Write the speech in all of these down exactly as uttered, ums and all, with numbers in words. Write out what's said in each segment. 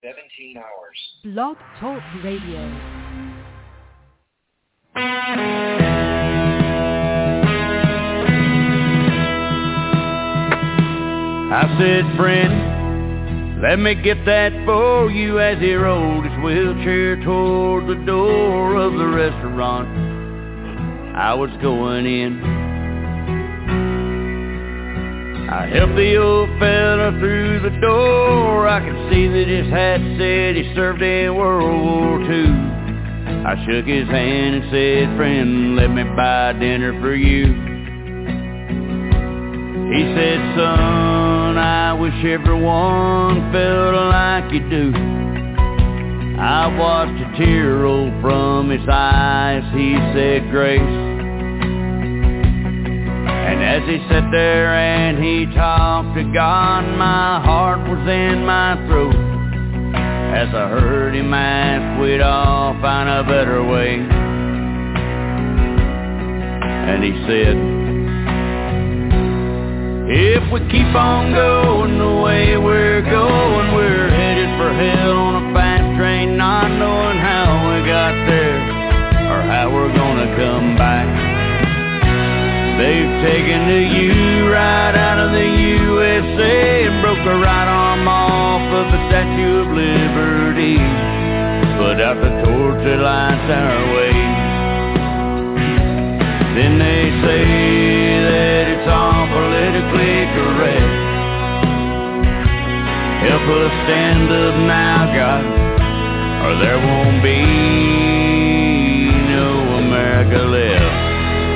seventeen hours. Blog Talk Radio. I said, friend, let me get that for you, as he rolled his wheelchair toward the door of the restaurant I was going in. I helped the old fella through the door. I could see that his hat said he served in World War Two. I shook his hand and said, friend, let me buy dinner for you. He said, son, I wish everyone felt like you do. I watched a tear roll from his eyes. He said, grace. And as he sat there and he talked to God, my heart was in my throat as I heard him ask, we'd all find a better way. And he said, if we keep on going the way we're going, we're headed for hell on a fast train, not knowing how we got there or how we're gonna come back. They've taken the U right out of the U S A and broke the right arm off of the Statue of Liberty, put out the torch that lights our way. Then they say that it's all politically correct. Help us stand up now, God, or there won't be no America left.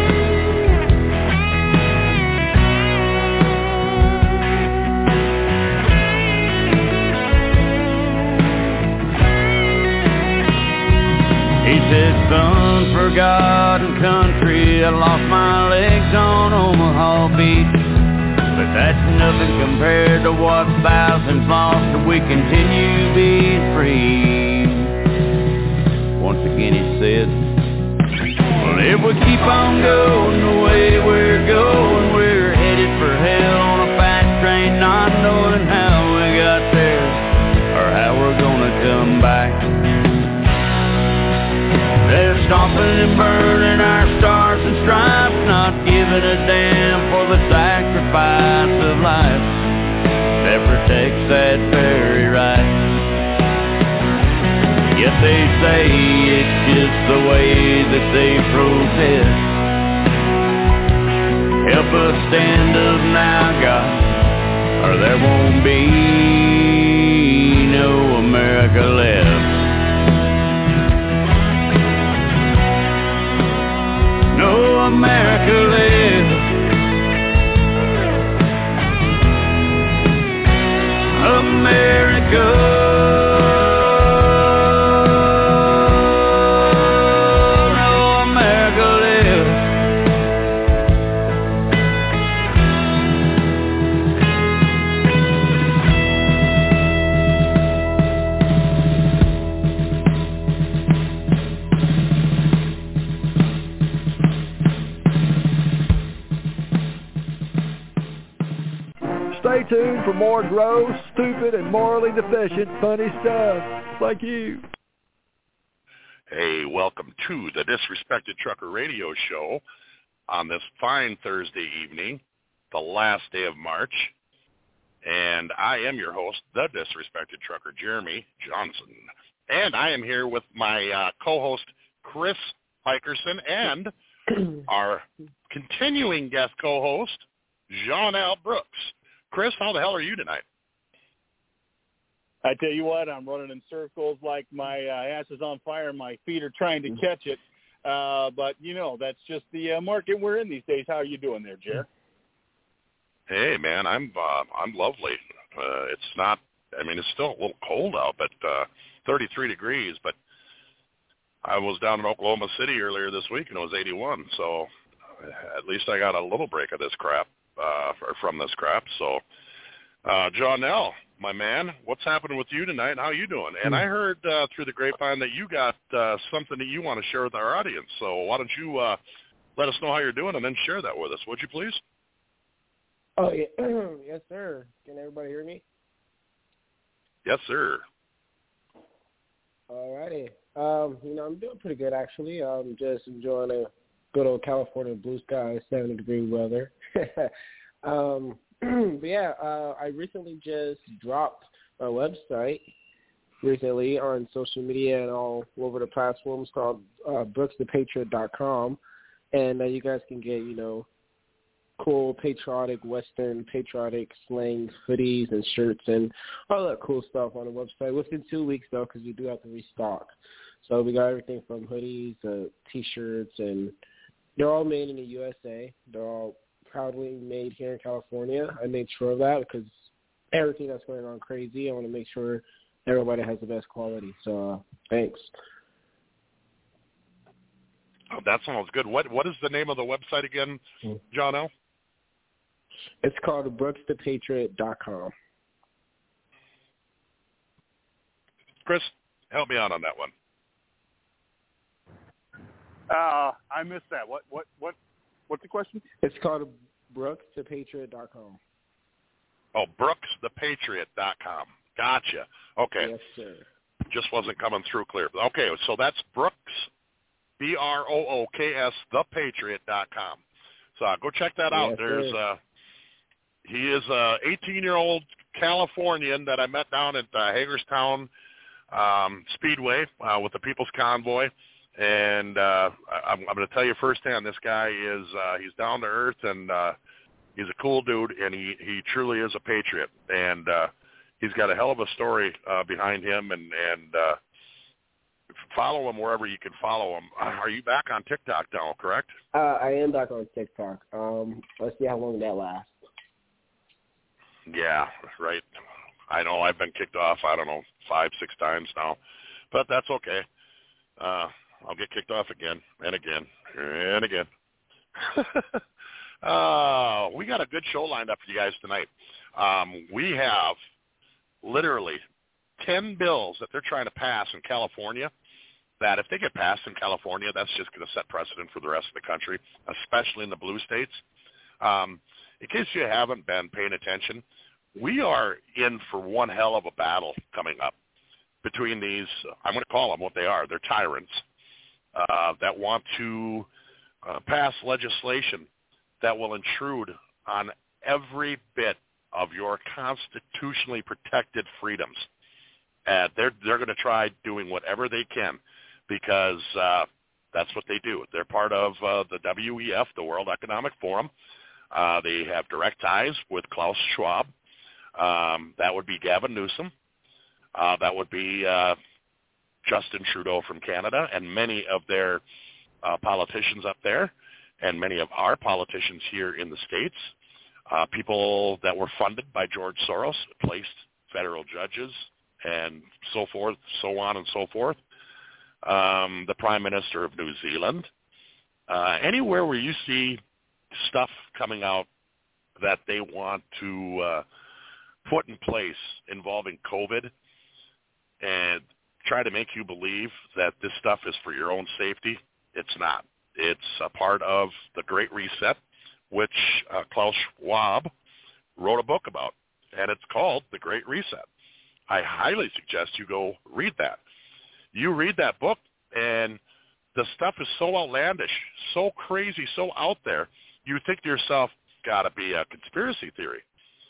He said, son, for God and country, I lost my legs on Omaha Beach, but that's nothing compared to what thousands lost if we continue being free. Once again he said, well, if we keep on going the way we're going, we're headed for hell on a fast train, not knowing how we got there or how we're gonna come back. They're stomping and burning our stars and stripes, not giving a damn for the sacrifice of life that protects that very right. Yet they say it's just the way that they protest. Help us stand up now, God, or there won't be no America left. No America lives. America. No America lives. Stay tuned for more gross, stupid, and morally deficient funny stuff. Thank you. Hey, welcome to the Disrespected Trucker Radio Show on this fine Thursday evening, the last day of March. And I am your host, the Disrespected Trucker, Jeremy Johnson. And I am here with my uh, co-host, Chris Hikerson, and our continuing guest co-host, Jean-Al Brooks. Chris, how the hell are you tonight? I tell you what, I'm running in circles like my uh, ass is on fire and my feet are trying to catch it. Uh, but, you know, that's just the uh, market we're in these days. How are you doing there, Jer? Hey, man, I'm uh, I'm lovely. Uh, it's not, I mean, it's still a little cold out, but uh, thirty-three degrees. But I was down in Oklahoma City earlier this week, and it was eighty-one. So at least I got a little break of this crap. Uh, from this crap. So, uh, John Nell, my man, what's happening with you tonight and how you doing? And I heard uh, through the grapevine that you got uh, something that you want to share with our audience. So why don't you uh, let us know how you're doing and then share that with us, would you please? Oh, yeah. Yes, sir. Can everybody hear me? Yes, sir. Friday. Um, you know, I'm doing pretty good, actually. I'm just enjoying a good old California blue sky, seventy degree weather. um, but, yeah, uh, I recently just dropped my website recently on social media and all over the platforms called uh, brooks the patriot dot com. And uh, you guys can get, you know, cool patriotic, Western patriotic slang hoodies and shirts and all that cool stuff on the website within two weeks, though, because we do have to restock. So we got everything from hoodies, uh, T-shirts, and they're all made in the U S A. They're all proudly made here in California. I made sure of that because everything that's going on crazy, I want to make sure everybody has the best quality. So uh, thanks. Oh, that sounds good. What What is the name of the website again, John L.? It's called brooks the patriot dot com. Chris, help me out on that one. Uh, I missed that. What what what what's the question? It's called brooks the patriot dot com. Oh, brooks the patriot dot com. Gotcha. Okay. Yes, sir. Just wasn't coming through clear. Okay, so that's Brooks, B R O O K S, the patriot dot com. So uh, go check that out. Yes, There's sir. uh, he is a eighteen-year-old Californian that I met down at uh, Hagerstown um, Speedway uh, with the People's Convoy. And uh, I'm, I'm going to tell you firsthand, this guy is uh, he's down to earth, and uh, he's a cool dude, and he, he truly is a patriot. And uh, he's got a hell of a story uh, behind him, and, and uh, follow him wherever you can follow him. Are you back on TikTok now, correct? Uh, I am back on TikTok. Um, let's see how long that lasts. Yeah, right. I know I've been kicked off, I don't know, five, six times now, but that's okay. Uh, I'll get kicked off again and again and again. uh, we got a good show lined up for you guys tonight. Um, we have literally ten bills that they're trying to pass in California that if they get passed in California, that's just going to set precedent for the rest of the country, especially in the blue states. Um, in case you haven't been paying attention, we are in for one hell of a battle coming up between these, I'm going to call them what they are, they're tyrants uh, that want to uh, pass legislation that will intrude on every bit of your constitutionally protected freedoms. And they're they're going to try doing whatever they can because uh, that's what they do. They're part of uh, the W E F, the World Economic Forum. Uh, they have direct ties with Klaus Schwab. Um, that would be Gavin Newsom. Uh, that would be uh, Justin Trudeau from Canada and many of their uh, politicians up there and many of our politicians here in the States, uh, people that were funded by George Soros, placed federal judges, and so forth, so on and so forth. Um, the Prime Minister of New Zealand. Uh, anywhere where you see stuff coming out that they want to uh, put in place involving COVID and try to make you believe that this stuff is for your own safety, it's not. It's a part of the Great Reset, which uh, Klaus Schwab wrote a book about, and it's called The Great Reset. I highly suggest you go read that. You read that book, and the stuff is so outlandish, so crazy, so out there, you think to yourself, got to be a conspiracy theory.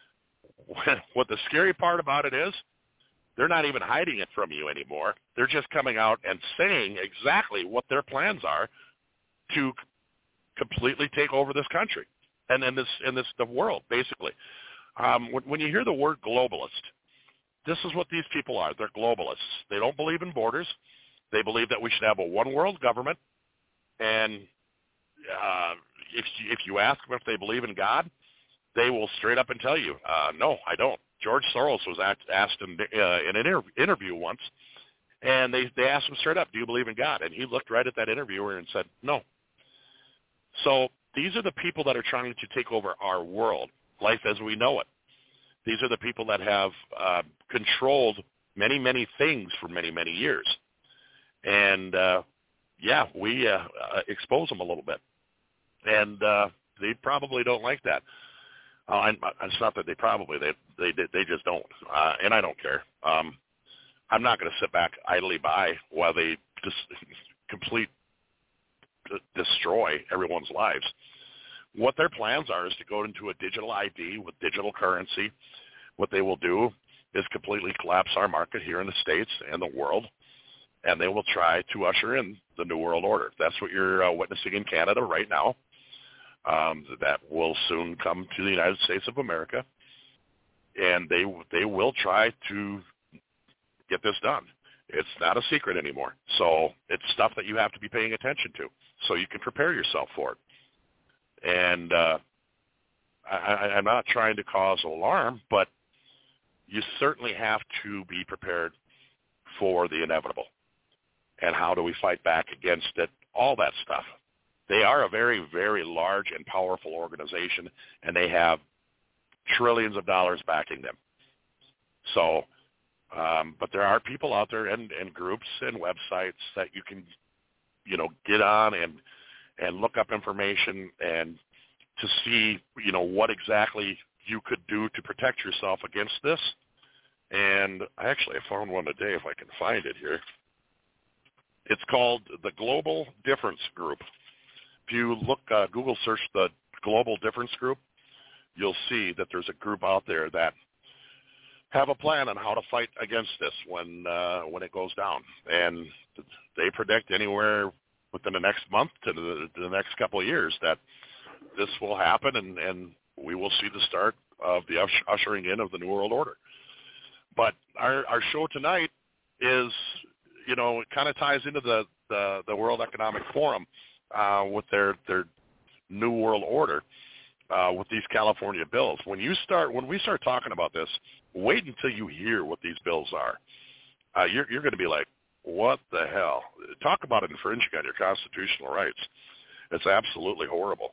What the scary part about it is, they're not even hiding it from you anymore. They're just coming out and saying exactly what their plans are to completely take over this country and in this in this the world, basically. Um, when, when you hear the word globalist, this is what these people are. They're globalists. They don't believe in borders. They believe that we should have a one-world government. And uh, if you, if you ask them if they believe in God, they will straight up and tell you, uh, no, I don't. George Soros was asked in, uh, in an inter- interview once, and they, they asked him straight up, do you believe in God? And he looked right at that interviewer and said, no. So these are the people that are trying to take over our world, life as we know it. These are the people that have uh, controlled many, many things for many, many years. And, uh, yeah, we uh, uh, expose them a little bit. And uh, they probably don't like that. Uh, and it's not that they probably, they they they just don't. Uh, and I don't care. Um, I'm not going to sit back idly by while they just complete destroy everyone's lives. What their plans are is to go into a digital I D with digital currency. What they will do is completely collapse our market here in the States and the world, and they will try to usher in the New World Order. That's what you're uh, witnessing in Canada right now. Um, that will soon come to the United States of America, and they they will try to get this done. It's not a secret anymore. So it's stuff that you have to be paying attention to so you can prepare yourself for it. And uh, I, I'm not trying to cause alarm, but you certainly have to be prepared for the inevitable. And how do we fight back against it? All that stuff. They are a very, very large and powerful organization, and they have trillions of dollars backing them. So, um, but there are people out there and, and groups and websites that you can, you know, get on and and look up information and to see, you know, what exactly you could do to protect yourself against this. And actually, I found one today if I can find it here. It's called the Global Difference Group. If you look, uh, Google search the Global Difference Group, you'll see that there's a group out there that have a plan on how to fight against this when uh, when it goes down. And they predict anywhere within the next month to the, to the next couple of years that this will happen, and, and we will see the start of the ush- ushering in of the New World Order. But our, our show tonight is, you know, it kind of ties into the, the, the World Economic Forum uh, with their, their New World Order uh, with these California bills. When you start, when we start talking about this, wait until you hear what these bills are. Uh, you're, you're going to be like, what the hell? Talk about infringing on your constitutional rights. It's absolutely horrible.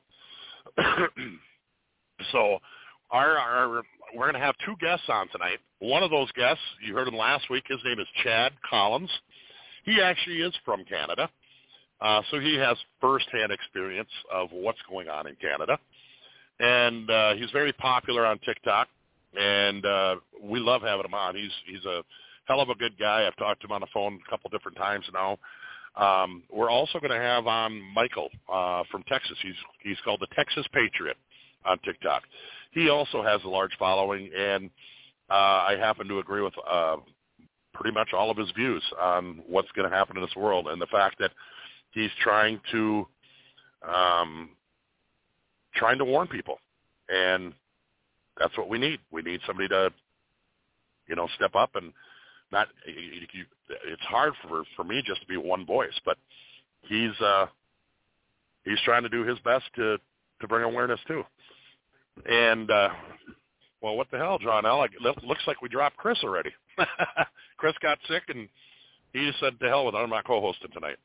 So our, our we're going to have two guests on tonight. One of those guests, you heard him last week, his name is Chad Collins. He actually is from Canada, uh, so he has firsthand experience of what's going on in Canada. And uh, he's very popular on TikTok, and uh, we love having him on. He's he's a hell of a good guy. I've talked to him on the phone a couple different times now. Um, we're also going to have on Michael uh, from Texas. He's he's called the Texas Patriot on TikTok. He also has a large following, and uh, I happen to agree with uh, pretty much all of his views on what's going to happen in this world, and the fact that he's trying to um, trying to warn people, and that's what we need. We need somebody to, you know, step up and not. You, you, it's hard for for me just to be one voice, but he's uh, he's trying to do his best to to bring awareness too. And uh, well, what the hell, John L? It looks like we dropped Chris already. Chris got sick, and he just said, "To hell with it, I'm not co-hosting tonight."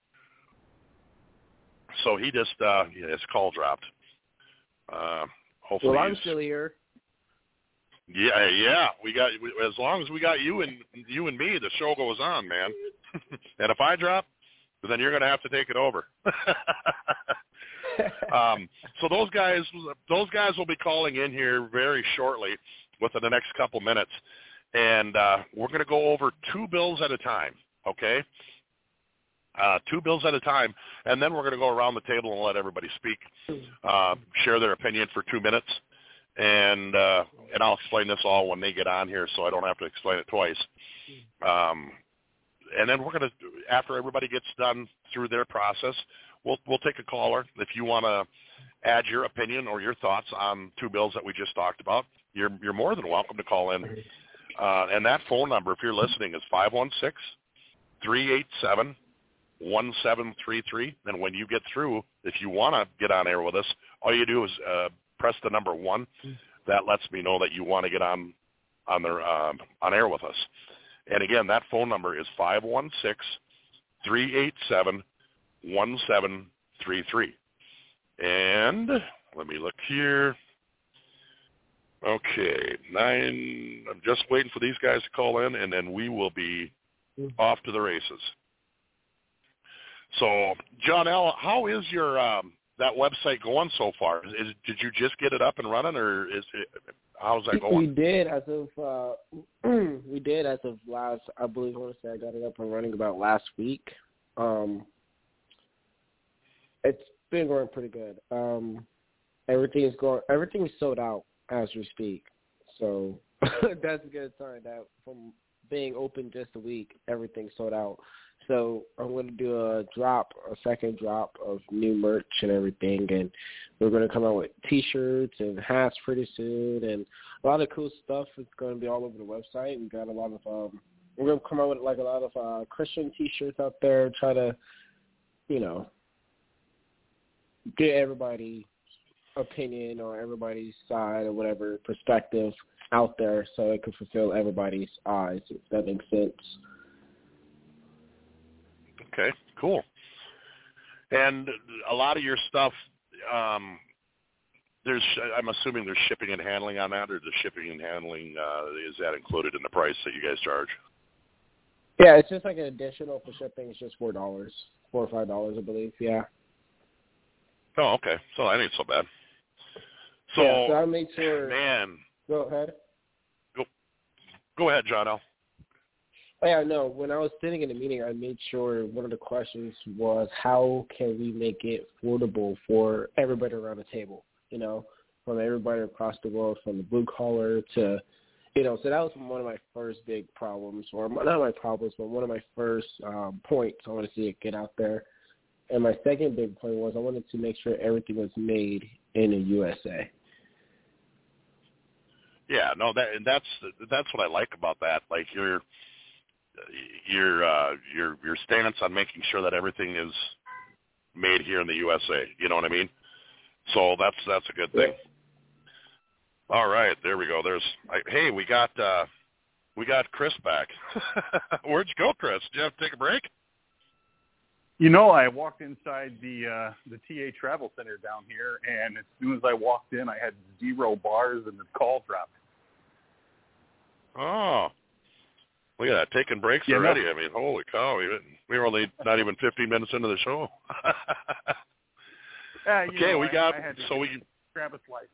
So he just uh, yeah, his call dropped. Uh, hopefully, well, I'm still here. Yeah, yeah. We got as long as we got you and you and me, the show goes on, man. And if I drop, then you're going to have to take it over. um, so those guys, those guys will be calling in here very shortly, within the next couple minutes, and uh, we're going to go over two bills at a time. Okay, uh, two bills at a time, and then we're going to go around the table and let everybody speak, uh, share their opinion for two minutes. And uh, and I'll explain this all when they get on here, so I don't have to explain it twice. Um, and then we're going to, after everybody gets done through their process, we'll we'll take a caller. If you want to add your opinion or your thoughts on two bills that we just talked about, you're you're more than welcome to call in. Uh, and that phone number, if you're listening, is five one six, three eight seven, one seven three three. And when you get through, if you want to get on air with us, all you do is uh, press the number one. That lets me know that you want to get on on their um, on air with us. And again, that phone number is five one six, three eight seven, one seven three three. And let me look here. Okay, nine. I'm just waiting for these guys to call in, and then we will be off to the races. So, John L., how is your um, that website going so far? Is, did you just get it up and running, or is it, how's that going? We did as of uh, we did as of last. I believe I want to say I got it up and running about last week. Um, it's been going pretty good. Um, everything is going. Everything is sold out as we speak. So that's a good sign that from being open just a week, everything's sold out. So I'm going to do a drop, a second drop of new merch and everything, and we're going to come out with T-shirts and hats pretty soon, and a lot of cool stuff is going to be all over the website. We got a lot of, um, we're going to come out with like a lot of uh, Christian T-shirts out there, try to, you know, get everybody's opinion or everybody's side or whatever perspective out there, so it can fulfill everybody's eyes, if that makes sense. Okay, cool. And a lot of your stuff, um, there's, I'm assuming there's shipping and handling on that, or the shipping and handling, uh, is that included in the price that you guys charge? Yeah, it's just like an additional for shipping. It's just four dollars, four or five dollars, I believe. Yeah. Oh, okay. So that ain't so bad. So, yeah, so I made sure. Man. Go ahead. Go, go ahead, John L. Oh, yeah, no. When I was sitting in the meeting, I made sure one of the questions was how can we make it affordable for everybody around the table, you know, from everybody across the world, from the blue collar to, you know, so that was one of my first big problems, or not my problems, but one of my first um, points I want to see it get out there. And my second big point was I wanted to make sure everything was made in the U S A. Yeah, no, that and that's that's what I like about that. Like your your uh, your your stance on making sure that everything is made here in the U S A. You know what I mean? So that's that's a good thing. All right, there we go. There's I, hey, we got uh, we got Chris back. Where'd you go, Chris? Did you have to take a break? You know, I walked inside the uh, the T A Travel Center down here, and as soon as I walked in, I had zero bars, and the call dropped. Oh, look at that, taking breaks yeah, already. No. I mean, holy cow, we, we were only not even fifteen minutes into the show. uh, okay, know, we I, got, I had to so we grab a slice.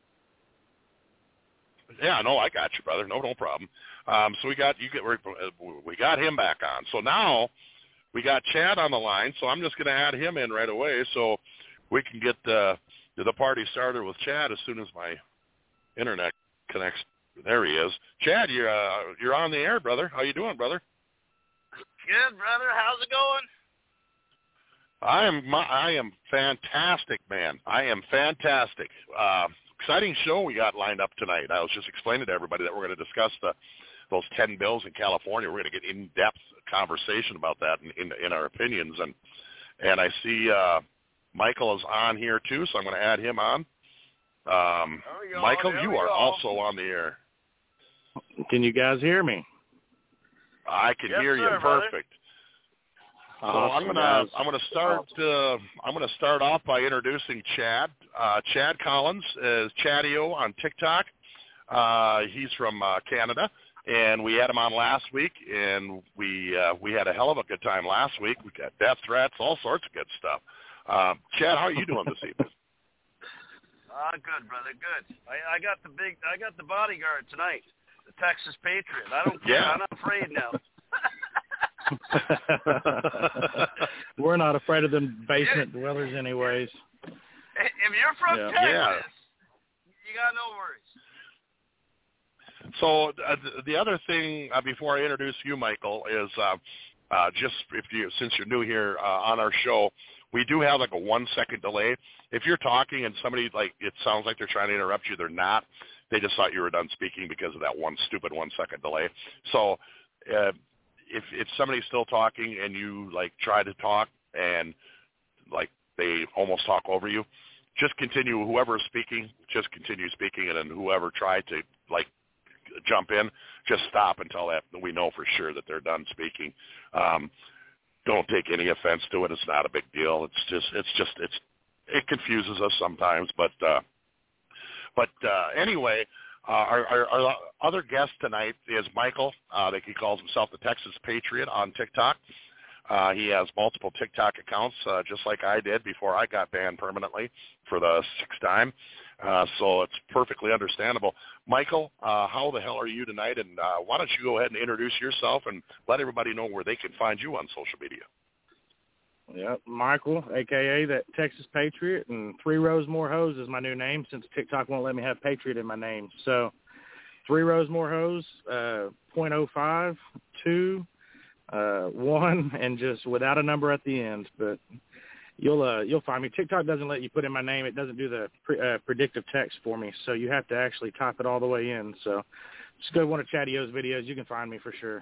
Yeah, no, I got you, brother. No, no problem. Um, so we got, you get, we got him back on. So now we got Chad on the line, so I'm just going to add him in right away so we can get uh, the party started with Chad as soon as my internet connects. There he is. Chad, you're, uh, you're on the air, brother. How you doing, brother? Good, brother. How's it going? I am I am fantastic, man. I am fantastic. Uh, exciting show we got lined up tonight. I was just explaining to everybody that we're going to discuss the those ten bills in California. We're going to get in-depth conversation about that in, in, in our opinions. And and I see uh, Michael is on here too, so I'm going to add him on. Um, Michael, you are also on the air. Can you guys hear me? I can yes, hear sir, you brother. perfect. So Awesome, I'm gonna guys. I'm gonna start uh, I'm gonna start off by introducing Chad. Uh, Chad Collins is Chadio on TikTok. Uh, he's from uh, Canada, and we had him on last week, and we uh, we had a hell of a good time last week. We got death threats, all sorts of good stuff. Uh, Chad, how are you doing this evening? Ah, uh, good, brother, good. I, I got the big, I got the bodyguard tonight, the Texas Patriot. I don't care. Yeah. I'm not afraid now. We're not afraid of them basement dwellers anyways. If you're from yeah. Texas, Yeah. you got no worries. So uh, the other thing uh, before I introduce you, Michael, is uh, uh, just if you since you're new here uh, on our show, we do have like a one second delay. If you're talking and somebody like it sounds like they're trying to interrupt you, they're not. They just thought you were done speaking because of that one stupid one second delay. So uh, if if somebody's still talking and you like try to talk and like they almost talk over you, just continue. Whoever is speaking, just continue speaking, and then whoever tried to like jump in, just stop until that we know for sure that they're done speaking. Um, don't take any offense to it. It's not a big deal. It's just, it's just, it's, it confuses us sometimes. But, uh, but uh, anyway, uh, our, our, our other guest tonight is Michael. Uh, like he calls himself the Texas Patriot on TikTok. Uh, he has multiple TikTok accounts, uh, just like I did before I got banned permanently for the sixth time. Uh, so it's perfectly understandable. Michael, uh, how the hell are you tonight? And uh, why don't you go ahead and introduce yourself and let everybody know where they can find you on social media. Yep, Michael, a k a that Texas Patriot, and Three Rows More Hose is my new name since TikTok won't let me have Patriot in my name. So Three Rows More Hose, uh, point oh five, two, uh, one, and just without a number at the end. But you'll uh, you'll find me. TikTok doesn't let you put in my name. It doesn't do the pre- uh, predictive text for me, so you have to actually type it all the way in. So just go to one of Chatty-O's videos. You can find me for sure.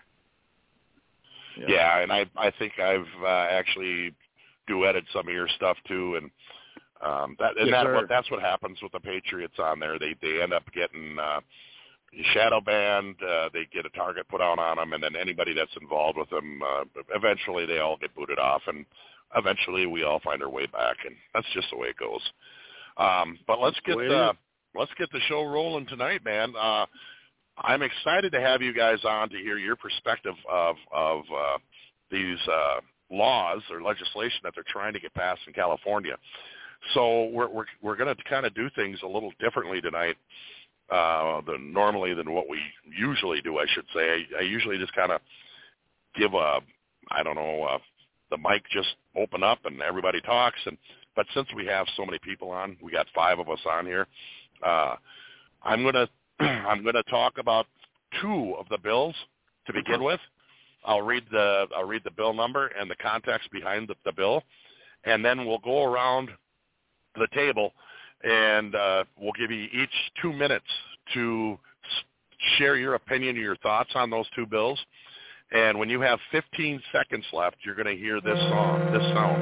Yeah, yeah and I I think I've uh, actually duetted some of your stuff too, and um, that and yes, that sir. what that's what happens with the Patriots on there. They they end up getting uh, shadow banned. Uh, they get a target put out on them, and then anybody that's involved with them, uh, eventually they all get booted off, and eventually we all find our way back, and that's just the way it goes. Um, but let's get uh, let's get the show rolling tonight, man. Uh, I'm excited to have you guys on to hear your perspective of of uh, these uh, laws or legislation that they're trying to get passed in California. So we're we're we're going to kind of do things a little differently tonight uh, than normally than what we usually do. I should say. I, I usually just kind of give a I don't know uh, the mic just open up and everybody talks. And but since we have so many people on, we got five of us on here. Uh, I'm gonna. I'm going to talk about two of the bills to begin with. I'll read the I'll read the bill number and the context behind the, the bill, and then we'll go around the table, and uh, we'll give you each two minutes to share your opinion or your thoughts on those two bills. And when you have fifteen seconds left, you're going to hear this song, this sound.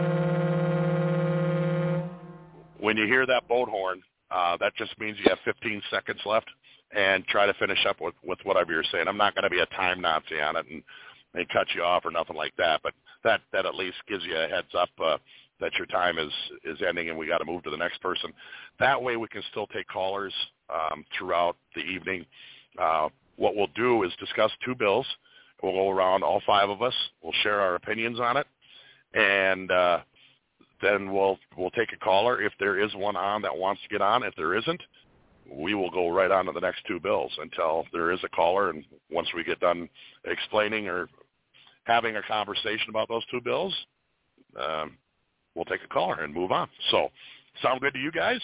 When you hear that boat horn, uh, that just means you have fifteen seconds left. And try to finish up with, with whatever you're saying. I'm not going to be a time Nazi on it and, and cut you off or nothing like that, but that, that at least gives you a heads up uh, that your time is, is ending and we got to move to the next person. That way we can still take callers um, throughout the evening. Uh, what we'll do is discuss two bills. We'll go around, all five of us. We'll share our opinions on it, and uh, then we'll we'll take a caller if there is one on that wants to get on. If there isn't, we will go right on to the next two bills until there is a caller, and once we get done explaining or having a conversation about those two bills, um, we'll take a caller and move on. So, sound good to you guys?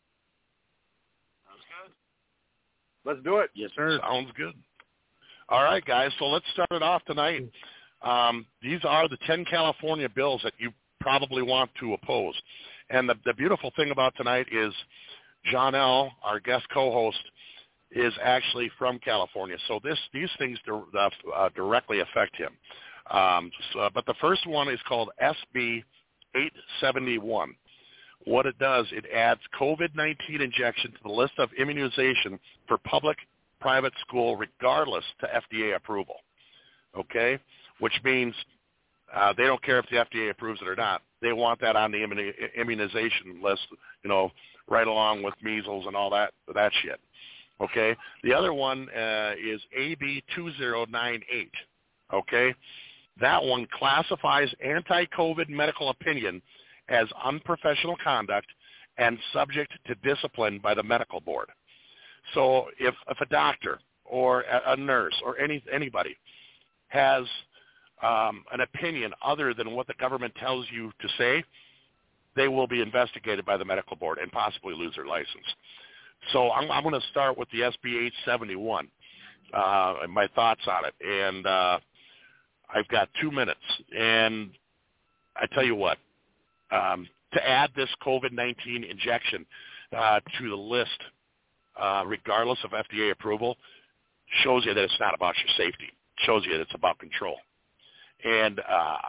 Sounds good. Let's do it. Yes, sir. Sounds good. All right, guys, so let's start it off tonight. Um, these are the ten California bills that you probably want to oppose. And the, the beautiful thing about tonight is John L., our guest co-host, is actually from California, so this these things do, uh, uh, directly affect him. Um, so, but the first one is called S B eight seventy-one. What it does, it adds COVID nineteen injection to the list of immunization for public, private school, regardless to F D A approval. Okay, which means uh, they don't care if the F D A approves it or not. They want that on the immunization list, you know, right along with measles and all that that shit. Okay? The other one uh, is A B two zero nine eight. Okay? That one classifies anti-COVID medical opinion as unprofessional conduct and subject to discipline by the medical board. So if, if a doctor or a, a nurse or any anybody has um, an opinion other than what the government tells you to say, they will be investigated by the medical board and possibly lose their license. So I'm, I'm going to start with the S B eight seventy-one uh, and my thoughts on it. And uh, I've got two minutes. And I tell you what, um, to add this COVID nineteen injection uh, to the list, uh, regardless of F D A approval, shows you that it's not about your safety. It shows you that it's about control. And uh,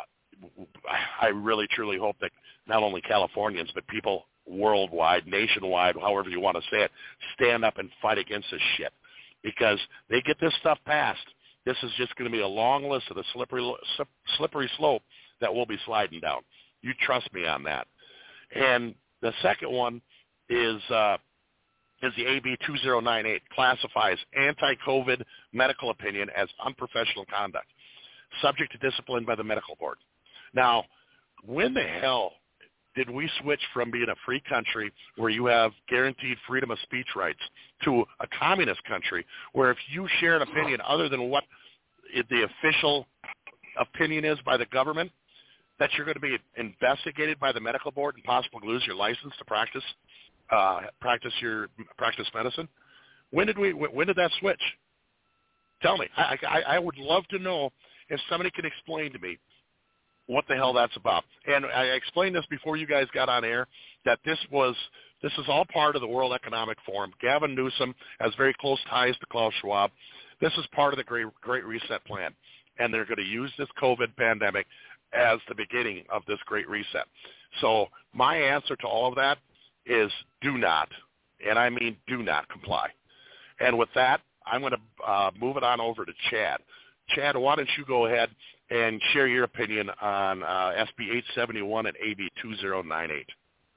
I really, truly hope that not only Californians, but people worldwide, nationwide, however you want to say it, stand up and fight against this shit. Because they get this stuff passed, this is just going to be a long list of the slippery, slippery slope that we'll be sliding down. You trust me on that. And the second one is uh, is the A B two zero nine eight, classifies anti-COVID medical opinion as unprofessional conduct, subject to discipline by the medical board. Now, when the hell did we switch from being a free country where you have guaranteed freedom of speech rights to a communist country where if you share an opinion other than what the official opinion is by the government, that you're going to be investigated by the medical board and possibly lose your license to practice uh, practice your practice medicine? When did we? When did that switch? Tell me. I, I, I would love to know if somebody can explain to me what the hell that's about. And I explained this before you guys got on air, that this was this is all part of the World Economic Forum. Gavin Newsom has very close ties to Klaus Schwab. This is part of the Great, Great Reset plan, and they're going to use this COVID pandemic as the beginning of this Great Reset. So my answer to all of that is do not, and I mean do not comply. And with that, I'm going to uh, move it on over to Chad. Chad, why don't you go ahead and share your opinion on uh, S B eight seventy-one and A B two zero nine eight.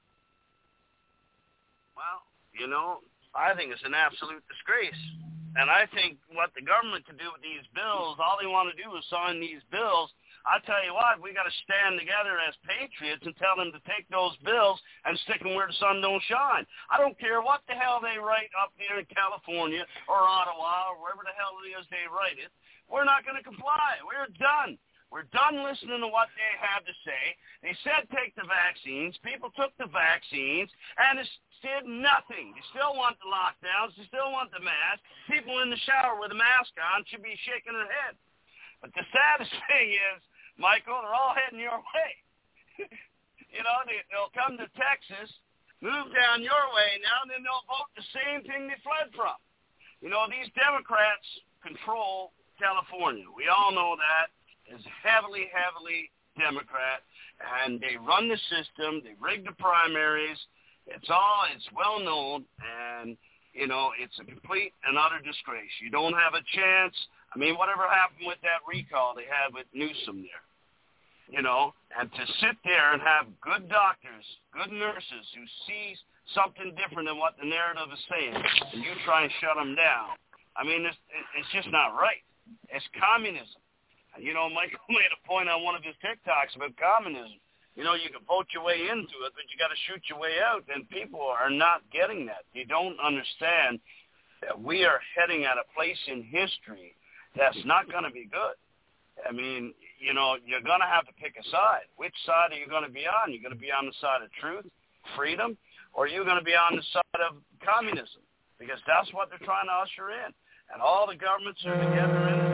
Well, you know, I think it's an absolute disgrace. And I think what the government can do with these bills, all they want to do is sign these bills. I tell you what, we got to stand together as patriots and tell them to take those bills and stick them where the sun don't shine. I don't care what the hell they write up there in California or Ottawa or wherever the hell it is they write it. We're not going to comply. We're done. We're done listening to what they have to say. They said take the vaccines. People took the vaccines, and it did nothing. They still want the lockdowns. They still want the mask. People in the shower with a mask on should be shaking their head. But the saddest thing is, Michael, they're all heading your way. You know, they, they'll come to Texas, move down your way now, and then they'll vote the same thing they fled from. You know, these Democrats control California. We all know that. It's heavily, heavily Democrat, and they run the system. They rig the primaries. It's all, it's well known, and, you know, it's a complete and utter disgrace. You don't have a chance. I mean, whatever happened with that recall they had with Newsom there, you know, and to sit there and have good doctors, good nurses who see something different than what the narrative is saying, and you try and shut them down. I mean, it's, it's just not right. It's communism. You know, Michael made a point on one of his TikToks about communism. You know, you can vote your way into it, but you got to shoot your way out, and people are not getting that. They don't understand that we are heading at a place in history that's not going to be good. I mean, you know, you're going to have to pick a side. Which side are you going to be on? You're going to be on the side of truth, freedom, or are you going to be on the side of communism? Because that's what they're trying to usher in. And all the governments are together in it.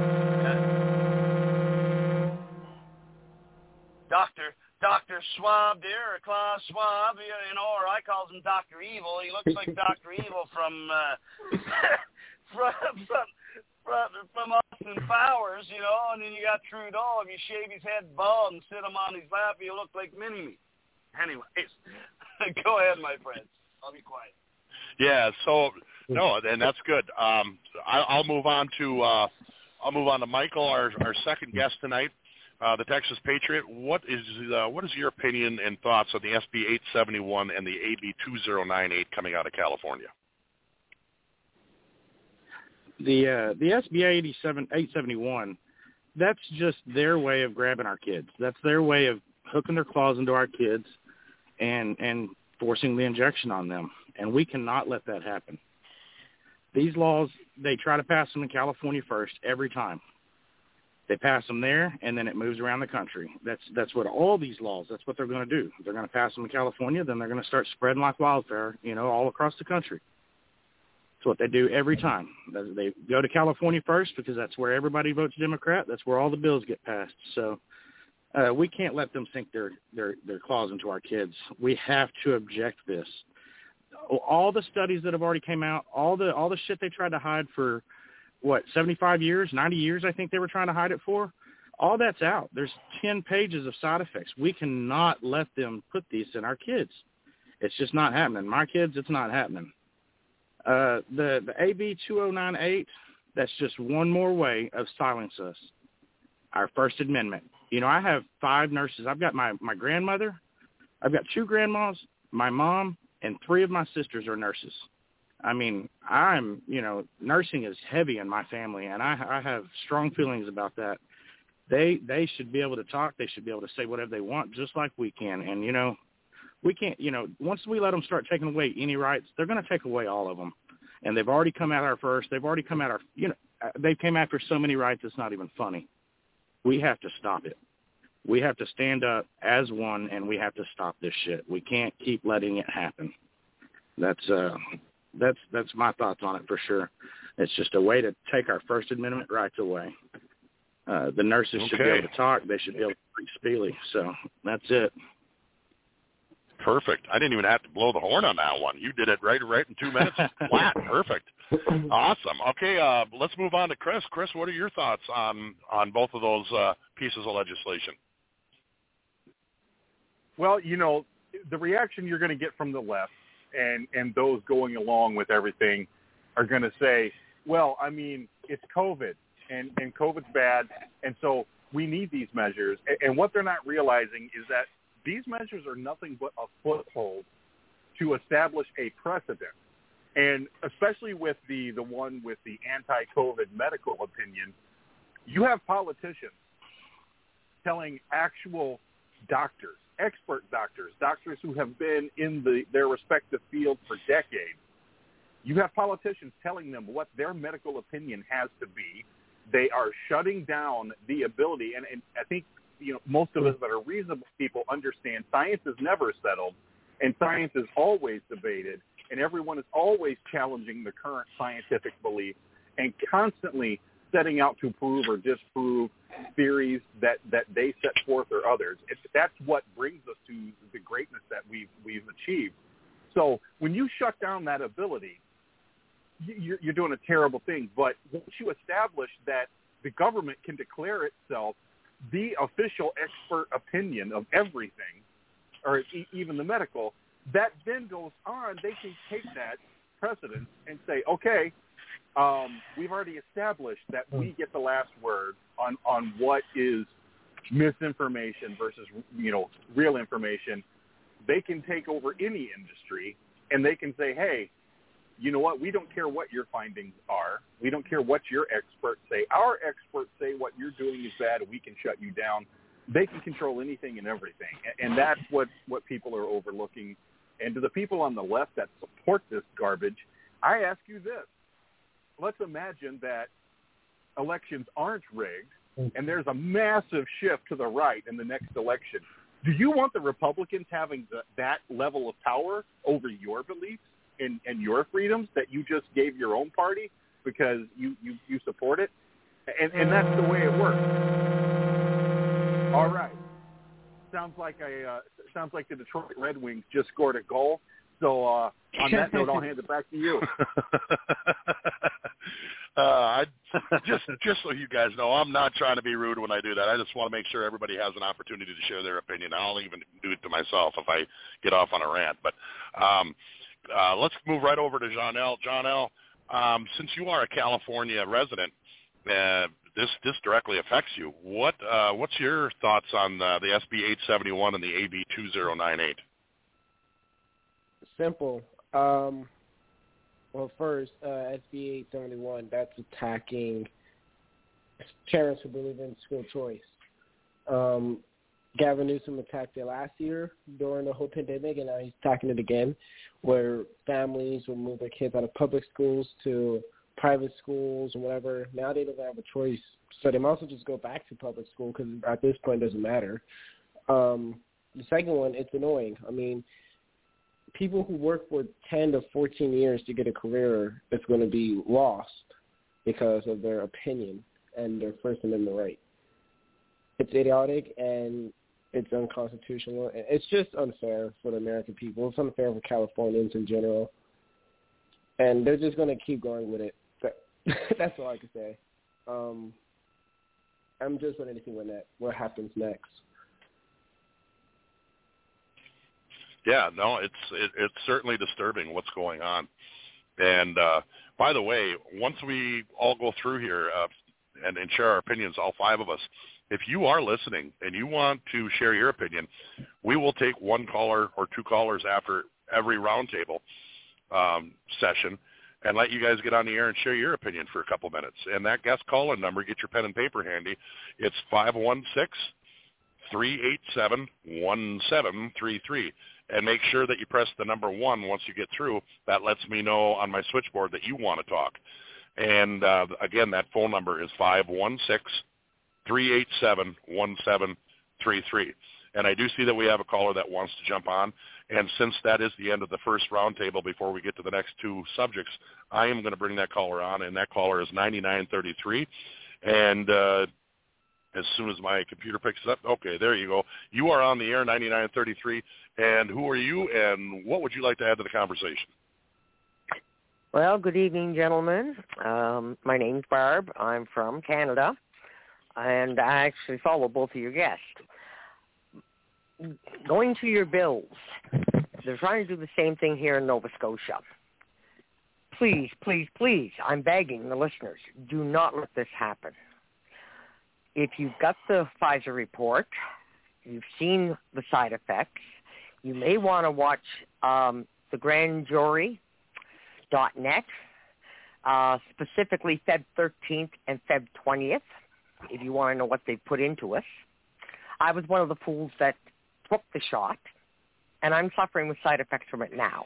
Doctor Doctor Schwab there, or Klaus Schwab, you know, or I call him Doctor Evil. He looks like Doctor Evil from, uh, from from from from Austin Powers, you know. And then you got Trudeau. If you shave his head bald and sit him on his lap, you look like Mini-Me. Anyways, go ahead, my friends. I'll be quiet. Yeah. So no, and that's good. Um, I, I'll move on to uh, I'll move on to Michael, our our second guest tonight. Uh, the Texas Patriot. What is uh, what is your opinion and thoughts on the S B eight seventy-one and the A B two zero nine eight coming out of California? The uh, the S B eight seventy-one, that's just their way of grabbing our kids. That's their way of hooking their claws into our kids and and forcing the injection on them. And we cannot let that happen. These laws, they try to pass them in California first every time. They pass them there, and then it moves around the country. That's that's what all these laws, that's what they're going to do. They're going to pass them in California, then they're going to start spreading like wildfire, you know, all across the country. That's what they do every time. They go to California first because that's where everybody votes Democrat. That's where all the bills get passed. So uh, we can't let them sink their, their, their claws into our kids. We have to object this. All the studies that have already came out, all the all the shit they tried to hide for, what, seventy-five years, ninety years, I think they were trying to hide it for. All that's out. There's ten pages of side effects. We cannot let them put these in our kids. It's just not happening. My kids, it's not happening. Uh, the, the A B two zero nine eight, that's just one more way of silence us. Our First Amendment. You know, I have five nurses. I've got my, my grandmother. I've got two grandmas, my mom, and three of my sisters are nurses. I mean, I'm, you know, nursing is heavy in my family, and I, I have strong feelings about that. they they should be able to talk. They should be able to say whatever they want, just like we can. And, you know, we can't, you know, once we let them start taking away any rights, they're going to take away all of them. And they've already come at our first. They've already come at our, you know, they came after so many rights, it's not even funny. We have to stop it. We have to stand up as one, and we have to stop this shit. We can't keep letting it happen. That's uh, that's that's my thoughts on it for sure. It's just a way to take our First Amendment rights away. Uh, the nurses okay. should be able to talk. They should be able to speak freely. So that's it. Perfect. I didn't even have to blow the horn on that one. You did it right, right in two minutes. Flat. Perfect. Awesome. Okay, uh, let's move on to Chris. Chris, what are your thoughts on on both of those uh, pieces of legislation? Well, you know, the reaction you're going to get from the left and, and those going along with everything are going to say, well, I mean, it's COVID, and, and COVID's bad, and so we need these measures. And, and what they're not realizing is that these measures are nothing but a foothold to establish a precedent. And especially with the, the one with the anti-COVID medical opinion, you have politicians telling actual doctors, expert doctors, doctors who have been in the, their respective field for decades. You have politicians telling them what their medical opinion has to be. They are shutting down the ability, and, and I think you know most of us that are reasonable people understand science is never settled, and science is always debated, and everyone is always challenging the current scientific beliefs and constantly setting out to prove or disprove theories that, that they set forth or others. It's, that's what brings us to the greatness that we've, we've achieved. So when you shut down that ability, you're, you're doing a terrible thing. But once you establish that the government can declare itself the official expert opinion of everything, or even the medical, that then goes on, they can take that precedent and say, okay, Um, we've already established that we get the last word on, on what is misinformation versus, you know, real information. They can take over any industry, and they can say, hey, you know what, we don't care what your findings are. We don't care what your experts say. Our experts say what you're doing is bad, and we can shut you down. They can control anything and everything, and that's what, what people are overlooking. And to the people on the left that support this garbage, I ask you this. Let's imagine that elections aren't rigged and there's a massive shift to the right in the next election. Do you want the Republicans having the, that level of power over your beliefs and, and your freedoms that you just gave your own party because you, you, you support it? And, and that's the way it works. All right. Sounds like a uh, sounds like the Detroit Red Wings just scored a goal. So uh, on that note, I'll hand it back to you. uh, I, just just so you guys know, I'm not trying to be rude when I do that. I just want to make sure everybody has an opportunity to share their opinion. I'll even do it to myself if I get off on a rant. But um, uh, let's move right over to John-El. John-El, um, since you are a California resident, uh, this this directly affects you. What uh, what's your thoughts on uh, the S B eight seventy-one and the A B two zero nine eight? Simple. Um, well, first, uh, S B eight seventy-one, that's attacking parents who believe in school choice. Um, Gavin Newsom attacked it last year during the whole pandemic, and now he's attacking it again, where families will move their kids out of public schools to private schools or whatever. Now they don't have a choice, so they might also just go back to public school because at this point it doesn't matter. Um, the second one, it's annoying. I mean, people who work for ten to fourteen years to get a career is going to be lost because of their opinion and their First Amendment right. It's idiotic and it's unconstitutional. It's just unfair for the American people. It's unfair for Californians in general. And they're just going to keep going with it. That's all I can say. Um, I'm just waiting to see when that, what happens next. Yeah, no, it's it, it's certainly disturbing what's going on. And uh, by the way, once we all go through here uh, and, and share our opinions, all five of us, if you are listening and you want to share your opinion, we will take one caller or two callers after every roundtable um, session, and let you guys get on the air and share your opinion for a couple minutes. And that guest call-in number, get your pen and paper handy. It's five one six, three eight seven, one seven three three. And make sure that you press the number one once you get through. That lets me know on my switchboard that you want to talk. And, uh, again, that phone number is five one six, three eight seven, one seven three three. And I do see that we have a caller that wants to jump on. And since that is the end of the first roundtable before we get to the next two subjects, I am going to bring that caller on, and that caller is ninety-nine thirty-three. And uh, as soon as my computer picks it up, okay, there you go. You are on the air, ninety-nine thirty-three. And who are you, and what would you like to add to the conversation? Well, good evening, gentlemen. Um, my name's Barb. I'm from Canada, and I actually follow both of your guests. Going to your bills, they're trying to do the same thing here in Nova Scotia. Please, please, please, I'm begging the listeners, do not let this happen. If you've got the Pfizer report, you've seen the side effects, you may want to watch um, the grand jury dot net, uh, specifically February thirteenth and February twentieth, if you want to know what they put into us. I was one of the fools that took the shot, and I'm suffering with side effects from it now.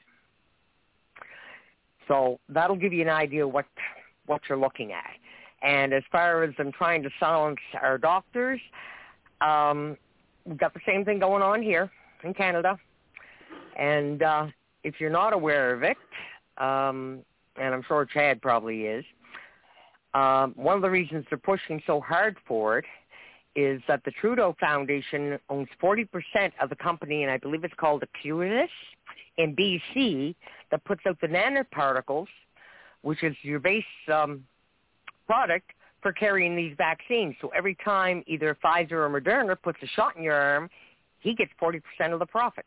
So that'll give you an idea what what you're looking at. And as far as them trying to silence our doctors, um, we've got the same thing going on here in Canada. And uh, if you're not aware of it, um, and I'm sure Chad probably is, um, one of the reasons they're pushing so hard for it is that the Trudeau Foundation owns forty percent of the company, and I believe it's called Acuitas in B C, that puts out the nanoparticles, which is your base um, product for carrying these vaccines. So every time either Pfizer or Moderna puts a shot in your arm, he gets forty percent of the profits.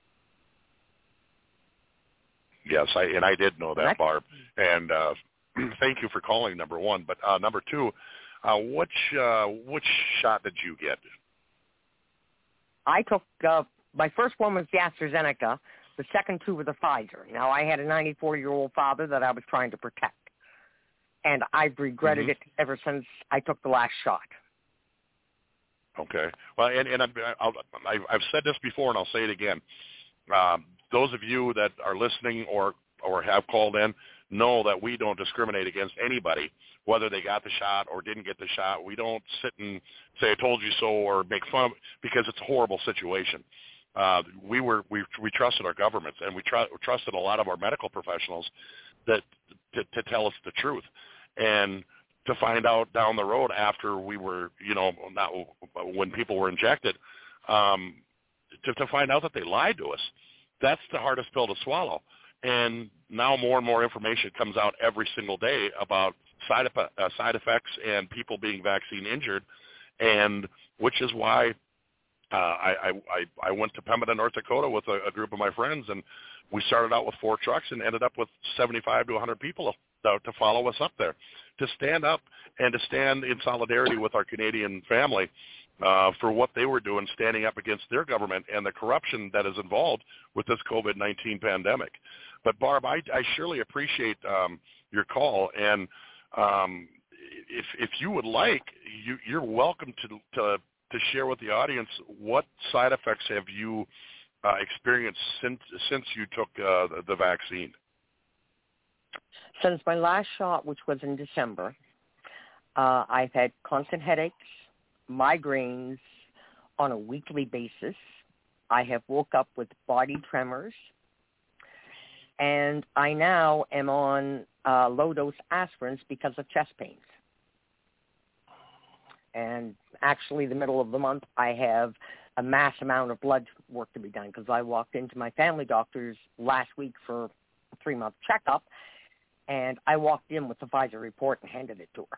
Yes, I, and I did know that, Barb. And uh, thank you for calling, number one. But uh, number two, uh, which uh, which shot did you get? I took, uh, my first one was the AstraZeneca. The second two were the Pfizer. Now, I had a ninety-four-year-old father that I was trying to protect. And I've regretted mm-hmm. it ever since I took the last shot. Okay. Well, and, and I'll, I've, I've said this before, and I'll say it again. Um, those of you that are listening or, or have called in know that we don't discriminate against anybody, whether they got the shot or didn't get the shot. We don't sit and say, I told you so, or make fun of it, because it's a horrible situation. Uh, we were we we trusted our governments, and we tr- trusted a lot of our medical professionals that to, to tell us the truth. And to find out down the road after we were, you know, not when people were injected, um, to, to find out that they lied to us, that's the hardest pill to swallow. And now more and more information comes out every single day about side, uh, side effects and people being vaccine injured, and which is why uh, I, I, I went to Pembina, North Dakota with a, a group of my friends, and we started out with four trucks and ended up with seventy-five to one hundred people to, to follow us up there, to stand up and to stand in solidarity with our Canadian family uh, for what they were doing, standing up against their government and the corruption that is involved with this COVID nineteen pandemic. But, Barb, I, I surely appreciate um, your call, and um, if if you would like, you, you're welcome to, to to share with the audience what side effects have you uh, experienced since since you took uh, the, the vaccine. Since my last shot, which was in December, uh, I've had constant headaches, migraines on a weekly basis. I have woke up with body tremors, and I now am on uh, low-dose aspirins because of chest pains. And actually, the middle of the month, I have a mass amount of blood work to be done because I walked into my family doctor's last week for a three-month checkup, and I walked in with the Pfizer report and handed it to her.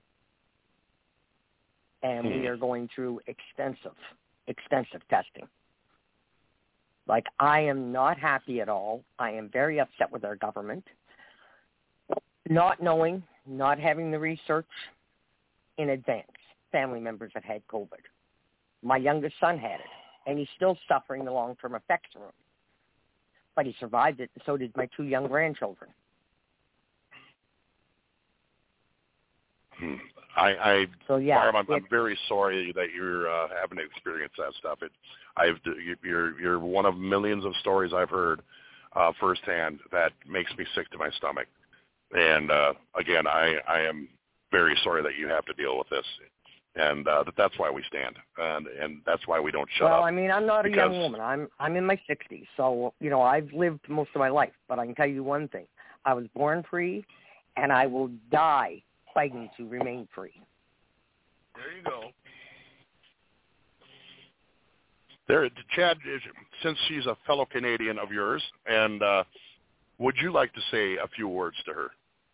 And we are going through extensive, extensive testing. Like, I am not happy at all. I am very upset with our government. Not knowing, not having the research in advance. Family members have had COVID. My youngest son had it, and he's still suffering the long-term effects from it. But he survived it, and so did my two young grandchildren. Hmm. I, I so yeah, Barb, I'm, I'm very sorry that you're uh, having to experience that stuff. It, I've, you're, you're one of millions of stories I've heard uh, firsthand that makes me sick to my stomach. And uh, again, I, I am very sorry that you have to deal with this, and uh, that's why we stand, and and that's why we don't shut well, up. Well, I mean, I'm not a because... young woman. I'm I'm in my sixties, so you know I've lived most of my life. But I can tell you one thing: I was born free, and I will die fighting to remain free. There you go. There, Chad, since she's a fellow Canadian of yours, and uh, would you like to say a few words to her?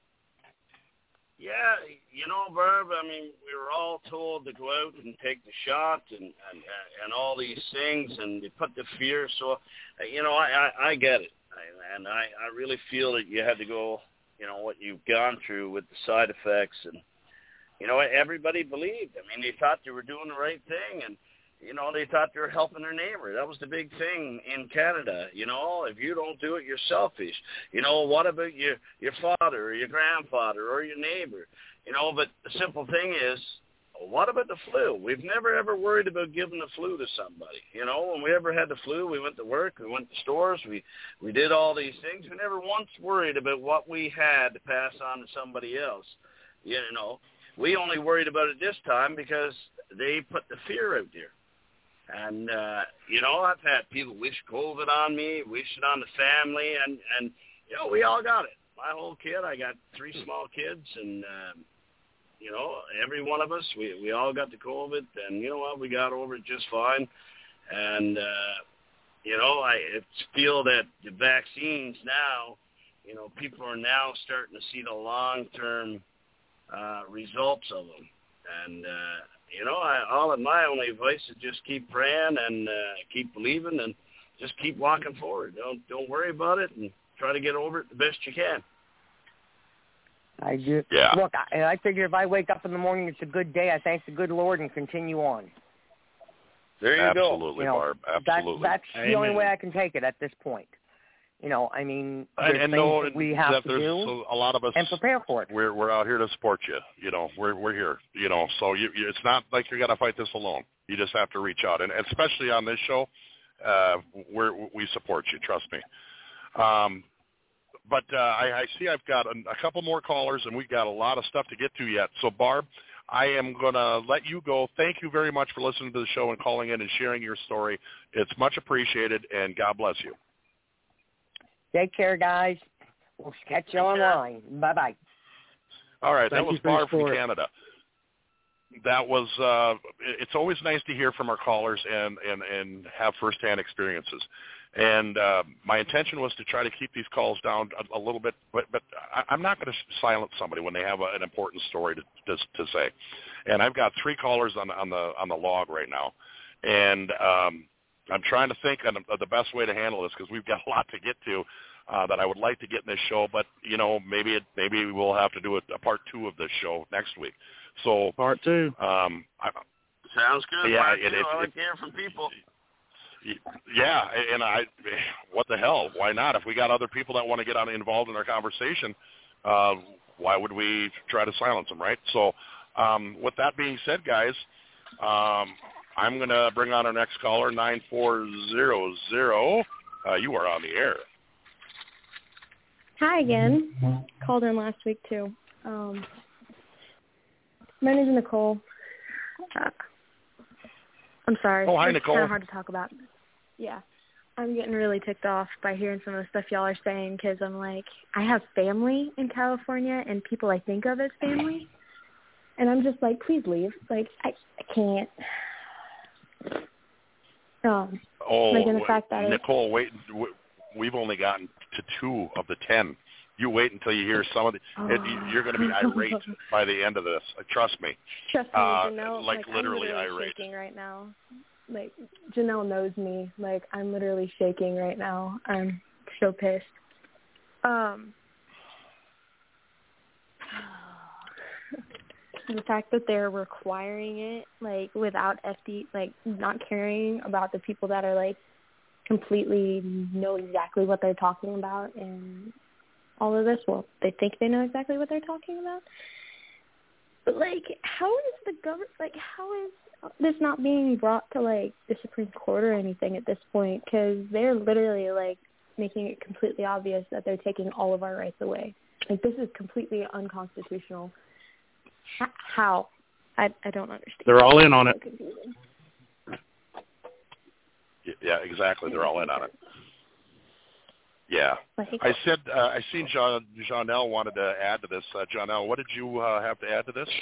Yeah, you know, Barb, I mean, we were all told to go out and take the shot and and, and all these things, and they put the fear. So, you know, I, I, I get it. I, and I, I really feel that you had to go, you know, what you've gone through with the side effects. And, you know, everybody believed. I mean, they thought they were doing the right thing, and, you know, they thought they were helping their neighbor. That was the big thing in Canada. You know, if you don't do it, you're selfish. You know, what about your, your father or your grandfather or your neighbor? You know, but the simple thing is, what about the flu? We've never, ever worried about giving the flu to somebody. You know, when we ever had the flu, we went to work, we went to stores, we, we did all these things. We never once worried about what we had to pass on to somebody else. You know, we only worried about it this time because they put the fear out there. And, uh, you know, I've had people wish COVID on me, wish it on the family, and, and, you know, we all got it. My whole kid, I got three small kids, and, um, you know, every one of us, we, we all got the COVID, and you know what, we got over it just fine. And, uh, you know, I feel that the vaccines now, you know, people are now starting to see the long-term uh, results of them. And, uh, you know, I, all of my only advice is just keep praying and uh, keep believing and just keep walking forward. Don't don't worry about it and try to get over it the best you can. I do. Yeah. Look, I, I figure if I wake up in the morning, it's a good day. I thank the good Lord and continue on. There you Absolutely, go. Absolutely, you know, Barb. Absolutely. That, that's Amen. the only way I can take it at this point. You know, I mean, there's And, and things know that we have that to there's do a lot of us and prepare for it. We're we're out here to support you. You know, we're we're here. You know, so you, you, it's not like you're gonna fight this alone. You just have to reach out, and especially on this show, uh, we're we support you. Trust me. Um, but uh, I, I see I've got a, a couple more callers, and we've got a lot of stuff to get to yet. So Barb, I am gonna let you go. Thank you very much for listening to the show and calling in and sharing your story. It's much appreciated, and God bless you. Take care, guys. We'll catch you online. Bye-bye. All right, Thank that was you for your Barb from support. Canada. That was, uh, it's always nice to hear from our callers and, and, and have firsthand experiences. And uh, my intention was to try to keep these calls down a, a little bit, but, but I, I'm not going to silence somebody when they have a, an important story to, to, to say. And I've got three callers on, on the on the log right now. And um, I'm trying to think of the best way to handle this because we've got a lot to get to uh, that I would like to get in this show. But, you know, maybe it, maybe we'll have to do a, a part two of this show next week. So Part two. Um, I, Sounds good. Yeah, Part it- two. it- I like it- to hear from people. yeah, and I, what the hell? Why not? If we got other people that want to get on involved in our conversation, uh, why would we try to silence them, right? So um, with that being said, guys, um, I'm going to bring on our next caller, nine four zero zero. Uh, you are on the air. Hi again. Called in last week too. Um, my name is Nicole. Uh, I'm sorry. Oh, hi, it's Nicole. kind of hard to talk about. Yeah. I'm getting really ticked off by hearing some of the stuff y'all are saying because I'm like, I have family in California and people I think of as family. And I'm just like, please leave. Like, I, I can't. Um, Oh, like in the fact that Nicole, wait. We've only gotten to two of the ten. You wait until you hear some of the. Oh. It, you're going to be irate by the end of this. Trust me. Trust me, Uh, Janelle. like, Like, literally I'm literally irate. shaking right now. Like, Janelle knows me. Like, I'm literally shaking right now. I'm so pissed. Um, the fact that they're requiring it, like, without F D, like, not caring about the people that are, like, completely know exactly what they're talking about and all of this. Well, they think they know exactly what they're talking about. But, like, how is the government, like, how is this not being brought to, like, the Supreme Court or anything at this point? Because they're literally, like, making it completely obvious that they're taking all of our rights away. Like, this is completely unconstitutional. H- how? I I don't understand. They're all in on it. So yeah, exactly. They're all in on it. Yeah. Like, I said, uh, I seen John, Janelle wanted to add to this. Uh, Janelle, what did you uh, have to add to this?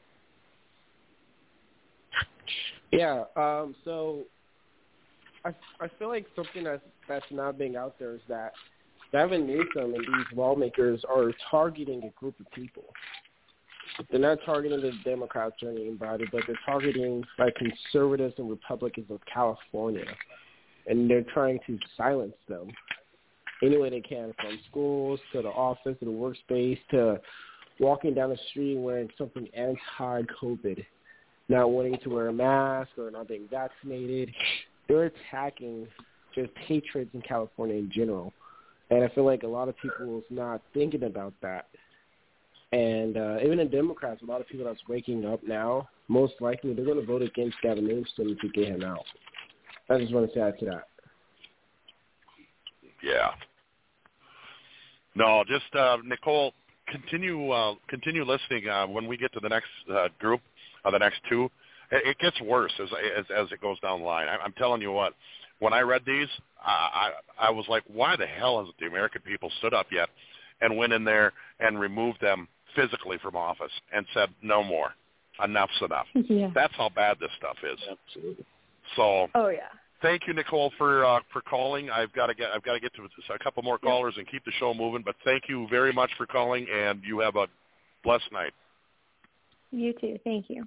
Yeah, um, so I, I feel like something that's, that's not being out there is that Gavin Newsom and these lawmakers are targeting a group of people. They're not targeting the Democrats or anybody, but they're targeting like conservatives and Republicans of California, and they're trying to silence them any way they can, from schools to the office to the workspace to walking down the street wearing something anti-COVID, not wanting to wear a mask or not being vaccinated. They're attacking just patriots in California in general. And I feel like a lot of people is not thinking about that. And uh, even the Democrats, a lot of people that's waking up now, most likely they're going to vote against Gavin Newsom to get him out. I just want to say add to that. Yeah. No, just uh, Nicole, continue uh, continue listening. Uh, when we get to the next uh, group, or the next two, it, it gets worse as, as as it goes down the line. I, I'm telling you what. When I read these, I, I I was like, why the hell hasn't the American people stood up yet and went in there and removed them physically from office and said, no more. Enough's enough. Yeah. That's how bad this stuff is. Absolutely. So oh, yeah. Thank you, Nicole, for uh, for calling. I've got to get I've got to get to a couple more callers and keep the show moving. But thank you very much for calling, and you have a blessed night. You too. Thank you.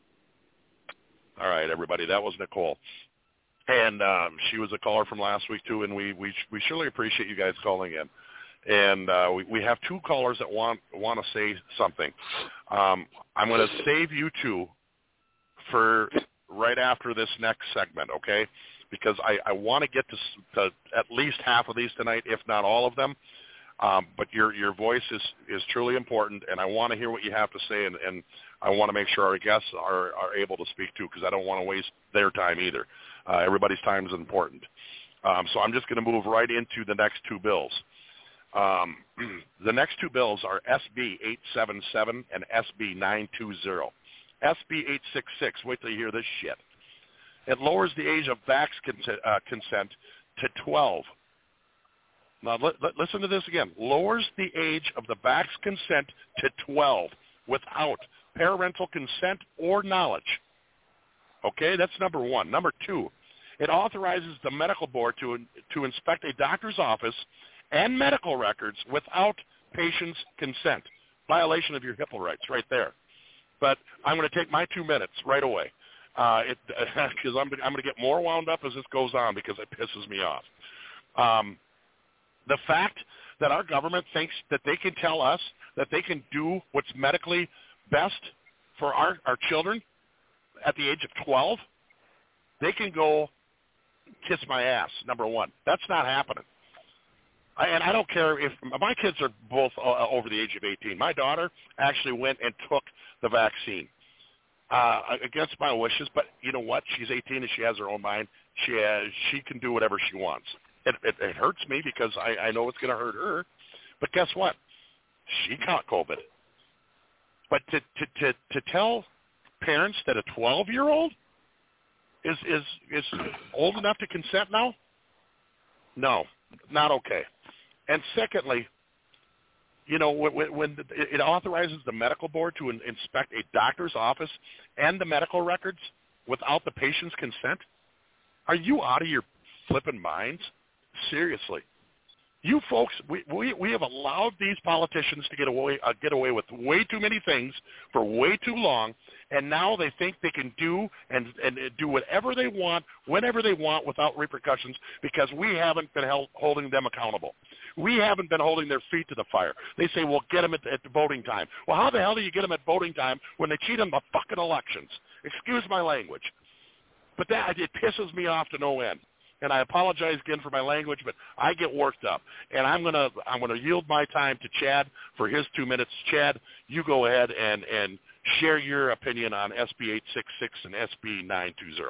All right, everybody. That was Nicole. And um, she was a caller from last week, too, and we, we, we surely appreciate you guys calling in. And uh, we, we have two callers that want want to say something. Um, I'm going to save you two for right after this next segment, okay? Because I, I want to get to, to at least half of these tonight, if not all of them. Um, but your your voice is, is truly important, and I want to hear what you have to say, and, and I want to make sure our guests are, are able to speak, too, because I don't want to waste their time either. Uh, everybody's time is important. Um, so I'm just going to move right into the next two bills. Um, the next two bills are S B eight seventy-seven and S B nine twenty. S B eight sixty-six, wait till you hear this shit. It lowers the age of vax consent, uh, consent to twelve. Now, li- li- listen to this again. Lowers the age of the vax consent to twelve without parental consent or knowledge. Okay, that's number one. Number two, it authorizes the medical board to to inspect a doctor's office and medical records without patient's consent. Violation of your HIPAA rights right there. But I'm going to take my two minutes right away uh, it, because I'm, I'm going to get more wound up as this goes on because it pisses me off. Um, the fact that our government thinks that they can tell us that they can do what's medically best for our, our children at the age of twelve, they can go kiss my ass, number one. That's not happening. I, and I don't care if my kids are both uh, over the age of eighteen. My daughter actually went and took the vaccine uh, against my wishes, but you know what? She's eighteen and she has her own mind. She has, she can do whatever she wants. It, it, it hurts me because I, I know it's going to hurt her, but guess what? She caught COVID. But to to to, to tell parents that a twelve-year-old is is is old enough to consent now? No, not okay. And secondly, you know, when, when it authorizes the medical board to in, inspect a doctor's office and the medical records without the patient's consent, are you out of your flipping minds? Seriously. You folks, we, we we have allowed these politicians to get away uh, get away with way too many things for way too long, and now they think they can do and, and do whatever they want, whenever they want, without repercussions because we haven't been held, holding them accountable. We haven't been holding their feet to the fire. They say, well, get them at, at the voting time. Well, how the hell do you get them at voting time when they cheat on the fucking elections? Excuse my language. But that it pisses me off to no end. And I apologize again for my language, but I get worked up. And I'm gonna I'm gonna yield my time to Chad for his two minutes. Chad, you go ahead and, and share your opinion on S B eight sixty-six and S B nine twenty.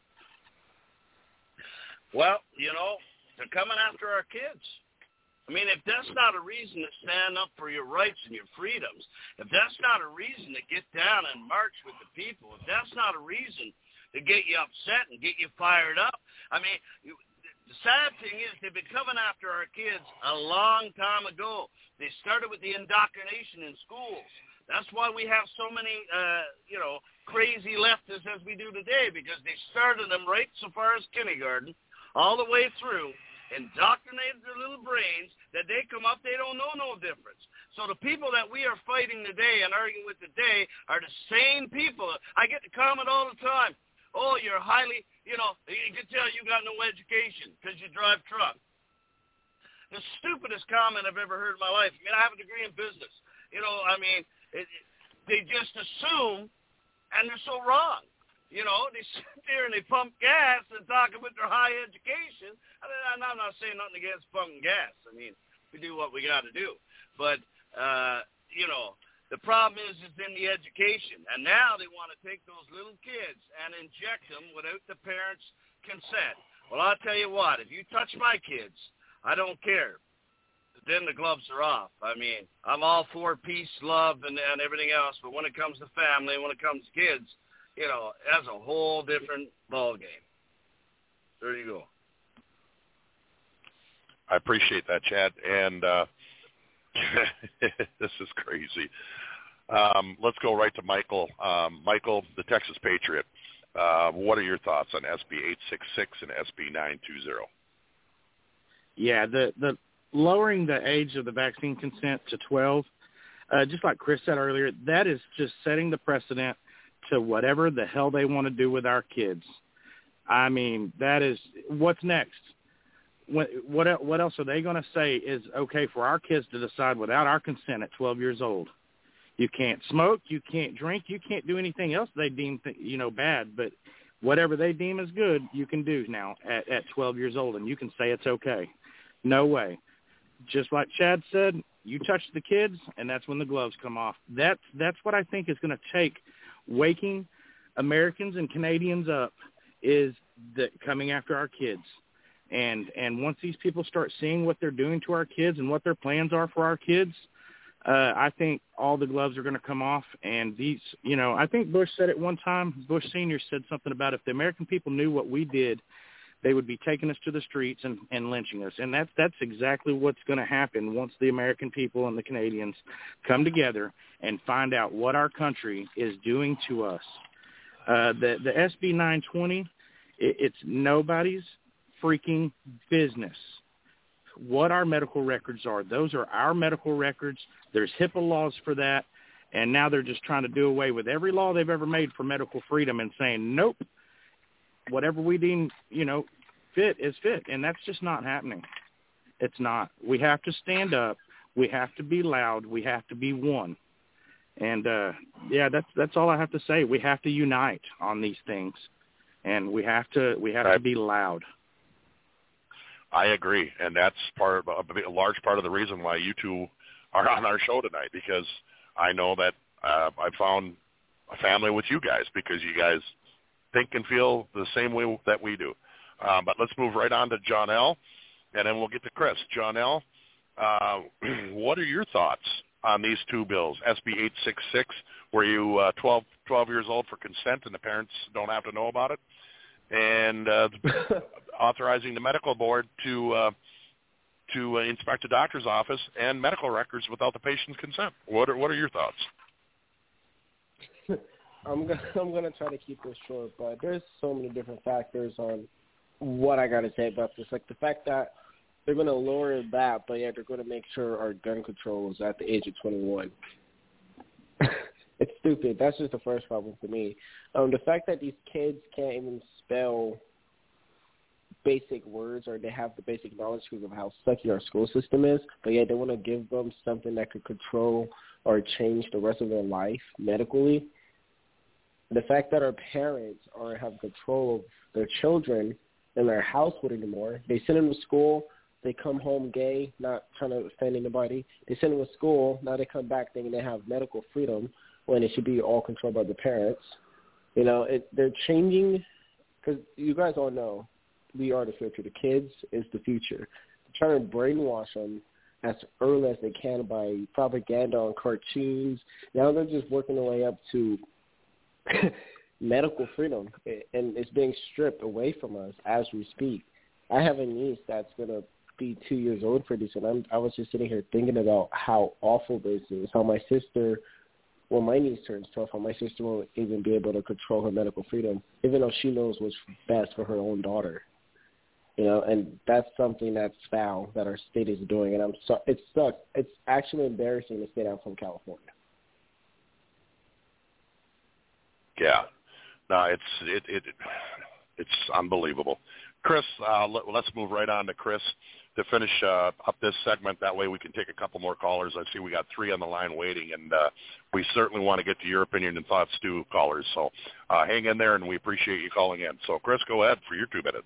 Well, you know, they're coming after our kids. I mean, if that's not a reason to stand up for your rights and your freedoms, if that's not a reason to get down and march with the people, if that's not a reason to get you upset and get you fired up, I mean, you, the sad thing is they've been coming after our kids a long time ago. They started with the indoctrination in schools. That's why we have so many, uh, you know, crazy leftists as we do today, because they started them right so far as kindergarten, all the way through, indoctrinated their little brains that they come up, they don't know no difference. So the people that we are fighting today and arguing with today are the same people. I get the comment all the time, oh, you're highly, you know, you can tell you got no education because you drive truck. The stupidest comment I've ever heard in my life. I mean, I have a degree in business. You know, I mean, it, it, they just assume, and they're so wrong. You know, they sit there and they pump gas and talk about their high education. I mean, I'm not saying nothing against pumping gas. I mean, we do what we got to do. But, uh, you know, the problem is, is in the education. And now they want to take those little kids and inject them without the parents' consent. Well, I'll tell you what, if you touch my kids, I don't care. Then the gloves are off. I mean, I'm all for peace, love, and, and everything else. But when it comes to family, when it comes to kids, you know, that's a whole different ball game. There you go. I appreciate that, Chad. And uh, this is crazy. Um, let's go right to Michael. Um, Michael, the Texas Patriot. Uh, what are your thoughts on S B eight sixty-six and S B nine twenty? Yeah, the, the lowering the age of the vaccine consent to twelve, uh, just like Chris said earlier, that is just setting the precedent to whatever the hell they want to do with our kids. I mean, that is what's next. What what, what else are they going to say is okay for our kids to decide without our consent at twelve years old? You can't smoke, you can't drink, you can't do anything else they deem, you know, bad. But whatever they deem as good, you can do now at, at twelve years old, and you can say it's okay. No way. Just like Chad said, you touch the kids, and that's when the gloves come off. That's that's what I think is going to take waking Americans and Canadians up, is that coming after our kids. And and once these people start seeing what they're doing to our kids and what their plans are for our kids, uh, I think all the gloves are going to come off. And these, you know, I think Bush said it one time, Bush Senior said something about if the American people knew what we did, they would be taking us to the streets and, and lynching us. And that's, that's exactly what's going to happen once the American people and the Canadians come together and find out what our country is doing to us. Uh, the, the S B nine twenty, it, it's nobody's freaking business what our medical records are. Those are our medical records. There's HIPAA laws for that. And now they're just trying to do away with every law they've ever made for medical freedom and saying, nope, whatever we deem, you know, fit is fit. And that's just not happening. It's not. We have to stand up. We have to be loud. We have to be one. And, uh, yeah, that's that's all I have to say. We have to unite on these things. And we have to we have to be loud. I agree. And that's part of a, a large part of the reason why you two are on our show tonight, because I know that uh, I found a family with you guys because you guys think and feel the same way that we do. Uh, but let's move right on to John L., and then we'll get to Chris. John L., uh, what are your thoughts on these two bills? S B eight sixty-six, where you uh, twelve, twelve years old for consent and the parents don't have to know about it, and uh, authorizing the medical board to uh, to uh, inspect a doctor's office and medical records without the patient's consent. What are what are your thoughts? I'm gonna I'm gonna try to keep this short, but there's so many different factors on what I gotta say about this. Like the fact that they're gonna lower that, but yeah, they're gonna make sure our gun control is at the age of twenty-one. It's stupid. That's just the first problem for me. Um, the fact that these kids can't even spell basic words, or they have the basic knowledge because of how sucky our school system is, but yet they want to give them something that could control or change the rest of their life medically. The fact that our parents are have control of their children in their household anymore. They send them to school, they come home gay, not trying to offend anybody. They send them to school, now they come back thinking they have medical freedom. when it should be all controlled by the parents. You know, it, they're changing because you guys all know we are the future. The kids is the future. They're trying to brainwash them as early as they can by propaganda on cartoons. Now they're just working their way up to medical freedom, and it's being stripped away from us as we speak. I have a niece that's going to be two years old pretty soon. I'm, I was just sitting here thinking about how awful this is, how my sister, well, my niece turns twelve, how my sister won't even be able to control her medical freedom, even though she knows what's best for her own daughter. You know, and that's something that's foul that our state is doing, and I'm so it sucks. It's actually embarrassing to say that I'm from California. Yeah, no, it's it it it's unbelievable. Chris, uh, let, let's move right on to Chris to finish uh, up this segment. That way we can take a couple more callers. I see we got three on the line waiting, and uh, we certainly want to get to your opinion and thoughts too, callers. So uh, hang in there, and we appreciate you calling in. So, Chris, go ahead for your two minutes.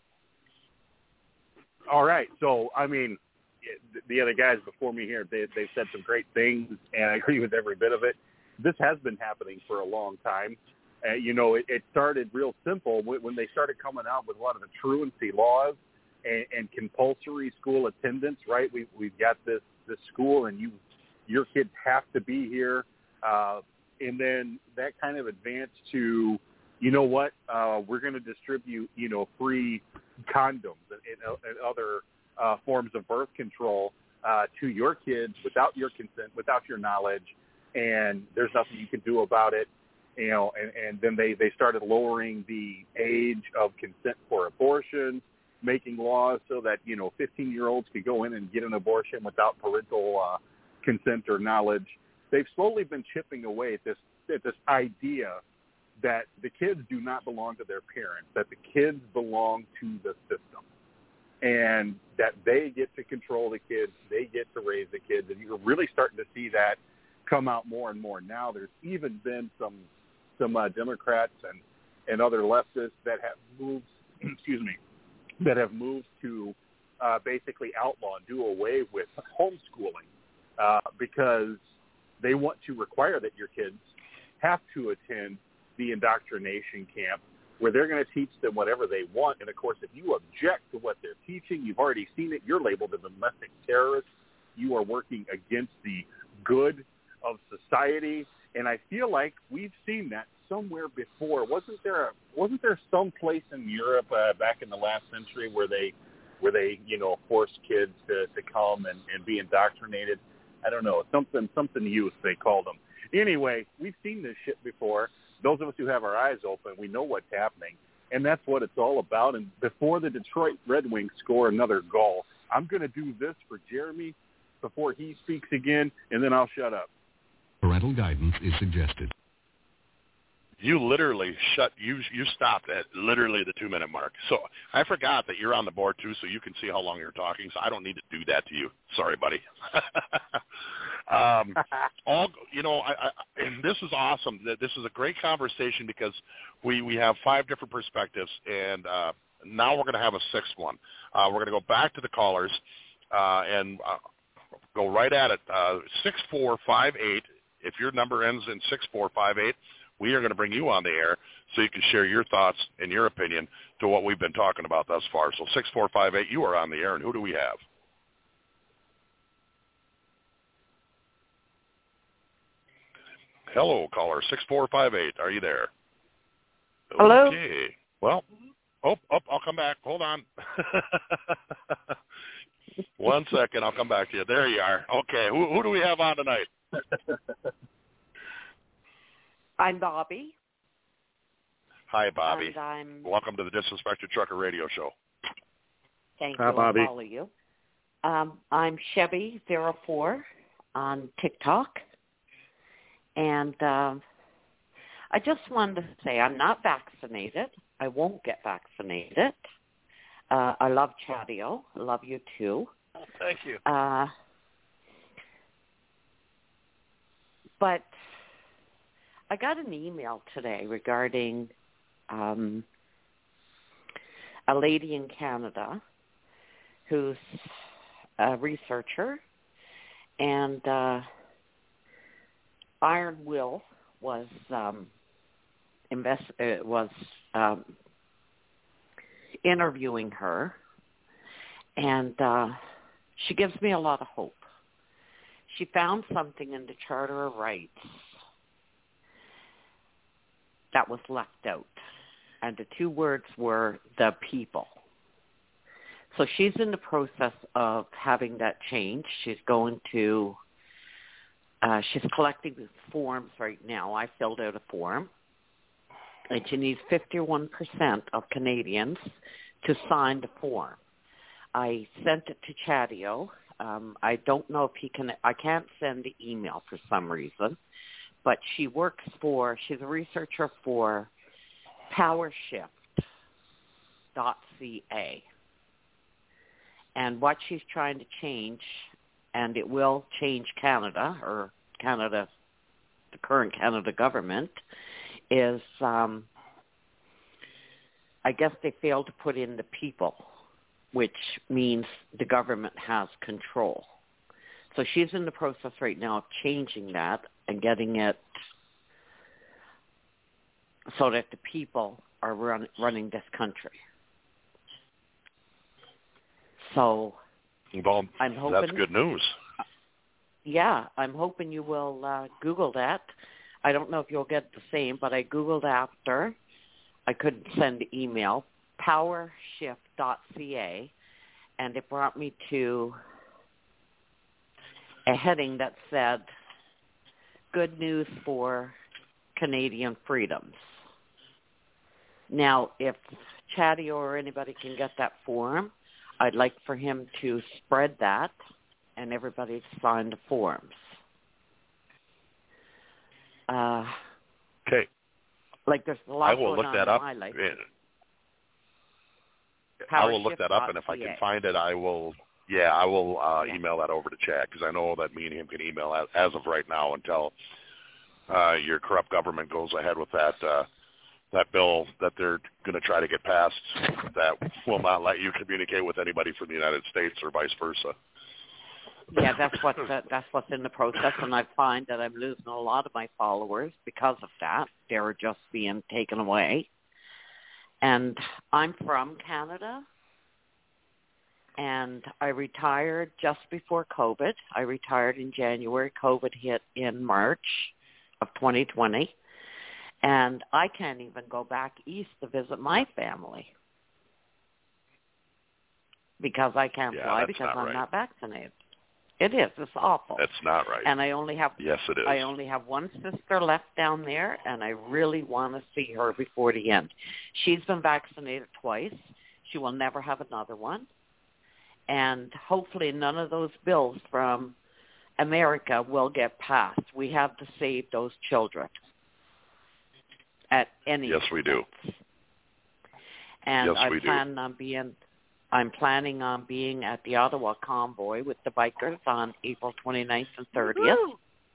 All right. So, I mean, the other guys before me here, they, they've said some great things, and I agree with every bit of it. This has been happening for a long time. Uh, you know, it, it started real simple when they started coming out with a lot of the truancy laws and, and compulsory school attendance, right? We, we've got this, this school, and you your kids have to be here. Uh, and then that kind of advanced to, you know what, uh, we're going to distribute, you know, free condoms and, and, and other uh, forms of birth control uh, to your kids without your consent, without your knowledge, and there's nothing you can do about it. You know, and, and then they, they started lowering the age of consent for abortion, making laws so that, you know, fifteen-year-olds could go in and get an abortion without parental uh, consent or knowledge. They've slowly been chipping away at this at this idea that the kids do not belong to their parents, that the kids belong to the system, and that they get to control the kids, they get to raise the kids. And you're really starting to see that come out more and more now. There's even been some some uh, Democrats and, and other leftists that have moved, excuse me, that have moved to uh, basically outlaw and do away with homeschooling uh, because they want to require that your kids have to attend the indoctrination camp where they're going to teach them whatever they want. And, of course, if you object to what they're teaching, you've already seen it, you're labeled a domestic terrorist. You are working against the good of society. And I feel like we've seen that somewhere before. Wasn't there a, wasn't there some place in Europe uh, back in the last century where they where they you know forced kids to, to come and, and be indoctrinated? I don't know, something something youth they called them. Anyway, we've seen this shit before. Those of us who have our eyes open, we know what's happening, and that's what it's all about. And before the Detroit Red Wings score another goal, I'm going to do this for Jeremy before he speaks again, and then I'll shut up. Parental guidance is suggested. You literally shut, you you stopped at literally the two-minute mark. So I forgot that you're on the board, too, so you can see how long you're talking, so I don't need to do that to you. Sorry, buddy. um, all You know, I, I, and this is awesome. This is a great conversation because we, we have five different perspectives, and uh, now we're going to have a sixth one. Uh, we're going to go back to the callers uh, and uh, go right at it. Uh, six four five eight. If your number ends in six four five eight, we are going to bring you on the air so you can share your thoughts and your opinion to what we've been talking about thus far. So six four five eight, you are on the air, and who do we have? Hello, caller, six four five eight. Are you there? Hello? Okay. Well, oh, oh, I'll come back. Hold on. One second. I'll come back to you. There you are. Okay. Who, who do we have on tonight? I'm Bobby. Hi, Bobby. And I'm... Welcome to the Disrespected Trucker Radio Show. Thank Hi, you. Bobby. I'll follow you. Um, I'm Chevy zero four on TikTok. And um, I just wanted to say I'm not vaccinated. I won't get vaccinated. Uh, I love Chadio. I love you, too. Oh, thank you. Uh, but I got an email today regarding um, a lady in Canada who's a researcher, and uh, Iron Will was um, invest uh, was um, interviewing her, and uh, she gives me a lot of hope. She found something in the Charter of Rights that was left out, and the two words were the people. So she's in the process of having that change. She's going to, uh, she's collecting forms right now. I filled out a form, and she needs fifty-one percent of Canadians to sign the form. I sent it to Chatio. Um, I don't know if he can, I can't send the email for some reason, but she works for, she's a researcher for powershift dot c a. And what she's trying to change, and it will change Canada, or Canada, the current Canada government, is um, I guess they failed to put in the people, which means the government has control. So she's in the process right now of changing that and getting it so that the people are run, running this country. So well, I'm hoping, that's good news. Yeah, I'm hoping you will uh, Google that. I don't know if you'll get the same, but I Googled after. I couldn't send the email, powershift dot c a, and it brought me to a heading that said, good news for Canadian freedoms. Now, if Chatty or anybody can get that form, I'd like for him to spread that and everybody to sign the forms. Uh, okay. Like there's a lot I will going look on that in up. my life. I will look that up, and if I can find it, I will. Yeah, I will uh, yeah. email that over to Chad, because I know that me and him can email as, as of right now until uh, your corrupt government goes ahead with that uh, that bill that they're going to try to get passed that will not let you communicate with anybody from the United States or vice versa. Yeah, that's what uh, that's what's in the process, and I find that I'm losing a lot of my followers because of that. They're just being taken away. And I'm from Canada, and I retired just before COVID. I retired in January. COVID hit in March of twenty twenty, and I can't even go back east to visit my family because I can't yeah, fly that's because not I'm right. not vaccinated. It is. It's awful. That's not right. And I only have yes, it is. I only have one sister left down there, and I really want to see her before the end. She's been vaccinated twice. She will never have another one. And hopefully none of those bills from America will get passed. We have to save those children at any Yes, we do. And yes, I we plan do. on being I'm planning on being at the Ottawa Convoy with the bikers on April twenty-ninth and thirtieth. Woo-hoo!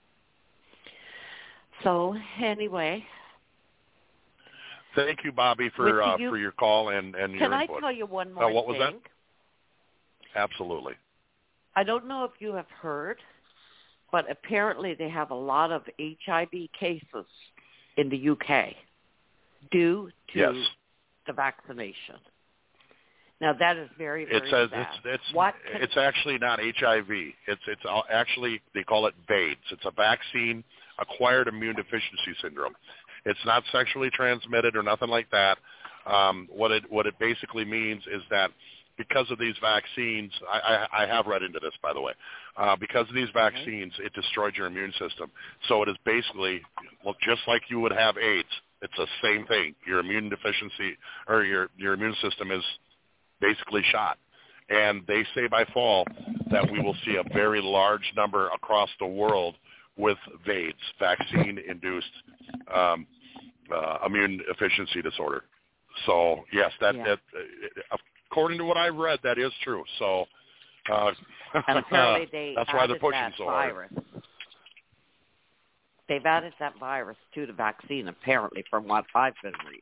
So anyway. Thank you, Bobby, for uh, you, for your call and, and your Can input. I tell you one more uh, what thing? was that? Absolutely. I don't know if you have heard, but apparently they have a lot of H I V cases in the U K due to yes. the vaccination. Now that is very, very it says sad. it's it's what can, it's actually not H I V. It's it's actually they call it V A D S. It's a vaccine acquired immune deficiency syndrome. It's not sexually transmitted or nothing like that. Um, what it what it basically means is that because of these vaccines, I, I, I have read into this, by the way. Uh, because of these vaccines, it destroyed your immune system. So it is basically, well, just like you would have AIDS, it's the same thing. Your immune deficiency or your your immune system is basically shot. And they say by fall that we will see a very large number across the world with V A D S, vaccine-induced um, uh, immune deficiency disorder. So, yes, that, yeah. that uh, according to what I've read, that is true. So uh, and apparently they that's why they're added pushing that so virus. hard. They've added that virus to the vaccine, apparently, from what I've been reading.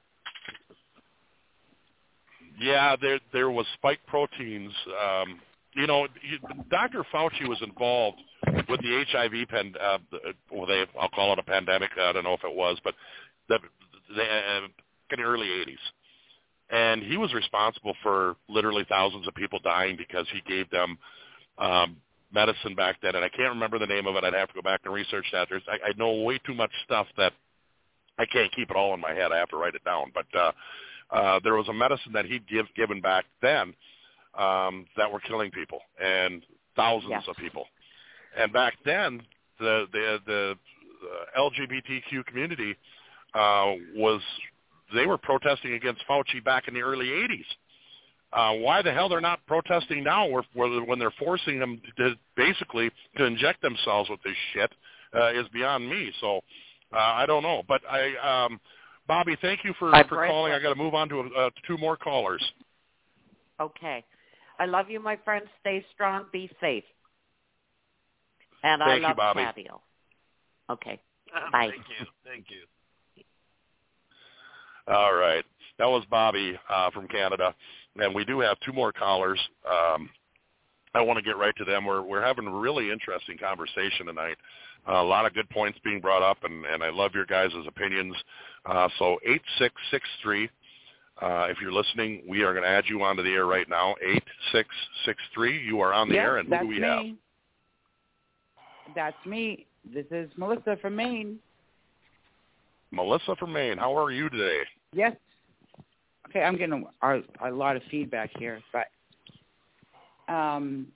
Yeah, there there was spike proteins um, you know, Doctor Fauci was involved with the H I V pen. Uh, well, they I'll call it a pandemic. I don't know if it was, but the, the uh, in the early eighties, and he was responsible for literally thousands of people dying because he gave them um, medicine back then, and I can't remember the name of it. I'd have to go back and research that. There's I, I know way too much stuff that I can't keep it all in my head. I have to write it down. But uh, uh, there was a medicine that he'd give given back then um, that were killing people, and thousands yes. of people. And back then, the the, the L G B T Q community uh, was they were protesting against Fauci back in the early eighties. Uh, why the hell they're not protesting now when they're forcing them to basically to inject themselves with this shit uh, is beyond me. So uh, I don't know. But I, um, Bobby, thank you for, for calling. I got to move on to uh, two more callers. Okay. I love you, my friend. Stay strong. Be safe. And thank I love you, Bobby. Patio. Okay. Bye. Thank you. Thank you. All right. That was Bobby uh, from Canada. And we do have two more callers. Um, I want to get right to them. We're we're having a really interesting conversation tonight. Uh, a lot of good points being brought up, and, and I love your guys' opinions. Uh, so eight six six three, uh, if you're listening, we are going to add you onto the air right now. eight six six three, you are on the yes, air, and who do we me. have? That's me. This is Melissa from Maine. Melissa from Maine. How are you today? Yes. Okay, I'm getting a, a lot of feedback here, but um,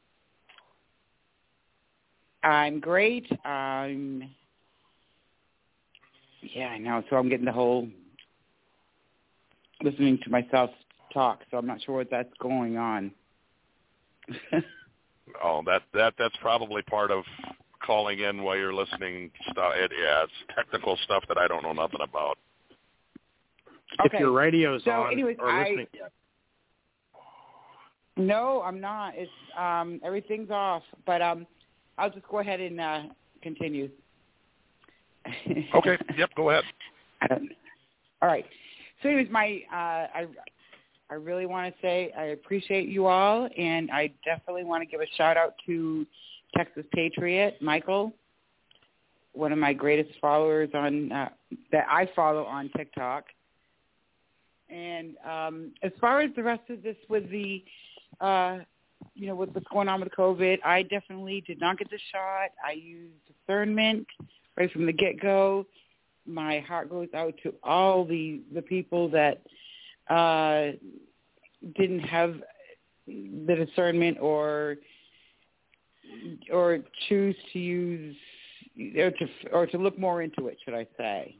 I'm great. I'm, yeah, I know. So I'm getting the whole listening to myself talk. So I'm not sure what that's going on. oh, that that that's probably part of calling in while you're listening. Stuff. It, yeah, it's technical stuff that I don't know nothing about. Okay. If your radio's so on anyways, or I, listening. No, I'm not. It's um, everything's off. But um, I'll just go ahead and uh, continue. Okay. Yep. Go ahead. I don't, all right. So, anyways, my uh, I I really want to say I appreciate you all, and I definitely want to give a shout out to Texas Patriot Michael, one of my greatest followers on uh, that I follow on TikTok. And um, as far as the rest of this with the, uh, you know, with what's going on with COVID, I definitely did not get the shot. I used discernment right from the get-go. My heart goes out to all the, the people that uh, didn't have the discernment or or choose to use or to or to look more into it, should I say.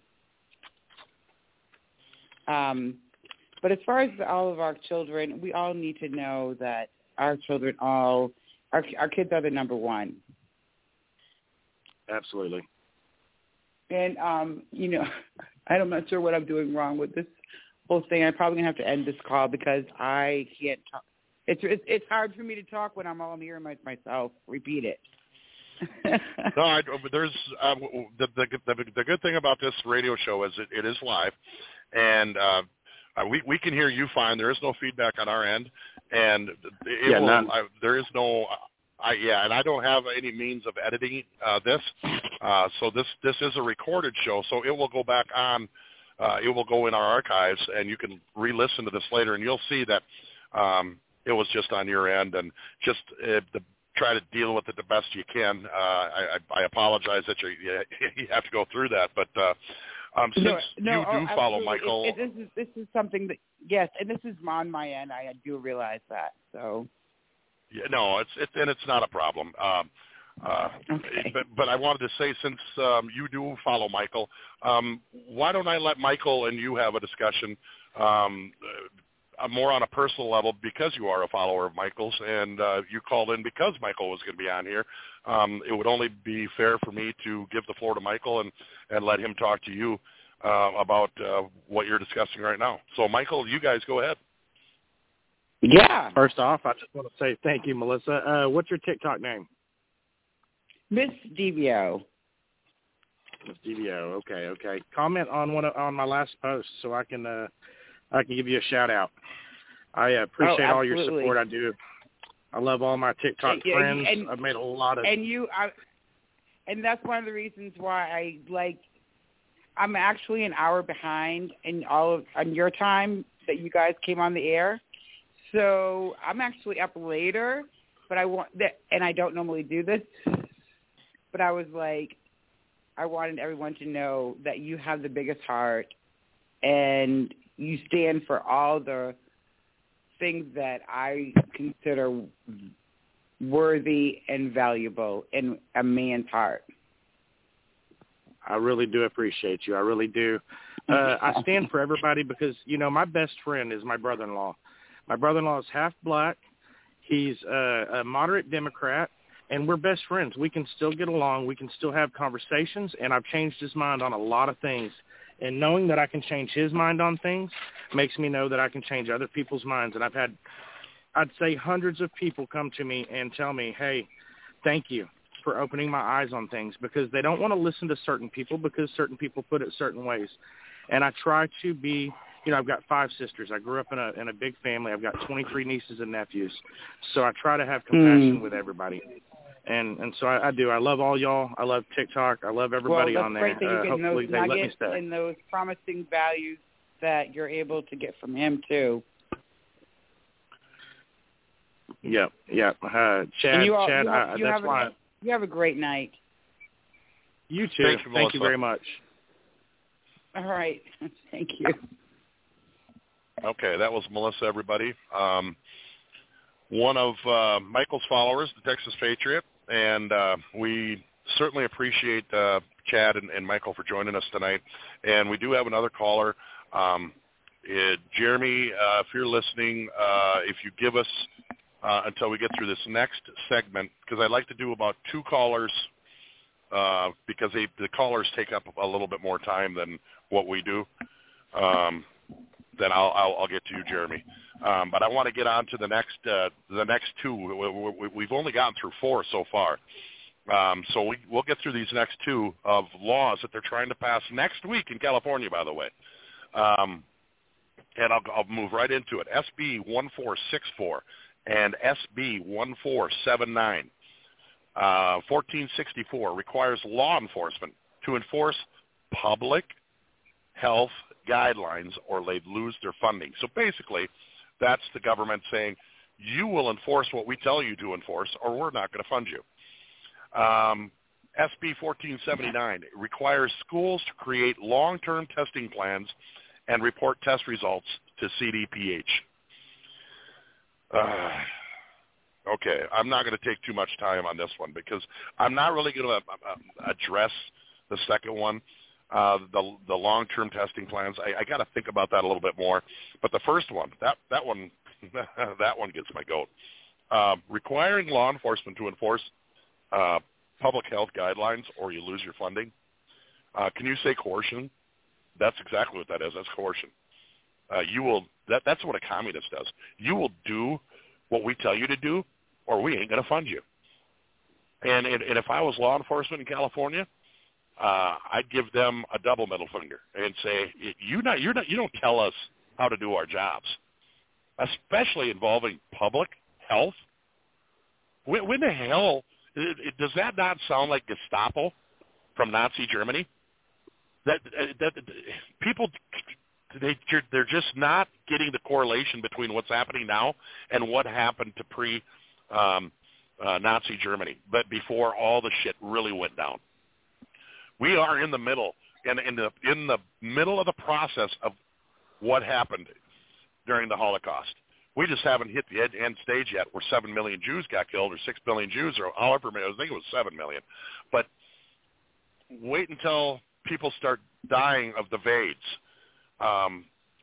Um, but as far as all of our children, we all need to know that our children all, our, our kids are the number one. Absolutely. And, um, you know, I'm not sure what I'm doing wrong with this whole thing. I'm probably going to have to end this call because I can't talk. It's, it's it's hard for me to talk when I'm all hearing my, myself repeat it. no, I, there's uh, the, the the the good thing about this radio show is it, it is live, and uh, we we can hear you fine. There is no feedback on our end, and it yeah, will, none. I, there is no. I yeah, and I don't have any means of editing uh, this, uh, so this this is a recorded show, so it will go back on. Uh, it will go in our archives, and you can re-listen to this later, and you'll see that um, it was just on your end, and just uh, the. Try to deal with it the best you can. Uh, I, I apologize that you you have to go through that, but uh, um, since no, no, you do oh, follow absolutely. Michael, it, it, this is this is something that yes, and this is on my end. I do realize that. So yeah, no, it's it's and it's not a problem. Um, uh, okay. But but I wanted to say, since um, you do follow Michael, um, why don't I let Michael and you have a discussion? Um, Uh, more on a personal level, because you are a follower of Michael's and uh, you called in because Michael was going to be on here. Um, it would only be fair for me to give the floor to Michael and, and let him talk to you uh, about uh, what you're discussing right now. So, Michael, you guys go ahead. Yeah. First off, I just want to say thank you, Melissa. Uh, what's your TikTok name? Miss D V O. Miss D V O. Okay, okay. Comment on one of, on my last post so I can. Uh, I can give you a shout out. I appreciate oh, all your support. I do. I love all my TikTok Yeah, friends. and- I've made a lot of. And you, I, and that's one of the reasons why I like. I'm actually an hour behind in all of on your time that you guys came on the air, so I'm actually up later. But I want that, and I don't normally do this. But I was like, I wanted everyone to know that you have the biggest heart, and you stand for all the things that I consider worthy and valuable in a man's heart. I really do appreciate you. I really do. Uh, I stand for everybody because, you know, my best friend is my brother-in-law. My brother-in-law is half black. He's a, a moderate Democrat, and we're best friends. We can still get along. We can still have conversations, and I've changed his mind on a lot of things. And knowing that I can change his mind on things makes me know that I can change other people's minds. And I've had, I'd say, hundreds of people come to me and tell me, hey, thank you for opening my eyes on things, because they don't want to listen to certain people because certain people put it certain ways. And I try to be, you know, I've got five sisters. I grew up in a in a big family. I've got twenty-three nieces and nephews. So I try to have compassion mm. with everybody. And and so I, I do. I love all y'all. I love TikTok. I love everybody well, on there. Well, that's great that you're uh, getting hopefully those they let me nuggets stay. and those promising values that you're able to get from him, too. Yep, yep. Uh, Chad, you all, Chad, you have, I, you that's have why. A, you have a great night. You too. Thank you, Thank you very much. All right. Thank you. Okay, that was Melissa, everybody. Um, one of uh, Michael's followers, the Texas Patriot, and uh, we certainly appreciate uh, Chad and, and Michael for joining us tonight. And we do have another caller. Um, it, Jeremy, uh, if you're listening, uh, if you give us uh, until we get through this next segment, because I'd like to do about two callers uh, because they, the callers take up a little bit more time than what we do. Um, then I'll, I'll, I'll get to you, Jeremy. Um, but I want to get on to the next uh, the next two. We, we, we've only gotten through four so far. Um, so we, we'll get through these next two of laws that they're trying to pass next week in California, by the way. Um, and I'll, I'll move right into it. S B one four six four and S B one four seven nine. Uh, fourteen sixty-four requires law enforcement to enforce public health guidelines or they'd lose their funding. So basically, that's the government saying, you will enforce what we tell you to enforce or we're not going to fund you. Um, S B fourteen seventy-nine requires schools to create long-term testing plans and report test results to C D P H. Uh, okay, I'm not going to take too much time on this one because I'm not really going to uh, address the second one, uh, the the long-term testing plans. I, I got to think about that a little bit more. But the first one, that that one, that one gets my goat. Uh, requiring law enforcement to enforce uh, public health guidelines, or you lose your funding. Uh, can you say coercion? That's exactly what that is. That's coercion. Uh, you will. That, that's what a communist does. You will do what we tell you to do, or we ain't going to fund you. And, and and if I was law enforcement in California, uh, I'd give them a double middle finger and say, "You not, you're not, you don't tell us how to do our jobs, especially involving public health. When, when the hell it, it, does that not sound like Gestapo from Nazi Germany? That that, that people." They, they're just not getting the correlation between what's happening now and what happened to pre um, uh, Nazi Germany, but before all the shit really went down. We are in the middle, in, in the in the middle of the process of what happened during the Holocaust. We just haven't hit the end, end stage yet, where seven million Jews got killed, or six billion Jews, or however many. I think it was seven million. But wait until people start dying of the VAIDS. Um,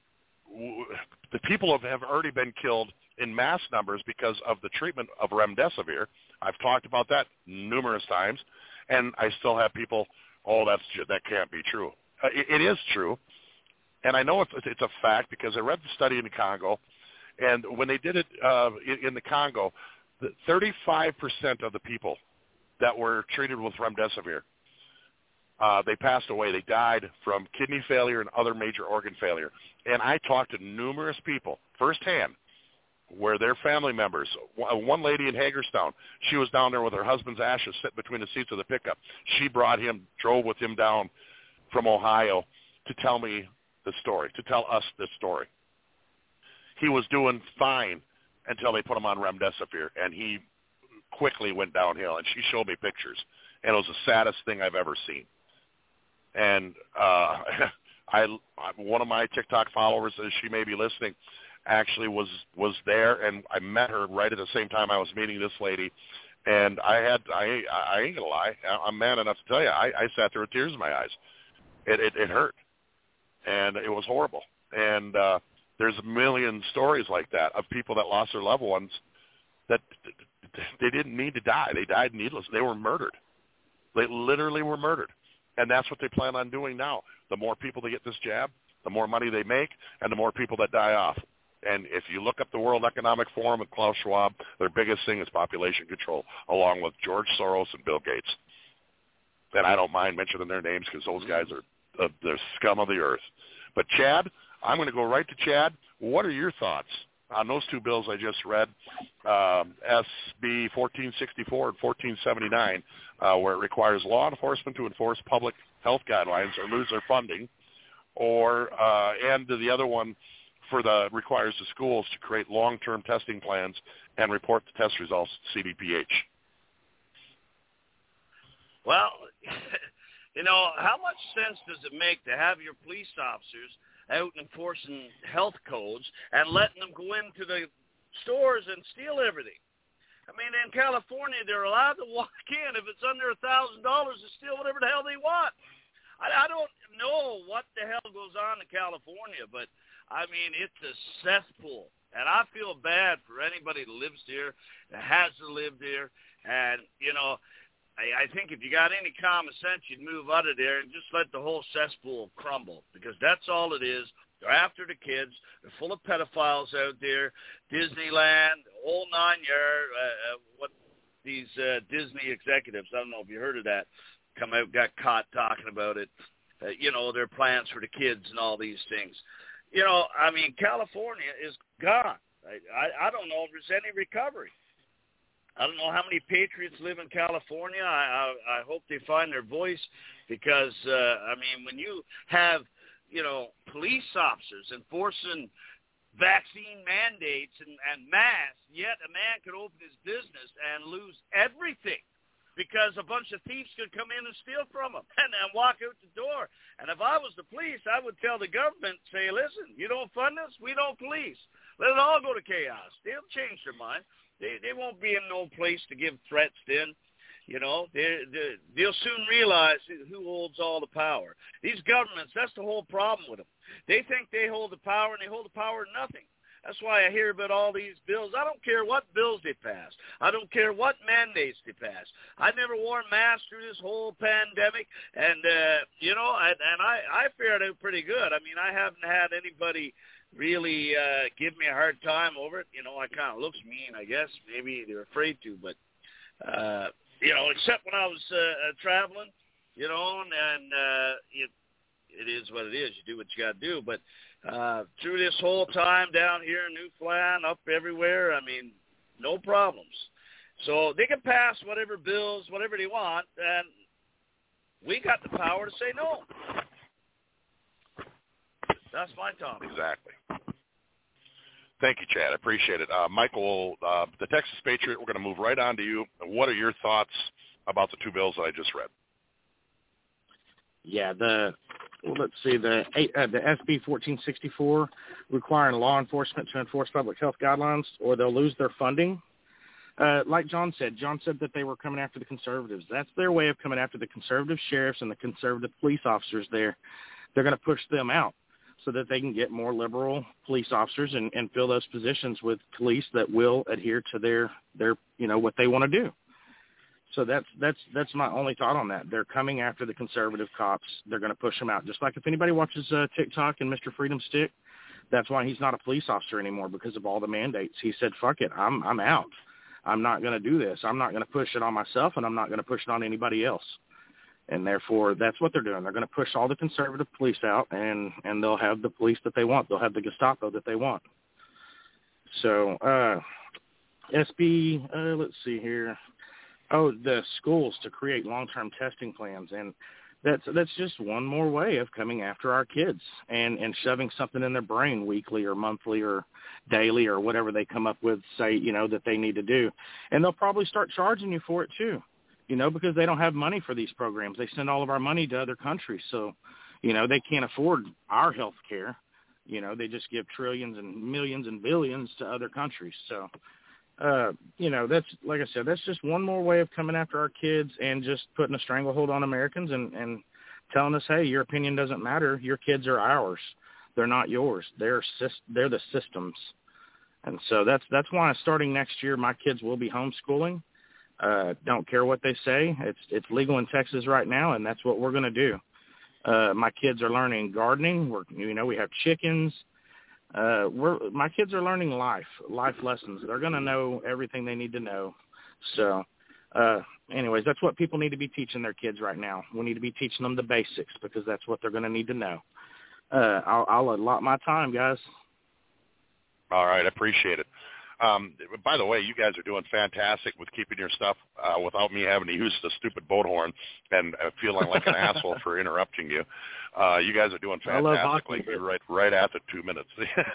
the people have, have already been killed in mass numbers because of the treatment of remdesivir. I've talked about that numerous times, and I still have people, oh, that's that can't be true. Uh, it, it is true, and I know it's, it's a fact because I read the study in the Congo, and when they did it uh, in, in the Congo, the thirty-five percent of the people that were treated with remdesivir, Uh, they passed away. They died from kidney failure and other major organ failure. And I talked to numerous people firsthand where their family members, one lady in Hagerstown, she was down there with her husband's ashes sitting between the seats of the pickup. She brought him, drove with him down from Ohio to tell me the story, to tell us this story. He was doing fine until they put him on remdesivir, and he quickly went downhill, and she showed me pictures, and it was the saddest thing I've ever seen. And uh, I, one of my TikTok followers, as she may be listening, actually was was there, and I met her right at the same time I was meeting this lady, and I had I I ain't gonna lie, I'm man enough to tell you, I, I sat there with tears in my eyes. It it, it hurt, and it was horrible. And uh, there's a million stories like that of people that lost their loved ones that they didn't need to die. They died needless. They were murdered. They literally were murdered. And that's what they plan on doing now. The more people that get this jab, the more money they make, and the more people that die off. And if you look up the World Economic Forum and Klaus Schwab, their biggest thing is population control, along with George Soros and Bill Gates. And I don't mind mentioning their names because those guys are uh, the scum of the earth. But Chad, I'm going to go right to Chad. What are your thoughts on those two bills I just read, um, S B fourteen sixty-four and fourteen seventy-nine, uh, where it requires law enforcement to enforce public health guidelines or lose their funding, or uh, and the other one for the requires the schools to create long-term testing plans and report the test results to C D P H? Well, you know, how much sense does it make to have your police officers out enforcing health codes and letting them go into the stores and steal everything? I mean, in California, they're allowed to walk in if it's under a thousand dollars to steal whatever the hell they want. I, I don't know what the hell goes on in California, but I mean, it's a cesspool, and I feel bad for anybody that lives there, that has to live there, and you know, I, I think if you got any common sense, you'd move out of there and just let the whole cesspool crumble, because that's all it is. They're after the kids. They're full of pedophiles out there. Disneyland, the whole nine yard. Uh, what these uh, Disney executives, I don't know if you heard of that, come out, got caught talking about it. Uh, you know, their plans for the kids and all these things. You know, I mean, California is gone. I, I, I don't know if there's any recovery. I don't know how many patriots live in California. I, I, I hope they find their voice, because, uh, I mean, when you have, you know, police officers enforcing vaccine mandates and, and masks, yet a man could open his business and lose everything because a bunch of thieves could come in and steal from him and, and walk out the door. And if I was the police, I would tell the government, say, listen, you don't fund us, we don't police. Let it all go to chaos. They'll change their mind. They they won't be in no place to give threats then. You know, they they'll soon realize who holds all the power. These governments, that's the whole problem with them. They think they hold the power, and they hold the power of nothing. That's why I hear about all these bills. I don't care what bills they pass. I don't care what mandates they pass. I never wore a mask through this whole pandemic, and, uh, you know, and, and I, I fared out pretty good. I mean, I haven't had anybody really uh, give me a hard time over it. You know, I kind of looks mean, I guess. Maybe they're afraid to, but, uh, you know, except when I was uh, traveling, you know, and, and uh, it, it is what it is. You do what you got to do. But uh, through this whole time down here in Newfoundland, up everywhere, I mean, no problems. So they can pass whatever bills, whatever they want, and we got the power to say no. That's my topic. Exactly. Thank you, Chad. I appreciate it. Uh, Michael, uh, the Texas Patriot, we're going to move right on to you. What are your thoughts about the two bills that I just read? Yeah, the well, let's see, the uh, the S B fourteen sixty-four requiring law enforcement to enforce public health guidelines, or they'll lose their funding. Uh, like John said, John said that they were coming after the conservatives. That's their way of coming after the conservative sheriffs and the conservative police officers there. They're going to push them out so that they can get more liberal police officers and, and fill those positions with police that will adhere to their, their you know, what they want to do. So that's that's that's my only thought on that. They're coming after the conservative cops. They're going to push them out. Just like if anybody watches uh, TikTok and Mister Freedom Stick, that's why he's not a police officer anymore, because of all the mandates. He said, fuck it, I'm I'm out. I'm not going to do this. I'm not going to push it on myself, and I'm not going to push it on anybody else. And therefore, that's what they're doing. They're going to push all the conservative police out, and, and they'll have the police that they want. They'll have the Gestapo that they want. So uh, S B, uh, let's see here. Oh, the schools to create long-term testing plans, and that's that's just one more way of coming after our kids and, and shoving something in their brain weekly or monthly or daily or whatever they come up with, say, you know, that they need to do. And they'll probably start charging you for it too, you know, because they don't have money for these programs. They send all of our money to other countries. So, you know, they can't afford our health care. You know, they just give trillions and millions and billions to other countries. So, uh, you know, that's, like I said, that's just one more way of coming after our kids and just putting a stranglehold on Americans and, and telling us, hey, your opinion doesn't matter. Your kids are ours. They're not yours. They're they're the system's. And so that's that's why starting next year, my kids will be homeschooling. Uh, don't care what they say. It's it's legal in Texas right now, and that's what we're going to do. Uh, my kids are learning gardening. We're, you know, we have chickens. Uh, we're, my kids are learning life, life lessons. They're going to know everything they need to know. So, uh, anyways, that's what people need to be teaching their kids right now. We need to be teaching them the basics because that's what they're going to need to know. Uh, I'll, I'll allot my time, guys. All right, I appreciate it. Um, by the way, you guys are doing fantastic with keeping your stuff uh, without me having to use the stupid boat horn and uh, feeling like an asshole for interrupting you. Uh, you guys are doing fantastic. Like you're right, right at the two minutes.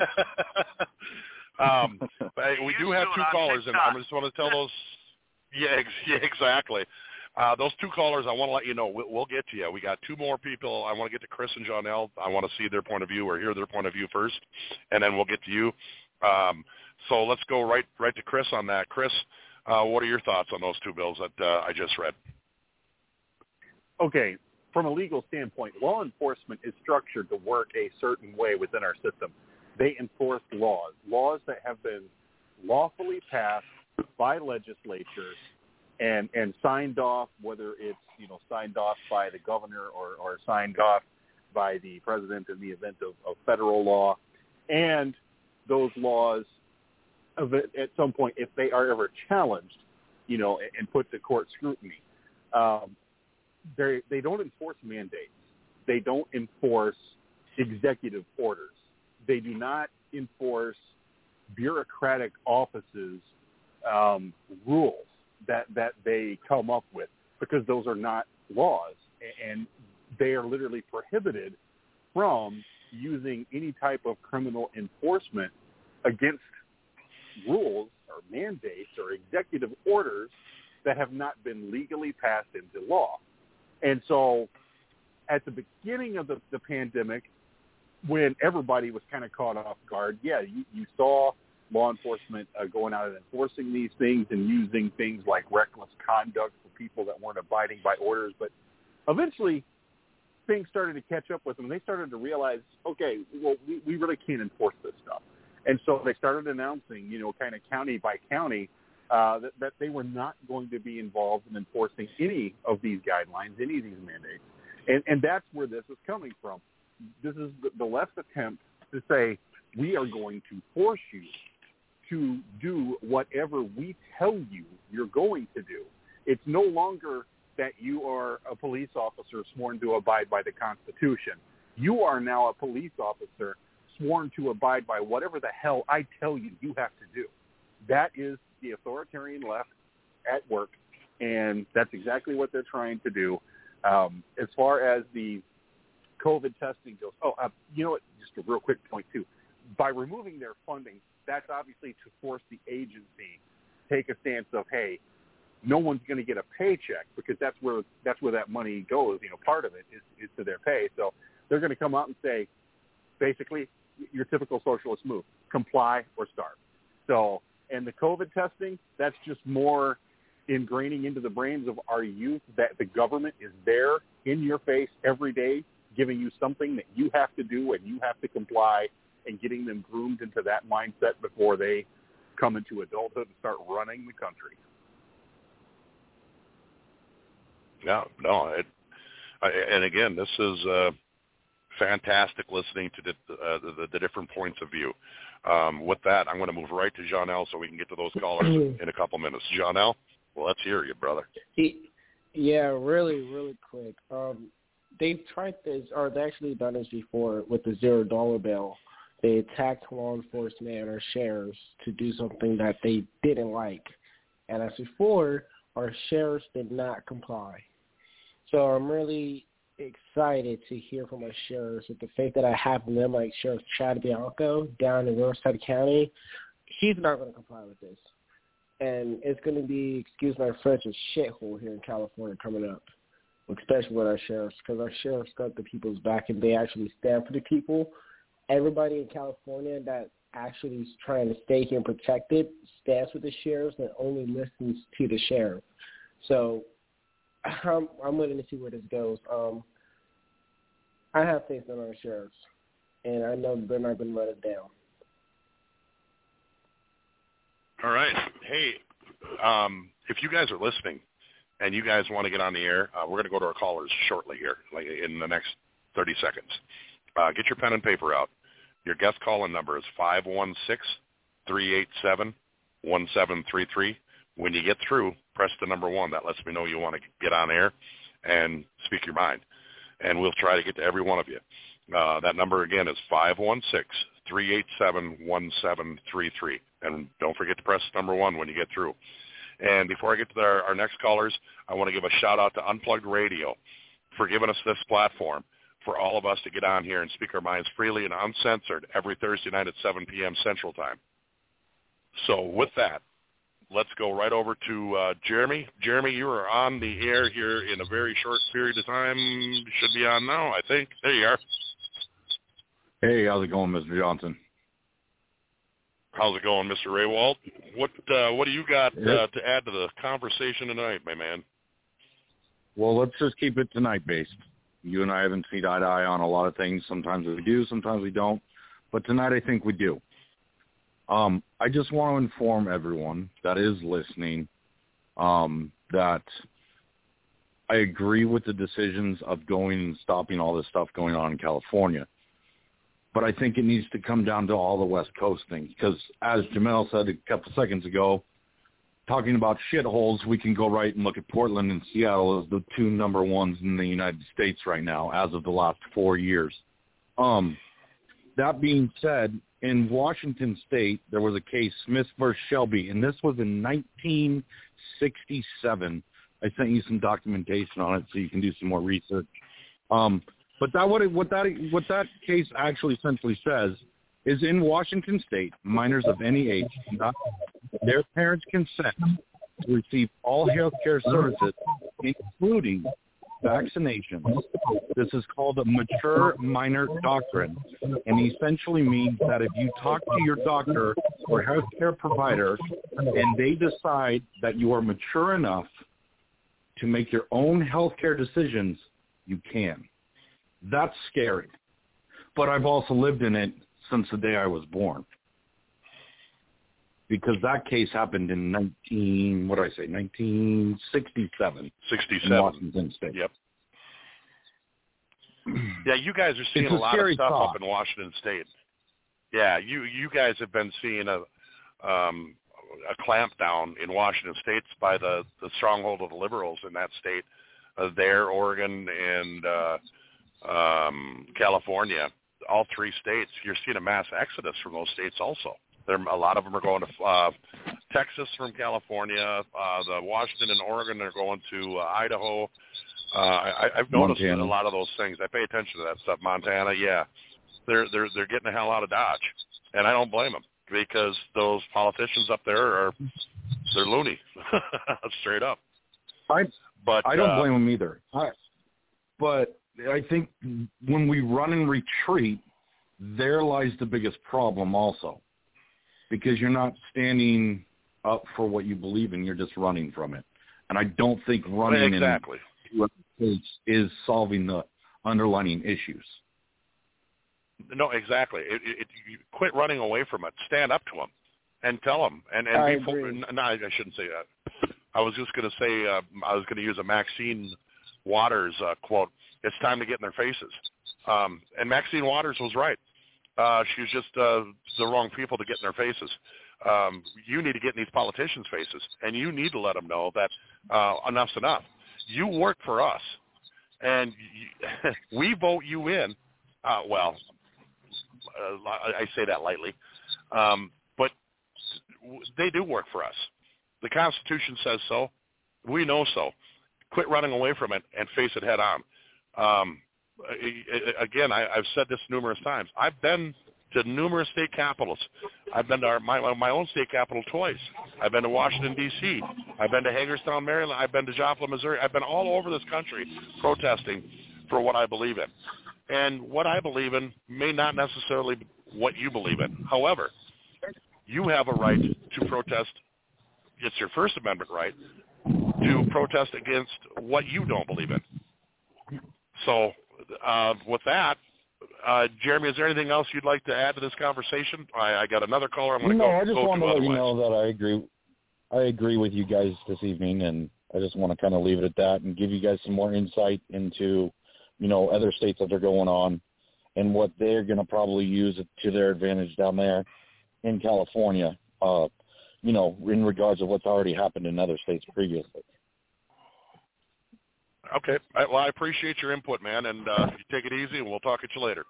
um, but we do have two callers, and I just want to tell those. Yeah, ex- yeah exactly. Uh, those two callers, I want to let you know, we'll, we'll get to you. We got two more people. I want to get to Chris and Jonelle. I want to see their point of view or hear their point of view first, and then we'll get to you. Um, so let's go right right to Chris on that. Chris, uh, what are your thoughts on those two bills that uh, I just read? Okay, from a legal standpoint, law enforcement is structured to work a certain way within our system. They enforce laws, laws that have been lawfully passed by legislatures and, and signed off, whether it's, you know, signed off by the governor or, or signed off by the president in the event of, of federal law. And those laws, at some point, if they are ever challenged, you know, and put to court scrutiny, um, they they don't enforce mandates. They don't enforce executive orders. They do not enforce bureaucratic offices' um, rules that that they come up with, because those are not laws, and they are literally prohibited from using any type of criminal enforcement against rules or mandates or executive orders that have not been legally passed into law. And so at the beginning of the, the pandemic, when everybody was kind of caught off guard, yeah, you, you saw law enforcement uh, going out and enforcing these things and using things like reckless conduct for people that weren't abiding by orders. But eventually things started to catch up with them. They started to realize, okay, well, we, we really can't enforce this stuff. And so they started announcing, you know, kind of county by county, uh, that, that they were not going to be involved in enforcing any of these guidelines, any of these mandates. And, and that's where this is coming from. This is the, the left's attempt to say, we are going to force you to do whatever we tell you you're going to do. It's no longer that you are a police officer sworn to abide by the Constitution. You are now a police officer sworn to abide by whatever the hell I tell you you have to do. That is the authoritarian left at work, and that's exactly what they're trying to do. Um, as far as the COVID testing goes, oh, uh, you know what, just a real quick point, too. By removing their funding, that's obviously to force the agency take a stance of, hey, no one's going to get a paycheck, because that's where that's where that money goes. You know, part of it is, is to their pay. So they're going to come out and say, basically, your typical socialist move, comply or starve. So, and the COVID testing, that's just more ingraining into the brains of our youth that the government is there in your face every day, giving you something that you have to do and you have to comply, and getting them groomed into that mindset before they come into adulthood and start running the country. No, no. It, I, and again, this is uh, fantastic listening to the, uh, the, the different points of view. Um, with that, I'm going to move right to Jonelle so we can get to those callers in a couple minutes. Jonelle, well, let's hear you, brother. Yeah, really, really quick. Um, they've tried this, or they actually done this before with the zero dollar bill. they attacked law enforcement and our sheriffs to do something that they didn't like. And as before, our sheriffs did not comply. So I'm really excited to hear from our sheriffs with the faith that I have in them, like Sheriff Chad Bianco down in Riverside County. He's not going to comply with this. And it's going to be, excuse my French, a shithole here in California coming up, especially with our sheriffs, because our sheriffs got the people's back and they actually stand for the people. Everybody in California that actually is trying to stay here and protect it stands with the sheriffs and only listens to the sheriff. So I'm, I'm waiting to see where this goes. Um, I have faith in our sheriffs, and I know they're not going to let us down. All right. Hey, um, if you guys are listening and you guys want to get on the air, uh, we're going to go to our callers shortly here, like in the next thirty seconds. Uh, get your pen and paper out. Your guest call-in number is five one six, three eight seven, one seven three three. When you get through, press the number one. That lets me know you want to get on air and speak your mind. And we'll try to get to every one of you. Uh, that number, again, is five one six, three eight seven, one seven three three. And don't forget to press number one when you get through. And before I get to our, our next callers, I want to give a shout-out to Unplugged Radio for giving us this platform for all of us to get on here and speak our minds freely and uncensored every Thursday night at seven p.m. Central Time. So with that, let's go right over to uh, Jeremy. Jeremy, you are on the air here in a very short period of time. Should be on now, I think. There you are. Hey, how's it going, Mister Johnson? How's it going, Mister Raywald? What uh, what do you got uh, to add to the conversation tonight, my man? Well, let's just keep it tonight-based. You and I haven't seen eye to eye on a lot of things. Sometimes we do, sometimes we don't. But tonight I think we do. Um, I just want to inform everyone that is listening um, that I agree with the decisions of going and stopping all this stuff going on in California. But I think it needs to come down to all the West Coast things because, as Jamel said a couple seconds ago, talking about shitholes, we can go right and look at Portland and Seattle as the two number ones in the United States right now as of the last four years. Um, that being said, in Washington State, there was a case, Smith versus Shelby, and this was in nineteen sixty-seven. I sent you some documentation on it so you can do some more research. Um, but that what, it, what that what that case actually essentially says is in Washington State, minors of any age, not their parents' consent to receive all health care services, including vaccinations. This is called a mature minor doctrine, and essentially means that if you talk to your doctor or health care provider and they decide that you are mature enough to make your own health care decisions, you can. That's scary. But I've also lived in it since the day I was born. Because that case happened in nineteen, what did I say, nineteen sixty-seven. sixty-seven. In Washington State. Yep. Yeah, you guys are seeing It's a a lot of scary stuff thought. up in Washington State. Yeah, you you guys have been seeing a um, a clampdown in Washington State by the, the stronghold of the liberals in that state, uh, there, Oregon, and uh, um, California. All three states, you're seeing a mass exodus from those states also. There, a lot of them are going to uh, Texas from California. Uh, the Washington and Oregon are going to uh, Idaho. Uh, I, I've noticed Montana. a lot of those things. I pay attention to that stuff. Montana, yeah, they're they're they're getting the hell out of Dodge, and I don't blame them because those politicians up there are they're loony, straight up. I but I don't uh, blame them either. I, but I think when we run and retreat, there lies the biggest problem also, because you're not standing up for what you believe in. You're just running from it, and I don't think running exactly. in is solving the underlying issues. No, exactly. It, it, you quit running away from it. Stand up to them and tell them. And, and I before, agree. no, I shouldn't say that. I was just going to say uh, I was going to use a Maxine Waters uh, quote. It's time to get in their faces. Um, and Maxine Waters was right. Uh, she was just uh, the wrong people to get in their faces. Um, you need to get in these politicians' faces, and you need to let them know that uh, enough's enough. You work for us, and you, we vote you in. Uh, well, uh, I say that lightly, um, but they do work for us. The Constitution says so. We know so. Quit running away from it and face it head on. Um, again, I, I've said this numerous times. I've been to numerous state capitals. I've been to our, my, my own state capital twice. I've been to Washington, D C I've been to Hagerstown, Maryland. I've been to Joplin, Missouri. I've been all over this country protesting for what I believe in. And what I believe in may not necessarily be what you believe in. However, you have a right to protest. It's your First Amendment right to protest against what you don't believe in. So uh, with that, uh, Jeremy, is there anything else you'd like to add to this conversation? I, I got another caller. I'm going to no, go. I just go wanted to let otherwise. you know that I agree. I agree with you guys this evening, and I just want to kind of leave it at that and give you guys some more insight into, you know, other states that are going on and what they're going to probably use to their advantage down there in California. Uh, you know, in regards to what's already happened in other states previously. Okay. I, well, I appreciate your input, man, and uh, you take it easy, and we'll talk at you later.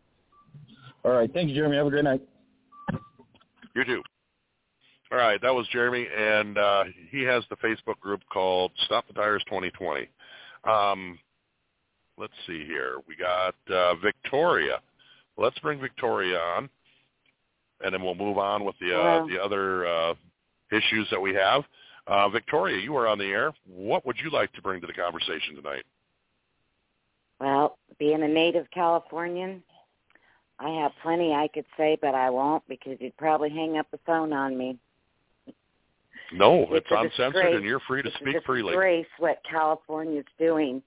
All right. Thank you, Jeremy. Have a great night. You too. All right. That was Jeremy, and uh, he has the Facebook group called Stop the Tires twenty twenty. Um, let's see here. We got uh, Victoria. Let's bring Victoria on, and then we'll move on with the, uh, the other uh, issues that we have. Uh, Victoria, you are on the air. What would you like to bring to the conversation tonight? Well, being a native Californian, I have plenty I could say, but I won't because you'd probably hang up the phone on me. No, it's, it's uncensored, disgrace. and you're free to it's speak a freely. Disgrace what California's doing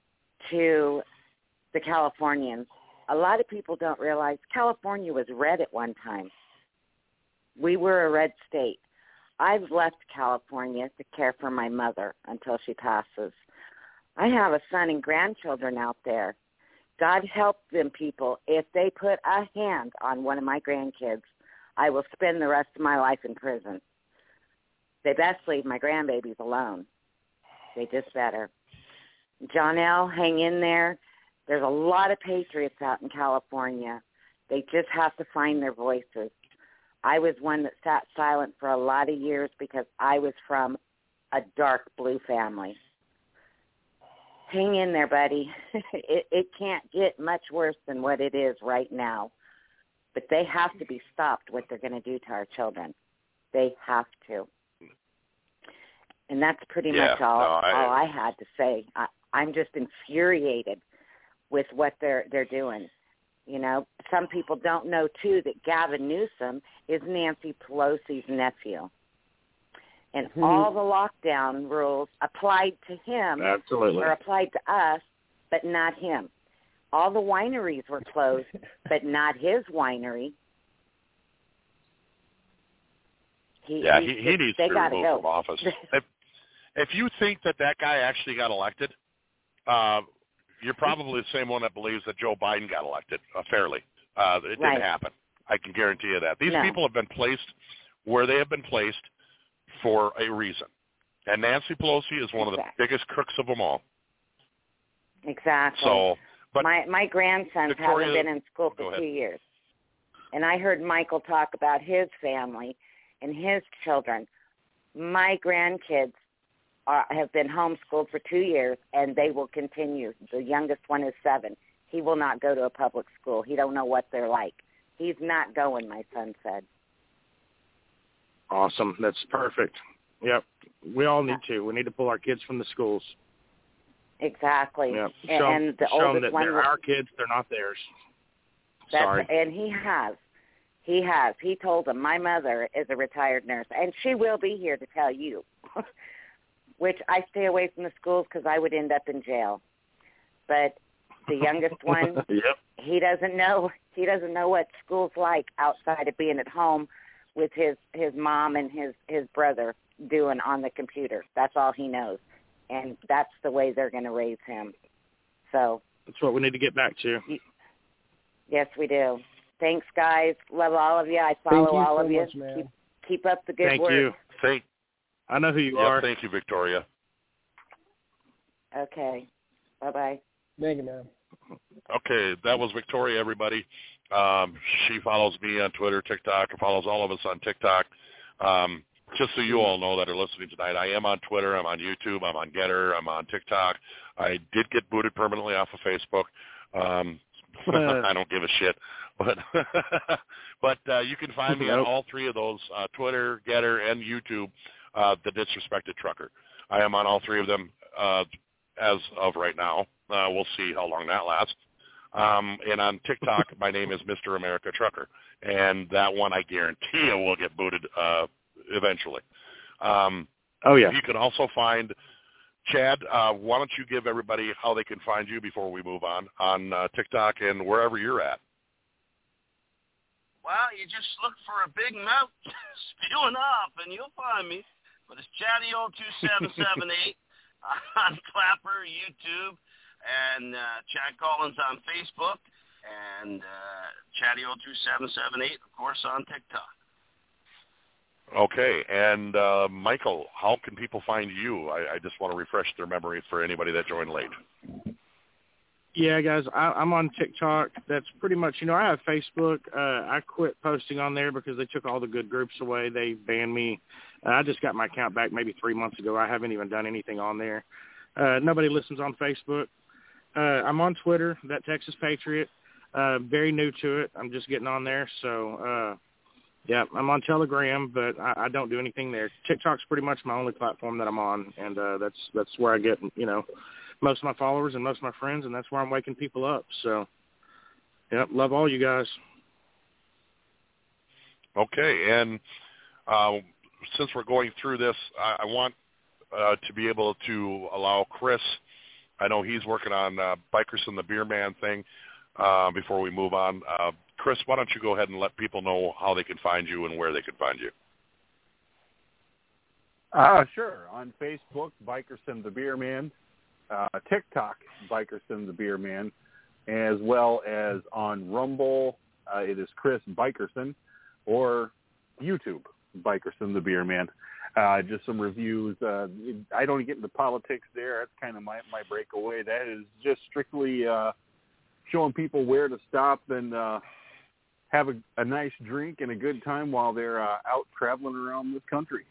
to the Californians. A lot of people don't realize California was red at one time. We were a red state. I've left California to care for my mother until she passes. I have a son and grandchildren out there. God help them people. If they put a hand on one of my grandkids, I will spend the rest of my life in prison. They best leave my grandbabies alone. They just better. John L., hang in there. There's a lot of patriots out in California. They just have to find their voices. I was one that sat silent for a lot of years because I was from a dark blue family. Hang in there, buddy. it, it can't get much worse than what it is right now. But they have to be stopped, what they're going to do to our children. They have to. And that's pretty yeah, much all, no, I, all I had to say. I, I'm just infuriated with what they're they're doing. You know, some people don't know, too, that Gavin Newsom is Nancy Pelosi's nephew. And Hmm. all the lockdown rules applied to him Absolutely. or applied to us, but not him. All the wineries were closed, but not his winery. He, yeah, he, he, he needs they to be gotta removed go. from office. if, if you think that that guy actually got elected, uh, you're probably the same one that believes that Joe Biden got elected uh, fairly. Uh, it Right. didn't happen. I can guarantee you that. These No. people have been placed where they have been placed for a reason. And Nancy Pelosi is one of the Exactly. biggest crooks of them all. Exactly. So, but my my grandsons Victoria, haven't been in school go for ahead. two years, and I heard Michael talk about his family and his children. My grandkids are, have been homeschooled for two years, and they will continue. The youngest one is seven. He will not go to a public school. He don't know what they're like. He's not going, my son said. Awesome. That's perfect. Yep. We all need to. We need to pull our kids from the schools. Exactly. Yep. And, Show, and the show them oldest that one they're was- our kids. They're not theirs. That's, Sorry. And he has. He has. He told them, my mother is a retired nurse, and she will be here to tell you, which I stay away from the schools because I would end up in jail. But the youngest one, Yep. he doesn't know. He doesn't know what school's like outside of being at home with his, his mom and his, his brother doing on the computer. That's all he knows. And that's the way they're going to raise him. So That's what we need to get back to. yes, we do. Thanks, guys. Love all of you. I follow Thank you all so of you. much, man. Keep, keep up the good Thank work. you. Thank, I know who you yeah, are. thank you, Victoria. Okay. Bye-bye. Thank you, man. Okay, that was Victoria, everybody. Um, she follows me on Twitter, TikTok, and follows all of us on TikTok. Um, just so you all know that are listening tonight, I am on Twitter, I'm on YouTube, I'm on Getter, I'm on TikTok. I did get booted permanently off of Facebook. Um, I don't give a shit. But but uh, you can find me on all three of those, uh, Twitter, Getter, and YouTube, uh, The Disrespected Trucker. I am on all three of them uh, as of right now. Uh, we'll see how long that lasts. Um, and on TikTok, my name is Mister America Trucker. And that one I guarantee I will get booted uh, eventually. Um, oh, yeah. You can also find Chad. Uh, why don't you give everybody how they can find you before we move on, on uh, TikTok and wherever you're at? Well, you just look for a big mouth spewing off, and you'll find me. But it's Chatty O two seven seven eight on Clapper, YouTube, and uh, Chad Collins on Facebook, and uh, Chatty O two seven seven eight, of course, on TikTok. Okay, and uh, Michael, how can people find you? I, I just want to refresh their memory for anybody that joined late. Yeah, guys, I, I'm on TikTok. That's pretty much, you know, I have Facebook. Uh, I quit posting on there because they took all the good groups away. They banned me. Uh, I just got my account back maybe three months ago. I haven't even done anything on there. Uh, nobody listens on Facebook. Uh, I'm on Twitter, That Texas Patriot. Uh, very new to it. I'm just getting on there. So, uh, yeah, I'm on Telegram, but I, I don't do anything there. TikTok's pretty much my only platform that I'm on, and uh, that's that's where I get, you know, most of my followers and most of my friends, and that's where I'm waking people up. So, yeah, love all you guys. Okay, and uh, since we're going through this, I, I want uh, to be able to allow Chris, I know he's working on uh, Bikerson the Beer Man thing, uh, before we move on. Uh, Chris, why don't you go ahead and let people know how they can find you and where they can find you? Uh, sure. On Facebook, Bikerson the Beer Man. Uh, TikTok, Bikerson the Beer Man, as well as on Rumble, uh, it is Chris Bikerson, or YouTube, Bikerson the Beer Man. Uh, just some reviews. Uh, I don't get into politics there. That's kind of my, my breakaway. That is just strictly uh, showing people where to stop and uh, have a, a nice drink and a good time while they're uh, out traveling around this country.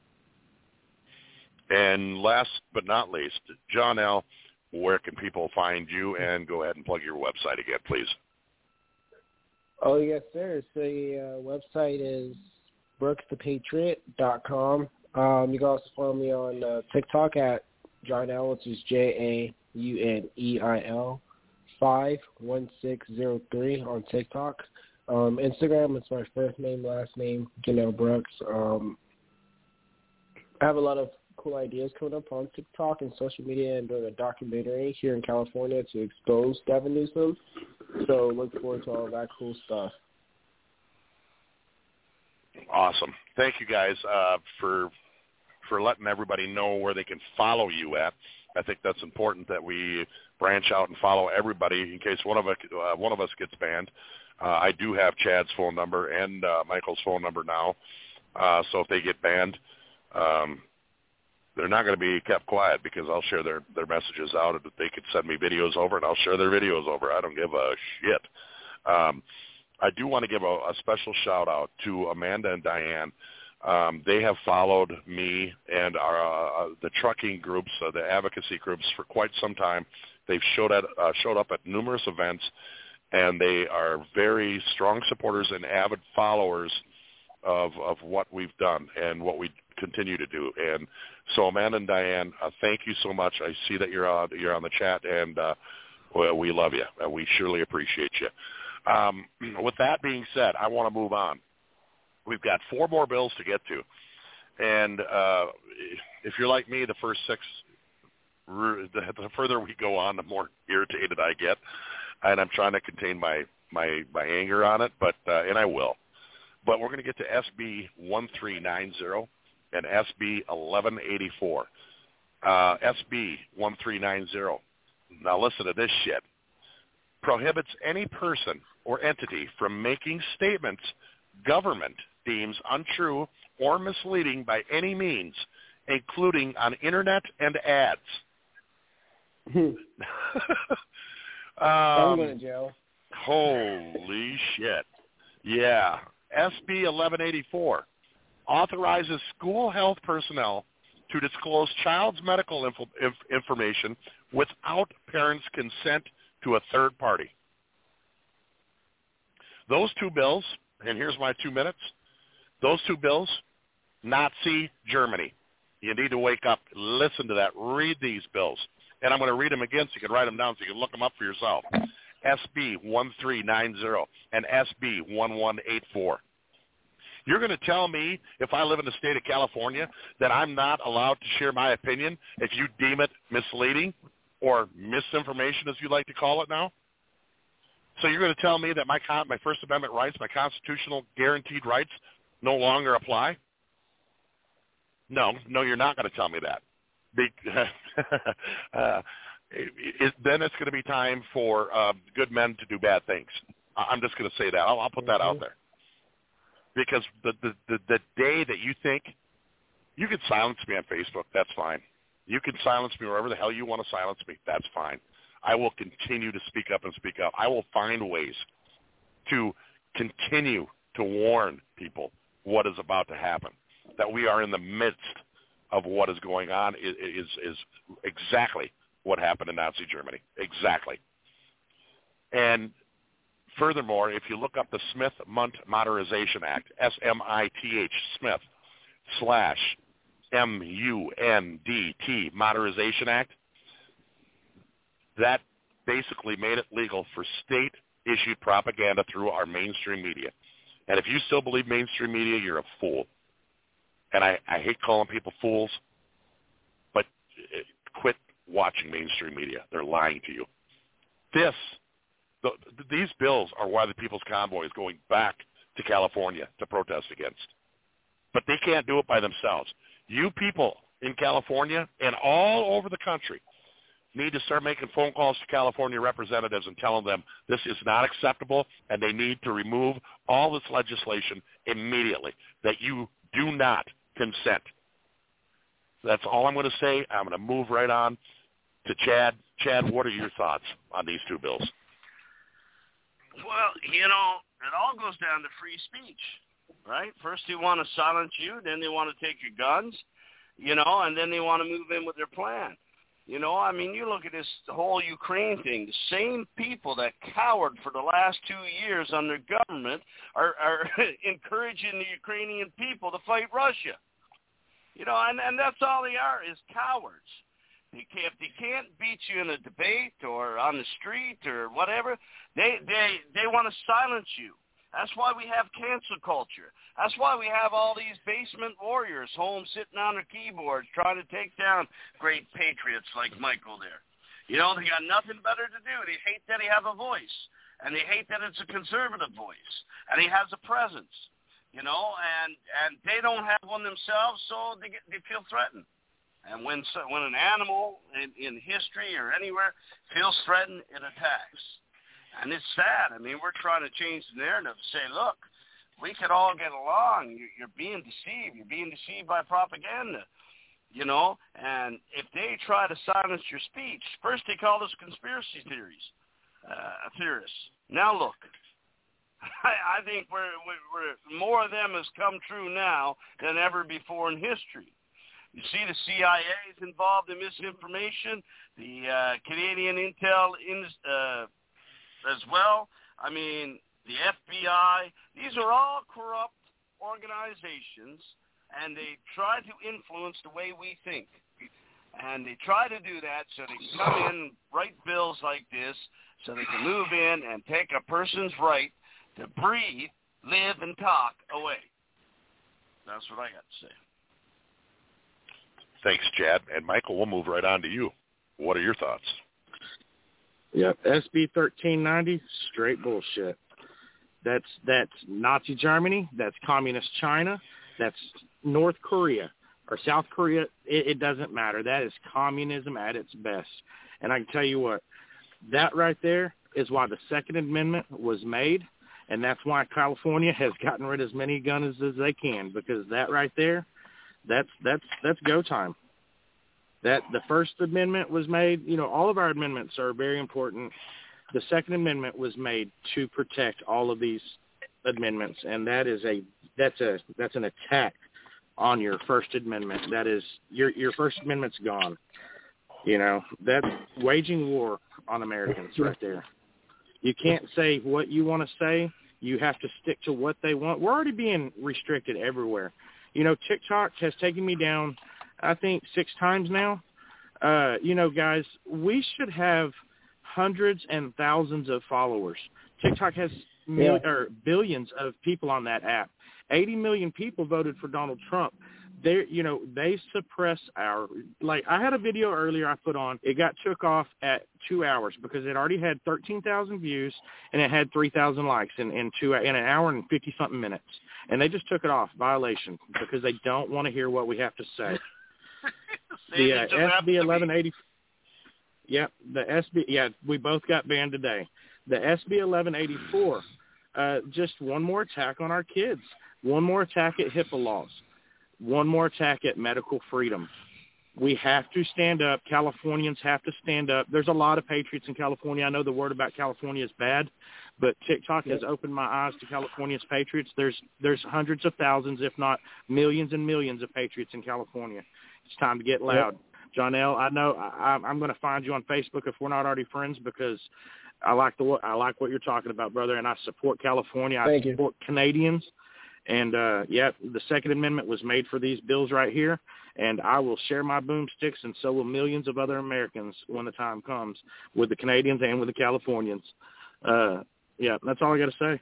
And last but not least, John L., where can people find you? And go ahead and plug your website again, please. Oh, yes, sir. So the uh, website is brooks the patriot dot com. Um, you can also follow me on uh, TikTok at John L., which is J A U N E I L five one six zero three on TikTok. Um, Instagram, it's my first name, last name, Janelle Brooks. Um, I have a lot of cool ideas coming up on TikTok and social media, and doing a documentary here in California to expose Gavin Newsom. So look forward to all that cool stuff. Awesome. Thank you guys uh, for for letting everybody know where they can follow you at. I think that's important that we branch out and follow everybody in case one of us uh, one of us gets banned. Uh, I do have Chad's phone number and uh, Michael's phone number now, uh, so if they get banned, um, they're not going to be kept quiet because I'll share their, their messages out. They could send me videos over, and I'll share their videos over. I don't give a shit. Um, I do want to give a, a special shout-out to Amanda and Diane. Um, they have followed me and our, uh, the trucking groups, uh, the advocacy groups, for quite some time. They've showed, at, uh, showed up at numerous events, and they are very strong supporters and avid followers of, of what we've done and what we continue to do. And so, Amanda and Diane, uh, thank you so much. I see that you're on, you're on the chat, and uh, well, we love you. And we surely appreciate you. Um, with that being said, I want to move on. We've got four more bills to get to. And uh, if you're like me, the first six, the, the further we go on, the more irritated I get. And I'm trying to contain my, my, my anger on it, but uh, and I will. But we're going to get to S B one three nine zero and S B eleven eighty-four. Uh, S B one three nine zero, now listen to this shit, prohibits any person or entity from making statements government deems untrue or misleading by any means, including on Internet and ads. um, I'm going to jail. Holy shit. Yeah. S B eleven eighty-four authorizes school health personnel to disclose child's medical inf- inf- information without parents' consent to a third party. Those two bills, and here's my two minutes, those two bills, Nazi Germany. You need to wake up, listen to that, read these bills. And I'm going to read them again so you can write them down so you can look them up for yourself. S B one three nine zero and S B one one eight four. You're going to tell me, if I live in the state of California, that I'm not allowed to share my opinion if you deem it misleading or misinformation, as you like to call it now? So you're going to tell me that my con- my First Amendment rights, my constitutional guaranteed rights, no longer apply? No, no, you're not going to tell me that. Be- uh, it, it, then it's going to be time for uh, good men to do bad things. I'm just going to say that. I'll, I'll put that out there. Because the, the, the, the day that you think, you can silence me on Facebook, that's fine. You can silence me wherever the hell you want to silence me, that's fine. I will continue to speak up and speak up. I will find ways to continue to warn people what is about to happen. That we are in the midst of what is going on is, is, is exactly what happened in Nazi Germany. Exactly. And furthermore, if you look up the Smith-Mundt Modernization Act, S M I T H, Smith, slash M U N D T, Modernization Act, that basically made it legal for state-issued propaganda through our mainstream media. And if you still believe mainstream media, you're a fool. And I, I hate calling people fools, but quit watching mainstream media. They're lying to you. This, the, these bills are why the People's Convoy is going back to California to protest against. But they can't do it by themselves. You people in California and all over the country need to start making phone calls to California representatives and telling them this is not acceptable and they need to remove all this legislation immediately, that you do not consent. That's all I'm going to say. I'm going to move right on to Chad. Chad, what are your thoughts on these two bills? Well, you know, it all goes down to free speech, right? First they want to silence you, then they want to take your guns, you know, and then they want to move in with their plan. You know, I mean, you look at this whole Ukraine thing, the same people that cowered for the last two years under government are, are encouraging the Ukrainian people to fight Russia. You know, and, and that's all they are, is cowards. They can't, they can't beat you in a debate or on the street or whatever. They, they, they want to silence you. That's why we have cancel culture. That's why we have all these basement warriors home sitting on their keyboards trying to take down great patriots like Michael there. You know, they got nothing better to do. They hate that he has a voice, and they hate that it's a conservative voice, and he has a presence, you know, and, and they don't have one themselves, so they, get, they feel threatened. And when so, when an animal in, in history or anywhere feels threatened, it attacks. And it's sad. I mean, we're trying to change the narrative to say, look, we could all get along. You're being deceived. You're being deceived by propaganda, you know. And if they try to silence your speech, first they called us conspiracy theories, uh, theorists. Now look, I, I think we're, we're, more of them has come true now than ever before in history. You see the C I A is involved in misinformation, the uh, Canadian Intel in, uh, as well. I mean, the F B I, these are all corrupt organizations, and they try to influence the way we think. And they try to do that so they can come in, write bills like this, so they can move in and take a person's right to breathe, live, and talk away. That's what I got to say. Thanks, Chad. And Michael, we'll move right on to you. What are your thoughts? Yep, S B thirteen ninety, straight bullshit. That's that's Nazi Germany. That's communist China. That's North Korea or South Korea. It, it doesn't matter. That is communism at its best. And I can tell you what, that right there is why the Second Amendment was made, and that's why California has gotten rid of as many guns as they can, because that right there, that's that's that's go time. That the First Amendment was made, you know, all of our amendments are very important The Second Amendment was made to protect all of these amendments, and that is a that's a that's an attack on your First Amendment. That is your your First Amendment's gone. You know, that's waging war on Americans right there. You can't say what you want to say. You have to stick to what they want. We're already being restricted everywhere. You know, TikTok has taken me down, I think, six times now. Uh, you know, guys, we should have hundreds and thousands of followers. TikTok has mil- Yeah. or billions of people on that app. eighty million people voted for Donald Trump. They, you know, they suppress our, like, I had a video earlier I put on. It got took off at two hours because it already had thirteen thousand views and it had three thousand likes in, in two, in an hour and fifty-something minutes. And they just took it off, violation, because they don't want to hear what we have to say. The uh, S B eleven eighty, yeah, the S B, yeah, we both got banned today. The S B eleven eighty-four, uh, just one more attack on our kids, one more attack at HIPAA laws, one more attack at medical freedom. We have to stand up. Californians have to stand up. There's a lot of patriots in California. I know the word about California is bad, but TikTok has opened my eyes to California's patriots. There's there's hundreds of thousands, if not millions and millions of patriots in California. It's time to get loud. Yep. John L., I know I, I'm going to find you on Facebook if we're not already friends, because I like the I like what you're talking about, brother, and I support California. I Thank support you. Canadians. And, uh, yeah, the Second Amendment was made for these bills right here, and I will share my boomsticks, and so will millions of other Americans when the time comes, with the Canadians and with the Californians. Uh, yeah, that's all I got to say.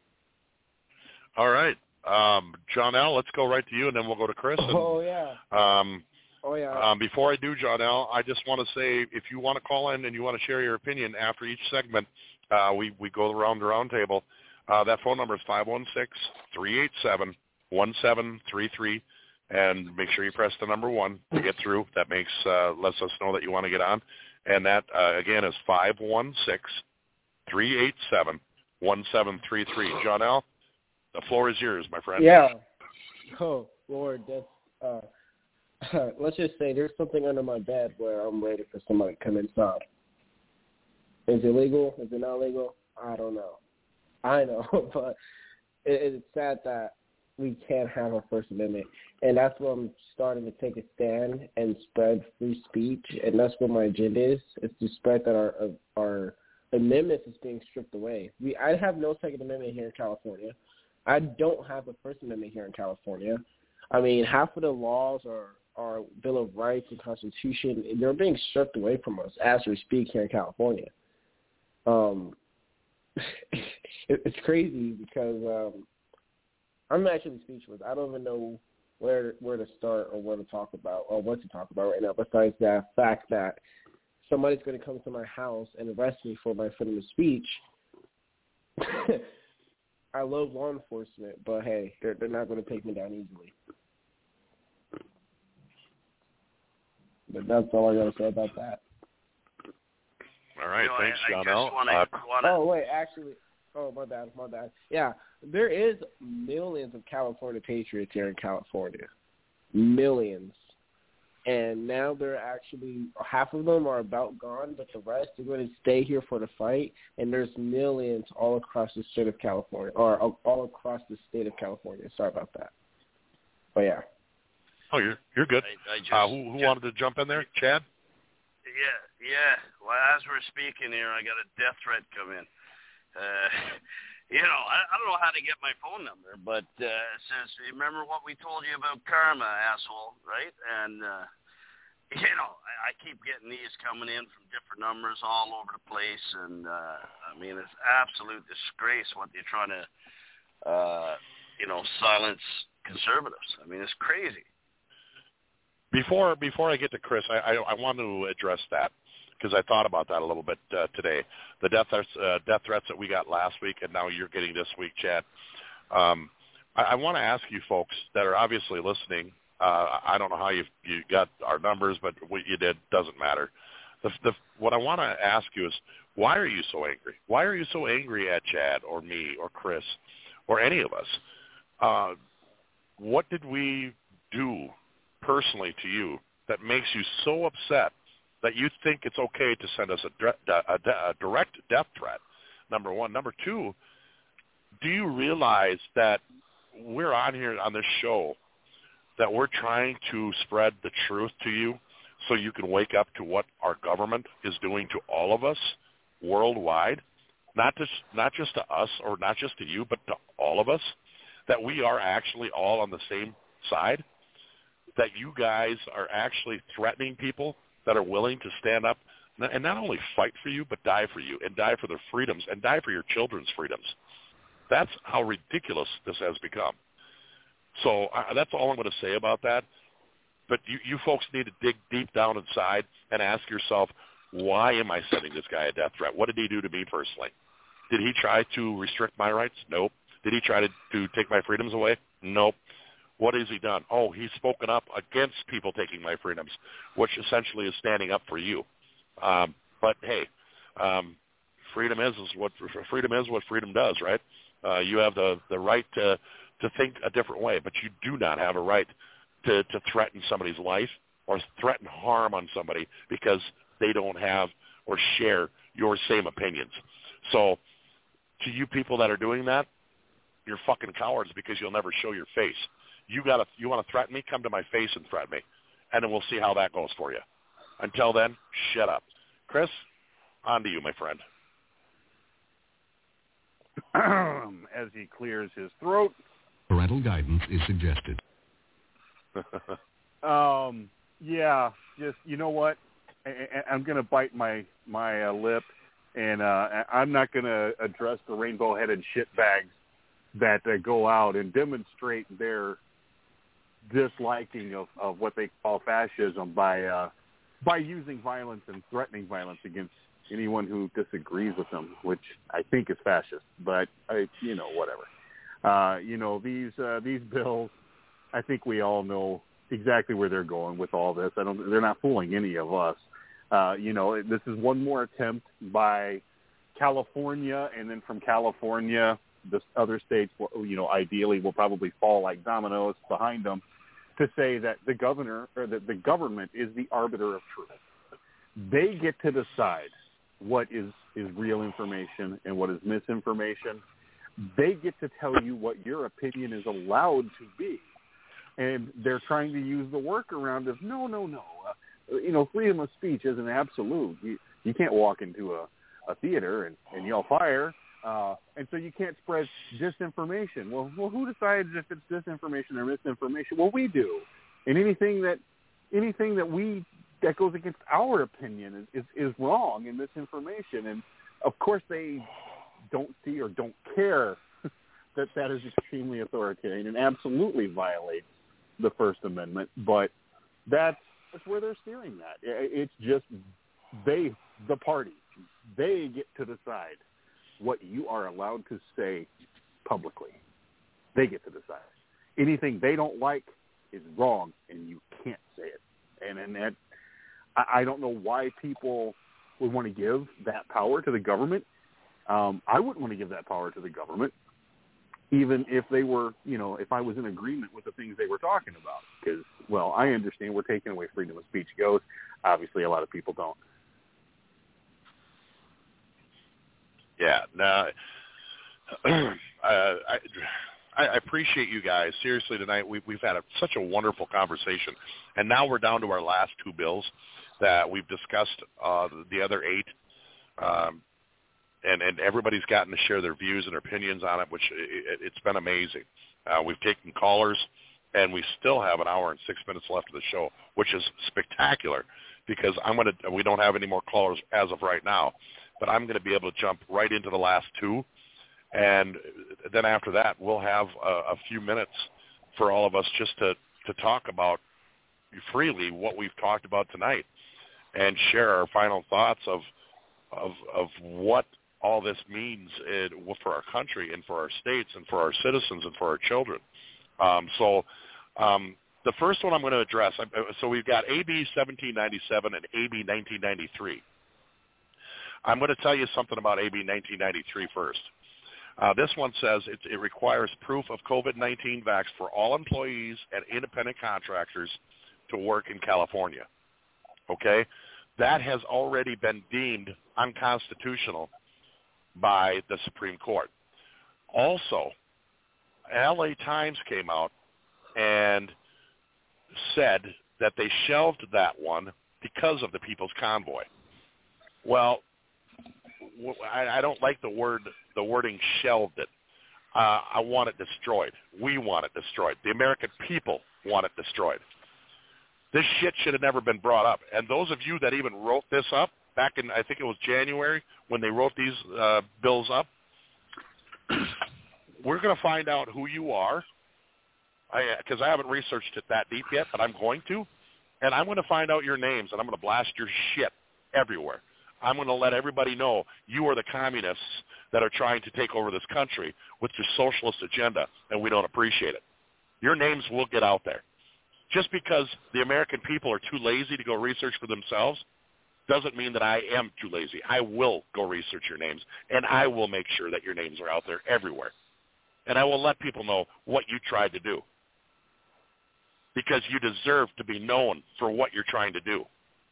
All right. Um, John L., let's go right to you, and then we'll go to Chris. And, oh, yeah. Um, oh, yeah. Um, before I do, John L., I just want to say, if you want to call in and you want to share your opinion after each segment, uh, we, we go around the round table. Uh, that phone number is five one six, three eight seven, one seven three three, and make sure you press the number one to get through. That makes uh, lets us know that you want to get on. And that, uh, again, is five one six, three eight seven, one seven three three. John L., the floor is yours, my friend. Yeah. Oh, Lord, that's, uh, let's just say there's something under my bed where I'm ready for somebody to come inside. Is it legal? Is it not legal? I don't know. I know, but it, it's sad that we can't have a First Amendment, and that's where I'm starting to take a stand and spread free speech, and that's what my agenda is, is to spread that our our amendments is being stripped away. We I have no Second Amendment here in California. I don't have a First Amendment here in California. I mean, half of the laws are our Bill of Rights and Constitution, they're being stripped away from us as we speak here in California. Um. It's crazy because um, I'm actually speechless. I don't even know where where to start or what to talk about or what to talk about right now. Besides that fact that somebody's going to come to my house and arrest me for my freedom of speech. I love law enforcement, but hey, they're they're not going to take me down easily. But that's all I got to say about that. All right, you know, thanks, I, John I L. Wanna, Uh, wanna... Oh, wait, actually, oh, my bad, my bad. Yeah, there is millions of California patriots here in California. Millions. And now they're actually, half of them are about gone, but the rest are going to stay here for the fight. And there's millions all across the state of California, or all across the state of California. Sorry about that. But, yeah. Oh, you're you're good. I, I just, uh, who who just, wanted to jump in there? Chad? Yeah, yeah. Well, as we're speaking here, I got a death threat come in. Uh, you know, I, I don't know how to get my phone number, but uh, it says, remember what we told you about karma, asshole, right? And, uh, you know, I, I keep getting these coming in from different numbers all over the place, and, uh, I mean, it's absolute disgrace what they're trying to, uh, you know, silence conservatives. I mean, it's crazy. Before before I get to Chris, I, I, I want to address that because I thought about that a little bit uh, today. The death threats, uh, death threats that we got last week, and now you're getting this week, Chad. Um, I, I want to ask you folks that are obviously listening. Uh, I don't know how you you got our numbers, but what you did doesn't matter. The, the, what I want to ask you is, why are you so angry? Why are you so angry at Chad or me or Chris or any of us? Uh, what did we do personally to you that makes you so upset that you think it's okay to send us a, dire- a, a direct death threat, number one. Number two, do you realize that we're on here on this show that we're trying to spread the truth to you so you can wake up to what our government is doing to all of us worldwide, not just, not just to us or not just to you, but to all of us, that we are actually all on the same side, that you guys are actually threatening people that are willing to stand up and not only fight for you, but die for you and die for their freedoms and die for your children's freedoms. That's how ridiculous this has become. So uh, that's all I'm going to say about that. But you, you folks need to dig deep down inside and ask yourself, why am I sending this guy a death threat? What did he do to me personally? Did he try to restrict my rights? Nope. Did he try to, to take my freedoms away? Nope. What has he done? Oh, he's spoken up against people taking my freedoms, which essentially is standing up for you. Um, but hey, um, freedom is, is what freedom is what freedom does, right? Uh, you have the, the right to to think a different way, but you do not have a right to, to threaten somebody's life or threaten harm on somebody because they don't have or share your same opinions. So to you people that are doing that, you're fucking cowards because you'll never show your face. You gotta, you want to threaten me? Come to my face and threaten me, and then we'll see how that goes for you. Until then, shut up. Chris, on to you, my friend. As he clears his throat. Parental guidance is suggested. um, yeah, just, you know what? I, I, I'm going to bite my, my uh, lip, and uh, I'm not going to address the rainbow-headed shitbags that uh, go out and demonstrate their disliking of, of what they call fascism by uh, by using violence and threatening violence against anyone who disagrees with them, which I think is fascist. But I, you know, whatever. Uh, you know, these uh, these bills, I think we all know exactly where they're going with all this. I don't. They're not fooling any of us. Uh, you know, this is one more attempt by California, and then from California, the other states, you know, ideally will probably fall like dominoes behind them, to say that the governor or that the government is the arbiter of truth. They get to decide what is, is real information and what is misinformation. They get to tell you what your opinion is allowed to be. And they're trying to use the workaround of, no, no, no. Uh, you know, freedom of speech isn't absolute. You, you can't walk into a, a theater and, and yell fire. Uh, and so you can't spread disinformation. Well, well, who decides if it's disinformation or misinformation? Well, we do. And anything that anything that we that goes against our opinion is, is, is wrong and misinformation. And of course, they don't see or don't care that that is extremely authoritarian and absolutely violates the First Amendment. But that's, that's where they're steering that. It's just they, the party, they get to decide what you are allowed to say publicly. They get to decide. Anything they don't like is wrong, and you can't say it. And, and that, I, I don't know why people would want to give that power to the government. Um, I wouldn't want to give that power to the government, even if they were, you know, if I was in agreement with the things they were talking about. Because, well, I understand where taking away freedom of speech goes. Obviously, a lot of people don't. Yeah, no, uh, I, I appreciate you guys. Seriously, tonight we, we've had a, such a wonderful conversation, and now we're down to our last two bills that we've discussed. Uh, the other eight, um, and and everybody's gotten to share their views and their opinions on it, which it, it's been amazing. Uh, we've taken callers, and we still have an hour and six minutes left of the show, which is spectacular because I'm gonna. We don't have any more callers as of right now. But I'm going to be able to jump right into the last two, and then after that, we'll have a, a few minutes for all of us just to, to talk about freely what we've talked about tonight and share our final thoughts of of, of what all this means in, for our country and for our states and for our citizens and for our children. Um, so um, the first one I'm going to address, so we've got A B seventeen ninety-seven and A B nineteen ninety-three. I'm going to tell you something about A B nineteen ninety-three first. Uh, this one says it, it requires proof of COVID nineteen vax for all employees and independent contractors to work in California. Okay? That has already been deemed unconstitutional by the Supreme Court. Also, L A Times came out and said that they shelved that one because of the People's Convoy. Well, I, I don't like the word, the wording shelved it. Uh, I want it destroyed. We want it destroyed. The American people want it destroyed. This shit should have never been brought up. And those of you that even wrote this up back in, I think it was January, when they wrote these uh, bills up, we're going to find out who you are, because I, I haven't researched it that deep yet, but I'm going to. And I'm going to find out your names, and I'm going to blast your shit everywhere. I'm going to let everybody know you are the communists that are trying to take over this country with your socialist agenda, and we don't appreciate it. Your names will get out there. Just because the American people are too lazy to go research for themselves doesn't mean that I am too lazy. I will go research your names, and I will make sure that your names are out there everywhere. And I will let people know what you tried to do, because you deserve to be known for what you're trying to do.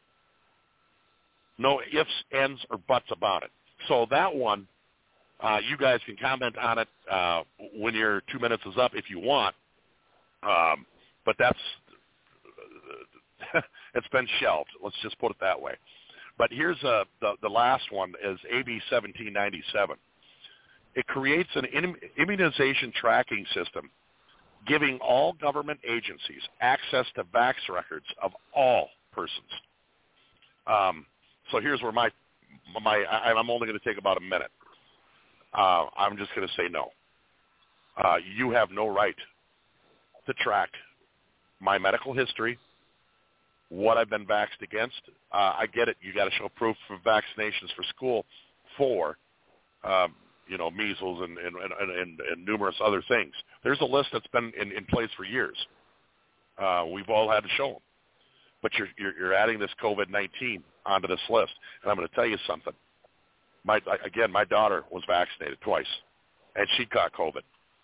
No ifs, ands, or buts about it. So that one, uh, you guys can comment on it uh, when your two minutes is up if you want. Um, but that's it's been shelved. Let's just put it that way. But here's uh, the the last one is A B seventeen ninety-seven. It creates an immunization tracking system giving all government agencies access to vax records of all persons. Um, so here's where my my I, I'm only going to take about a minute. Uh, I'm just going to say no. Uh, you have no right to track my medical history, what I've been vaxxed against. Uh, I get it. You got to show proof of vaccinations for school for, um, you know, measles and, and, and, and, and numerous other things. There's a list that's been in, in place for years. Uh, we've all had to show them. But you're, you're, you're adding this COVID nineteen onto this list. And I'm going to tell you something. My, again, my daughter was vaccinated twice, and she caught COVID.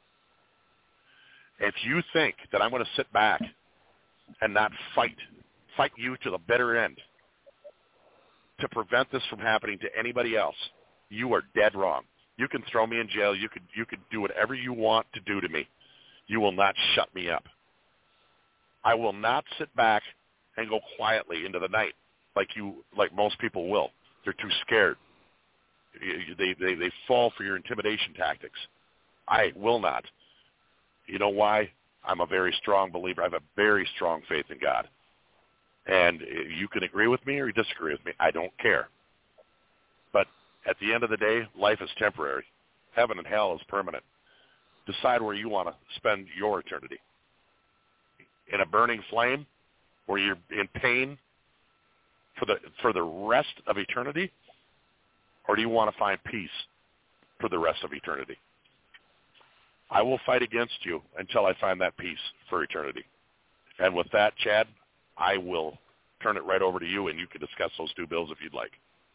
If you think that I'm going to sit back and not fight, fight you to the bitter end to prevent this from happening to anybody else, you are dead wrong. You can throw me in jail. You could you could do whatever you want to do to me. You will not shut me up. I will not sit back and go quietly into the night like you like most people will. They're too scared. They they they fall for your intimidation tactics. I will not. You know why? I'm a very strong believer. I have a very strong faith in God. And you can agree with me or you disagree with me. I don't care. But at the end of the day, life is temporary. Heaven and hell is permanent. Decide where you want to spend your eternity. In a burning flame where you're in pain for the for the rest of eternity? Or do you want to find peace for the rest of eternity? I will fight against you until I find that peace for eternity. And with that, Chad, I will turn it right over to you, and you can discuss those two bills if you'd like.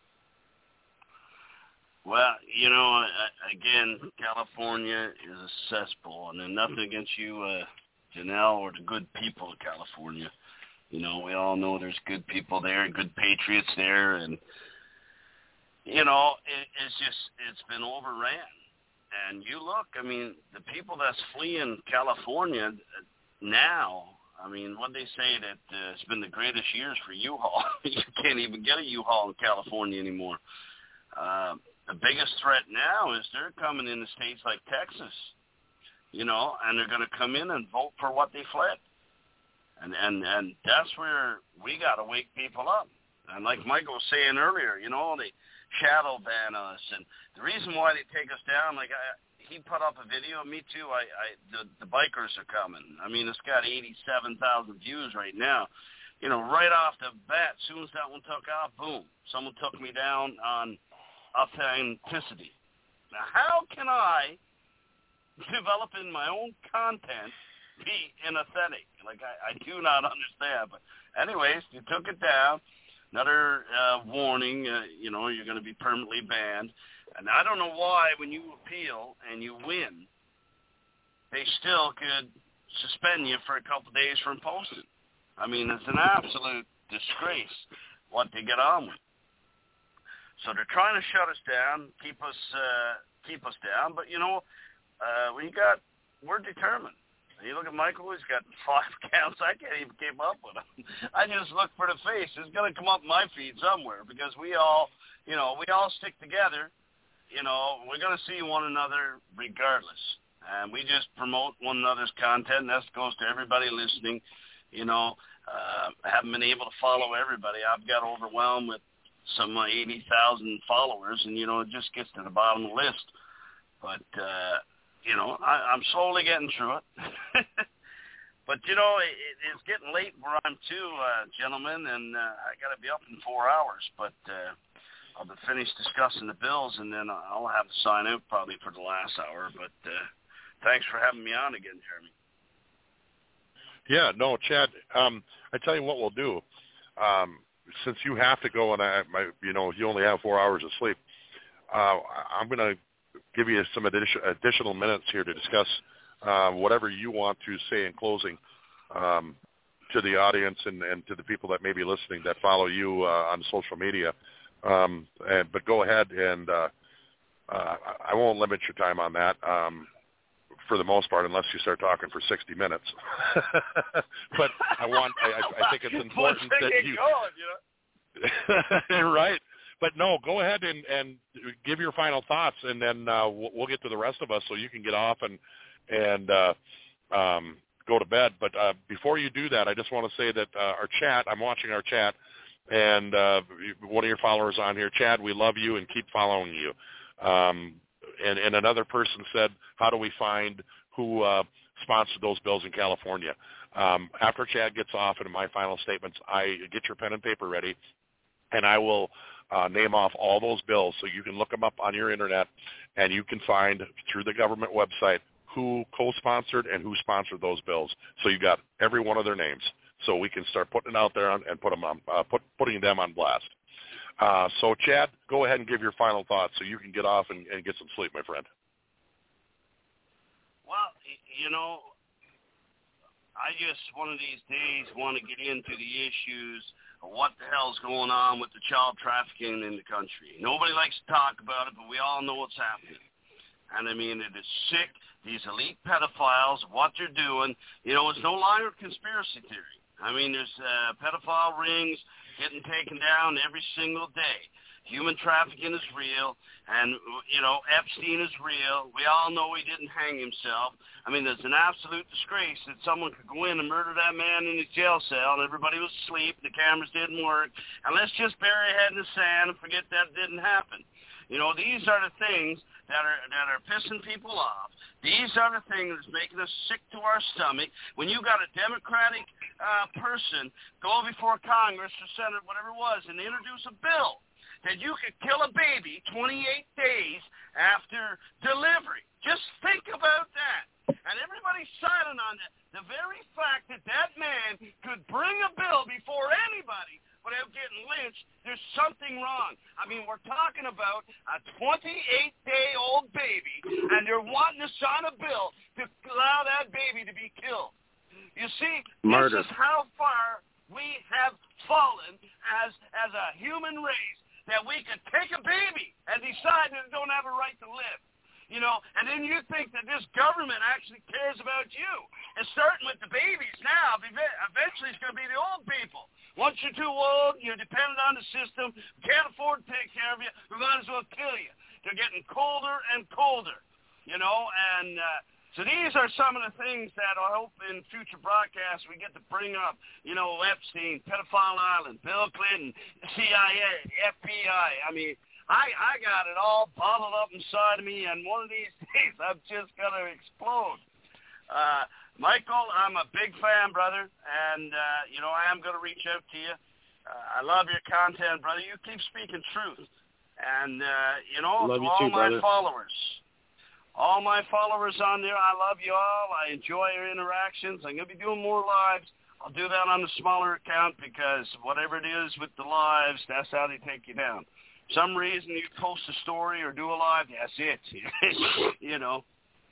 Well, you know, again, California is a cesspool, and then nothing against you, uh, Janelle, or the good people of California. You know, we all know there's good people there, good patriots there, and, you know, it, it's just, it's been overran. And you look, I mean, the people that's fleeing California now, I mean, what they say that uh, it's been the greatest years for U-Haul. You can't even get a U-Haul in California anymore. Uh, the biggest threat now is they're coming into states like Texas, you know, and they're going to come in and vote for what they fled. And, and, and that's where we got to wake people up. And like Michael was saying earlier, you know, they shadow ban us. And the reason why they take us down, like I, he put up a video, me too, I, I the, the bikers are coming. I mean, it's got eighty-seven thousand views right now. You know, right off the bat, as soon as that one took off, boom, someone took me down on authenticity. Now, how can I develop in my own content be inauthentic? Like, I, I do not understand. But anyways, you took it down. Another uh, warning, uh, you know, you're going to be permanently banned. And I don't know why when you appeal and you win, they still could suspend you for a couple of days from posting. I mean, it's an absolute disgrace what they get on with. So they're trying to shut us down, keep us uh, keep us down. But, you know, uh, we got, we're determined. You look at Michael, he's got five counts. I can't even keep up with him. I just look for the face. It's going to come up my feed somewhere because we all, you know, we all stick together. You know, we're going to see one another regardless. And we just promote one another's content, and that goes to everybody listening. You know, uh, I haven't been able to follow everybody. I've got overwhelmed with some uh, eighty thousand followers, and, you know, it just gets to the bottom of the list. But, uh, you know, I, I'm slowly getting through it. But, you know, it, it's getting late where I'm too, uh, gentlemen, and uh, I got to be up in four hours. But uh, I'll be finished discussing the bills, and then I'll have to sign out probably for the last hour. But uh, thanks for having me on again, Jeremy. Yeah, no, Chad, um, I tell you what we'll do. Um, since you have to go and I, my, you know, you only have four hours of sleep, uh, I'm going to give you some addition, additional minutes here to discuss uh, whatever you want to say in closing um, to the audience and, and to the people that may be listening that follow you uh, on social media. Um, and, but go ahead and uh, uh, I won't limit your time on that. Um, for the most part, unless you start talking for sixty minutes. But I want, I, I think it's important that you, going, you know? Right. But no, go ahead and, and give your final thoughts, and then uh, we'll, we'll get to the rest of us so you can get off and, and uh, um, go to bed. But uh, before you do that, I just want to say that uh, our chat, I'm watching our chat, and uh, one of your followers on here, Chad, we love you and keep following you. Um, And, and another person said, how do we find who uh, sponsored those bills in California? Um, after Chad gets off and in my final statements, I get your pen and paper ready, and I will uh, name off all those bills so you can look them up on your internet, and you can find through the government website who co-sponsored and who sponsored those bills. So you got every one of their names, so we can start putting it out there on, and put them on, uh, put, putting them on blast. Uh, so, Chad, go ahead and give your final thoughts so you can get off and, and get some sleep, my friend. Well, you know, I just one of these days want to get into the issues of what the hell's going on with the child trafficking in the country. Nobody likes to talk about it, but we all know what's happening. And, I mean, it is sick. These elite pedophiles, what they're doing, you know, it's no longer conspiracy theory. I mean, there's uh, pedophile rings getting taken down every single day. Human trafficking is real, and, you know, Epstein is real. We all know he didn't hang himself. I mean, there's an absolute disgrace that someone could go in and murder that man in his jail cell, and everybody was asleep, the cameras didn't work, and let's just bury our head in the sand and forget that didn't happen. You know, these are the things that are that are pissing people off. These are the things that's making us sick to our stomach. When you got a Democratic uh, person go before Congress or Senate, whatever it was, and introduce a bill that you could kill a baby twenty-eight days after delivery. Just think about that. And everybody's silent on that. The very fact that that man could bring a bill before anybody without getting lynched, there's something wrong. I mean, we're talking about a twenty-eight-day-old baby, and they're wanting to sign a bill to allow that baby to be killed. You see, Murder. This is how far we have fallen as as a human race, that we could take a baby and decide that it don't have a right to live. You know, and then you think that this government actually cares about you. It's starting with the babies now. Eventually it's going to be the old people. Once you're too old, you're dependent on the system, can't afford to take care of you, we might as well kill you. They're getting colder and colder, you know, and uh, so these are some of the things that I hope in future broadcasts we get to bring up. You know, Epstein, Pedophile Island, Bill Clinton, C I A, F B I. I mean, I, I got it all bottled up inside of me, and one of these days I'm just going to explode. Uh, Michael, I'm a big fan, brother, and, uh, you know, I am going to reach out to you. Uh, I love your content, brother. You keep speaking truth. And, uh, you know, love to you all too, my brother. followers, all my followers on there, I love you all. I enjoy your interactions. I'm going to be doing more lives. I'll do that on the smaller account because whatever it is with the lives, that's how they take you down. Some reason you post a story or do a live, that's it, you know.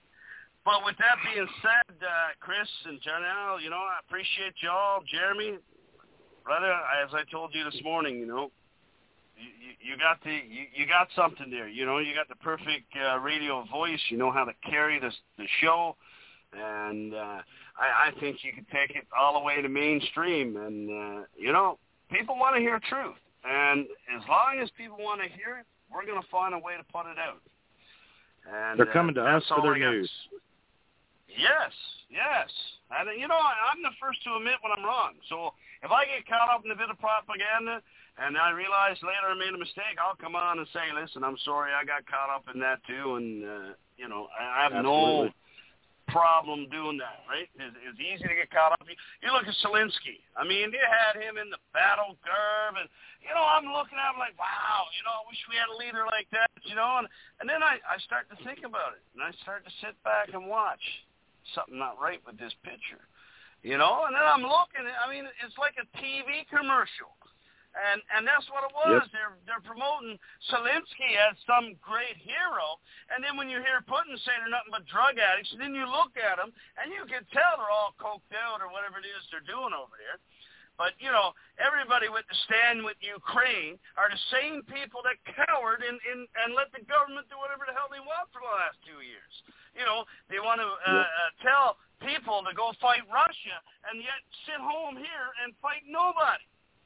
But with that being said, uh, Chris and Janelle, you know, I appreciate y'all. Jeremy, brother, as I told you this morning, you know, you, you, you got the you, you got something there. You know, you got the perfect uh, radio voice. You know how to carry this the show, and uh, I, I think you can take it all the way to mainstream. And uh, you know, people want to hear truth, and as long as people want to hear it, we're going to find a way to put it out. And they're coming uh, to us for their got. news. Yes, yes. And, you know, I, I'm the first to admit when I'm wrong. So if I get caught up in a bit of propaganda and I realize later I made a mistake, I'll come on and say, listen, I'm sorry, I got caught up in that too. And, uh, you know, I, I have Absolutely. no problem doing that, right? It's, it's easy to get caught up. You, you look at Zelensky. I mean, you had him in the battle curve. And, you know, I'm looking at him like, wow, you know, I wish we had a leader like that, you know. And, and then I, I start to think about it. And I start to sit back and watch. Something not right with this picture, you know. And then I'm looking. I mean, it's like a T V commercial, and and that's what it was. Yep. They're they're promoting Zelensky as some great hero, and then when you hear Putin say they're nothing but drug addicts, and then you look at them and you can tell they're all coked out or whatever it is they're doing over there. But, you know, everybody with the stand with Ukraine are the same people that cowered and, and, and let the government do whatever the hell they want for the last two years. You know, they want to uh, uh, tell people to go fight Russia and yet sit home here and fight nobody.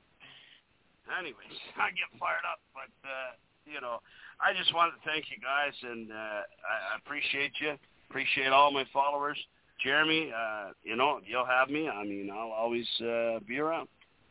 Anyways, I get fired up. But, uh, you know, I just wanted to thank you guys, and uh, I, I appreciate you. Appreciate all my followers. Jeremy, uh, you know, you'll have me. I mean, I'll always uh, be around.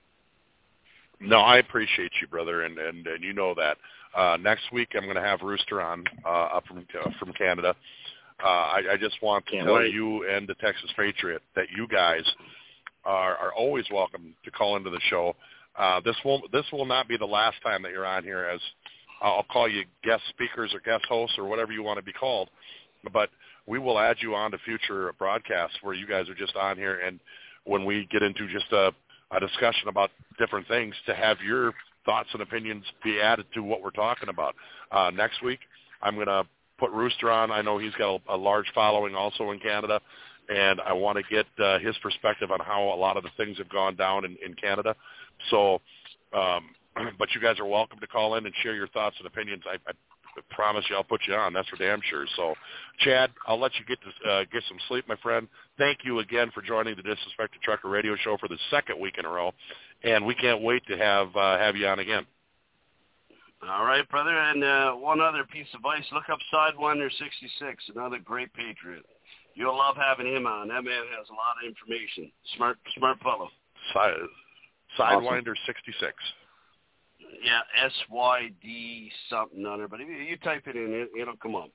No, I appreciate you, brother, and, and, and you know that. Uh, next week I'm going to have Rooster on uh, up from uh, from Canada. Uh, I, I just want to Can't tell wait. you and the Texas Patriot that you guys are, are always welcome to call into the show. Uh, this will this will not be the last time that you're on here, as I'll call you guest speakers or guest hosts or whatever you want to be called, but we will add you on to future broadcasts where you guys are just on here, and when we get into just a, a discussion about different things, to have your thoughts and opinions be added to what we're talking about. Uh, next week, I'm going to put Rooster on. I know he's got a, a large following also in Canada, and I want to get uh, his perspective on how a lot of the things have gone down in, in Canada. So, um, but you guys are welcome to call in and share your thoughts and opinions. I, I I promise you I'll put you on. That's for damn sure. So, Chad, I'll let you get to, uh, get some sleep, my friend. Thank you again for joining the Disrespected Trucker Radio Show for the second week in a row, and we can't wait to have uh, have you on again. All right, brother. And uh, one other piece of advice, look up Sidewinder sixty-six, another great patriot. You'll love having him on. That man has a lot of information. Smart, smart fellow. Side, Sidewinder sixty-six. Yeah, S Y D something other, but if you type it in, it, it'll come up.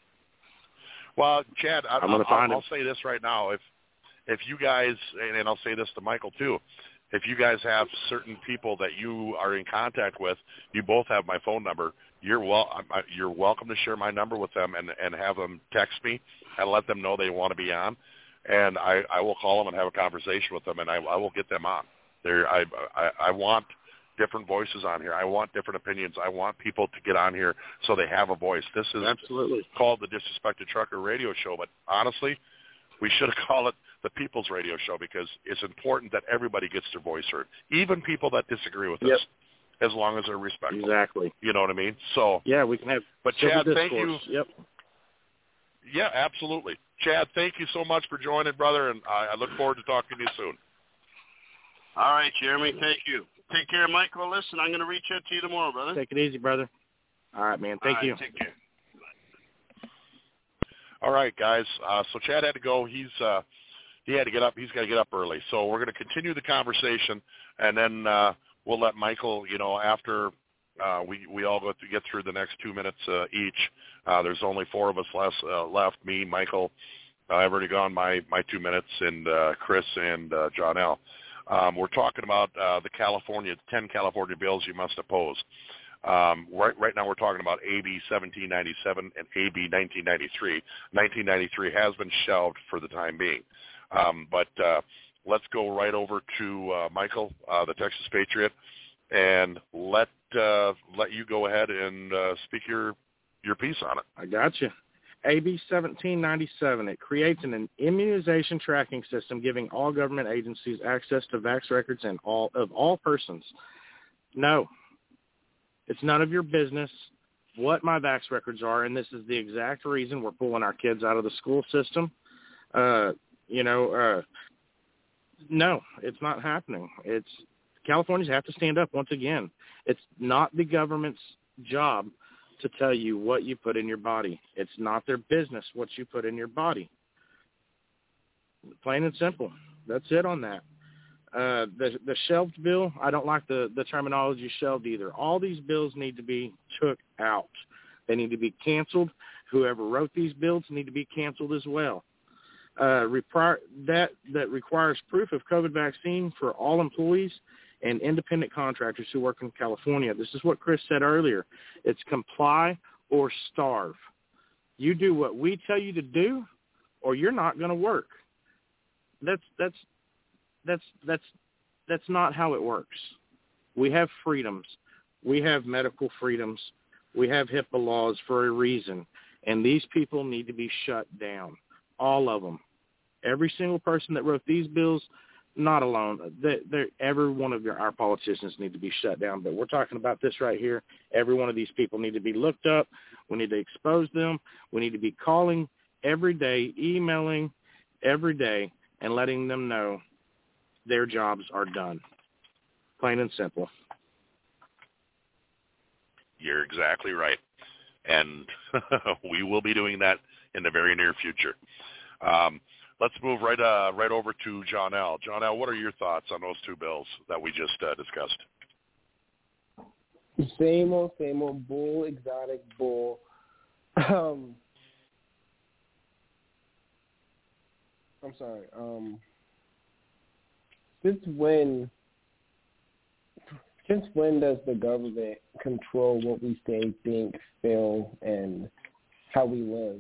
Well, Chad, I, I'm gonna I'll, find I'll him. say this right now: if if you guys, and, and I'll say this to Michael too, if you guys have certain people that you are in contact with, you both have my phone number. You're well, I, you're welcome to share my number with them and and have them text me and let them know they want to be on, and I, I will call them and have a conversation with them, and I, I will get them on. There, I, I I want different voices on here. I want different opinions. I want people to get on here so they have a voice. This is Absolutely. called the Disrespected Trucker Radio Show, but honestly, we should have called it the People's Radio Show, because it's important that everybody gets their voice heard, even people that disagree with Yep. us, as long as they're respectful. Exactly. You know what I mean? So, Yeah, we can have but civil Chad, thank you. discourse. Yep. Yeah, absolutely. Chad, thank you so much for joining, brother, and I, I look forward to talking to you soon. All right, Jeremy, thank you. Take care, Michael. Listen, I'm going to reach out to you tomorrow, brother. Take it easy, brother. All right, man. Thank All right, you. Take care. All right, guys. Uh, so Chad had to go. He's uh, he had to get up. He's got to get up early. So we're going to continue the conversation, and then uh, we'll let Michael, you know, after uh, we we all go to get through the next two minutes uh, each. Uh, there's only four of us less, uh, left. Me, Michael. Uh, I've already gone my my two minutes, and uh, Chris and uh, John L. Um, we're talking about uh, the California, ten California bills you must oppose. Um, right, right now we're talking about A B seventeen ninety-seven and A B nineteen ninety-three. nineteen ninety-three has been shelved for the time being. Um, but uh, let's go right over to uh, Michael, uh, the Texas Patriot, and let uh, let you go ahead and uh, speak your your piece on it. I got you. A B seventeen ninety-seven. It creates an immunization tracking system giving all government agencies access to vax records and all of all persons. No, it's none of your business what my vax records are, and this is the exact reason we're pulling our kids out of the school system. Uh, you know, uh, no, it's not happening. It's Californians have to stand up once again. It's not the government's job to tell you what you put in your body. It's not their business what you put in your body. Plain and simple. That's it on that. Uh, the the shelved bill, I don't like the, the terminology shelved either. All these bills need to be took out. They need to be canceled. Whoever wrote these bills need to be canceled as well. Uh, require, that, that requires proof of COVID vaccine for all employees and independent contractors who work in California. This is what Chris said earlier. It's comply or starve. You do what we tell you to do, or you're not going to work. That's that's that's that's that's not how it works. We have freedoms. We have medical freedoms. We have HIPAA laws for a reason, and these people need to be shut down. All of them. Every single person that wrote these bills, not alone. They're, they're, every one of your, our politicians need to be shut down. But we're talking about this right here. Every one of these people need to be looked up. We need to expose them. We need to be calling every day, emailing every day, and letting them know their jobs are done. Plain and simple. You're exactly right. And we will be doing that in the very near future. Um, let's move right uh, right over to John L. John L., what are your thoughts on those two bills that we just uh, discussed? Same old, same old bull, exotic bull. Um, I'm sorry. Um, since when? Since when does the government control what we say, think, feel, and how we live?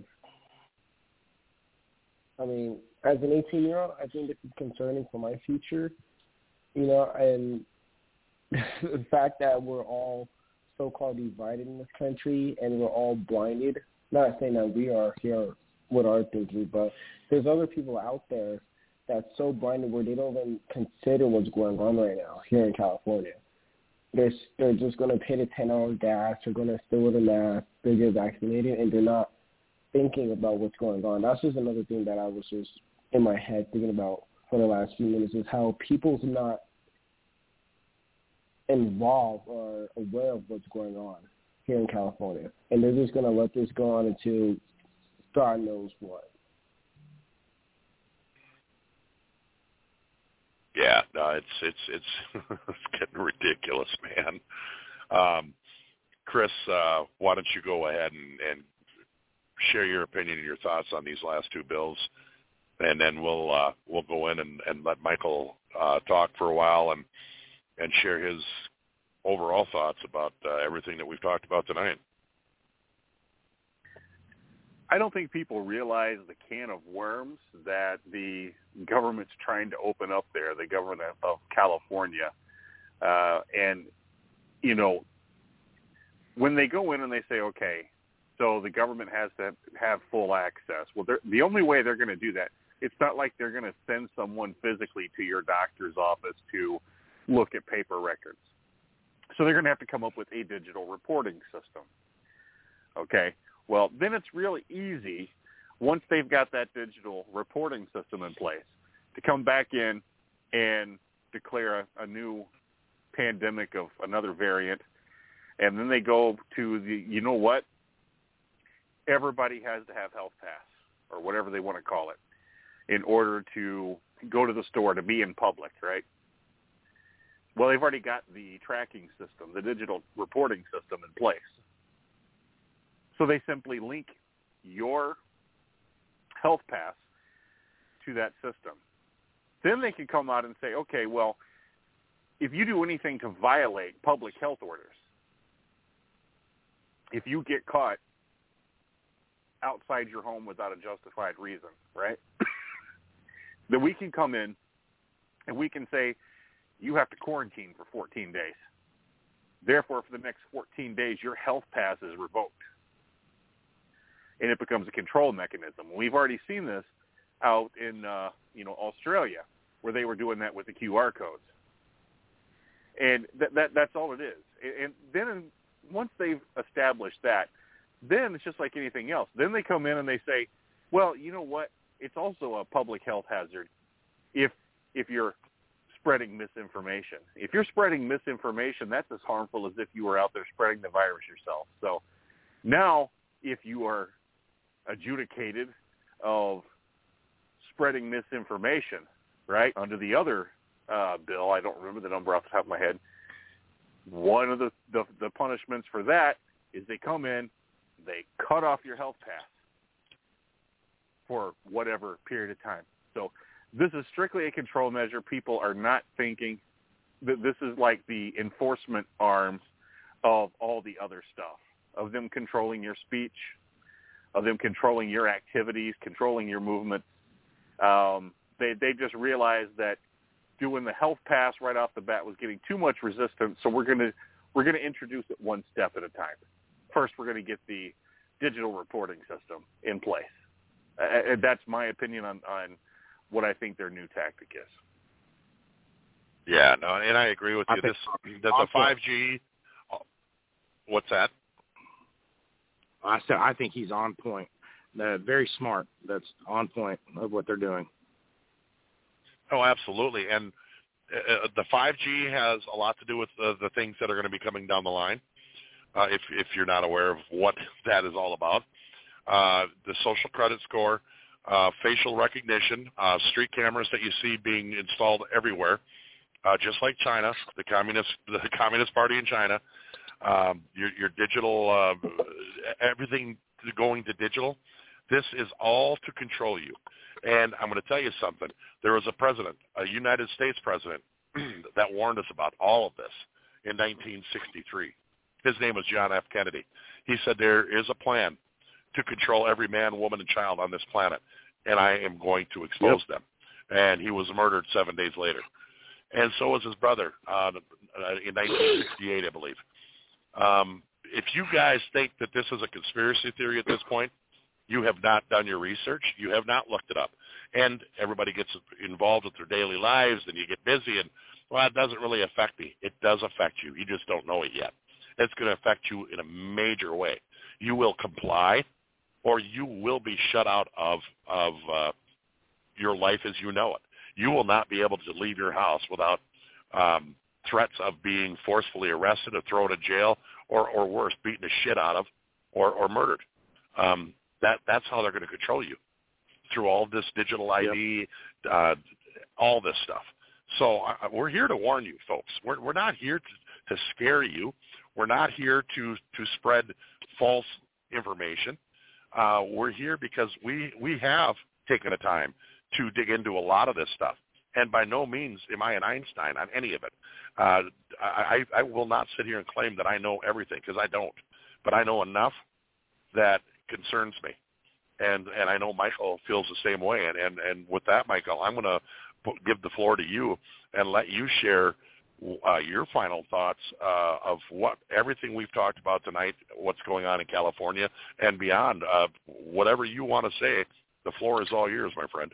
I mean, as an eighteen-year-old, I think this is concerning for my future, you know, and the fact that we're all so-called divided in this country and we're all blinded, not saying that we are here with our thinking, but there's other people out there that's so blinded where they don't even consider what's going on right now here in California. They're, they're just going to pay the ten dollars gas, they're going to still wear the mask, they get vaccinated, and they're not thinking about what's going on. That's just another thing that I was just in my head thinking about for the last few minutes is how people's not involved or aware of what's going on here in California. And they're just going to let this go on until God knows what. Yeah, no, it's it's it's it's getting ridiculous, man. Um, Chris, uh, why don't you go ahead and, and share your opinion and your thoughts on these last two bills, and then we'll uh, we'll go in and, and let Michael uh, talk for a while and and share his overall thoughts about uh, everything that we've talked about tonight. I don't think people realize the can of worms that the government's trying to open up there, the government of California. Uh, and, you know, when they go in and they say, okay, so the government has to have full access. Well, the only way they're going to do that, it's not like they're going to send someone physically to your doctor's office to look at paper records. So they're going to have to come up with a digital reporting system. Okay. Well, then it's really easy, once they've got that digital reporting system in place, to come back in and declare a, a new pandemic of another variant. And then they go to the, you know what? Everybody has to have Health Pass, or whatever they want to call it, in order to go to the store, to be in public, right? Well, they've already got the tracking system, the digital reporting system in place. So they simply link your Health Pass to that system. Then they can come out and say, okay, well, if you do anything to violate public health orders, if you get caught outside your home without a justified reason, right, then we can come in and we can say, you have to quarantine for fourteen days. Therefore, for the next fourteen days, your Health Pass is revoked. and it becomes a control mechanism. We've already seen this out in, uh, you know, Australia, where they were doing that with the Q R codes. And that, that that's all it is. And then once they've established that, then it's just like anything else. Then they come in and they say, well, you know what? It's also a public health hazard if if you're spreading misinformation. If you're spreading misinformation, that's as harmful as if you were out there spreading the virus yourself. So now if you are adjudicated of spreading misinformation, right, under the other uh, bill, I don't remember the number off the top of my head, one of the, the, the punishments for that is they come in, they cut off your health pass for whatever period of time. So this is strictly a control measure. People are not thinking that this is like the enforcement arm of all the other stuff, of them controlling your speech, of them controlling your activities, controlling your movements. Um, they they just realized that doing the health pass right off the bat was getting too much resistance, so we're gonna we're gonna introduce it one step at a time. First, we're gonna get the digital reporting system in place. Uh, that's my opinion on, on what I think their new tactic is. Yeah, no, and I agree with you. This the, the five G. What's that? I said I think he's on point. Uh, very smart. That's on point of what they're doing. Oh, absolutely. And uh, the five G has a lot to do with the, the things that are going to be coming down the line. Uh, if if you're not aware of what that is all about, uh, the social credit score, uh, facial recognition, uh, street cameras that you see being installed everywhere, uh, just like China, the communist the Communist Party in China. Um, your, your digital, uh, everything going to digital. This is all to control you. And I'm going to tell you something. There was a president, a United States president, that warned us about all of this in nineteen sixty-three. His name was John F. Kennedy. He said there is a plan to control every man, woman, and child on this planet, and I am going to expose yep. them. And he was murdered seven days later. And so was his brother uh, in nineteen sixty-eight, I believe. Um, if you guys think that this is a conspiracy theory at this point, you have not done your research. You have not looked it up. And everybody gets involved with their daily lives, and you get busy, and, well, it doesn't really affect me. It does affect you. You just don't know it yet. It's going to affect you in a major way. You will comply, or you will be shut out of, of uh, your life as you know it. You will not be able to leave your house without um, threats of being forcefully arrested or thrown in jail, or, or worse, beaten the shit out of, or, or murdered. Um, that that's how they're going to control you, through all this digital I D, yep. uh, all this stuff. So uh, we're here to warn you, folks. We're we're not here to, to scare you. We're not here to to spread false information. Uh, we're here because we we have taken the time to dig into a lot of this stuff. And by no means am I an Einstein on any of it. Uh, I, I will not sit here and claim that I know everything, because I don't. But I know enough that concerns me. And and I know Michael feels the same way. And, and, and with that, Michael, I'm going to give the floor to you and let you share uh, your final thoughts uh, of what everything we've talked about tonight, what's going on in California and beyond. Uh, whatever you want to say, the floor is all yours, my friend.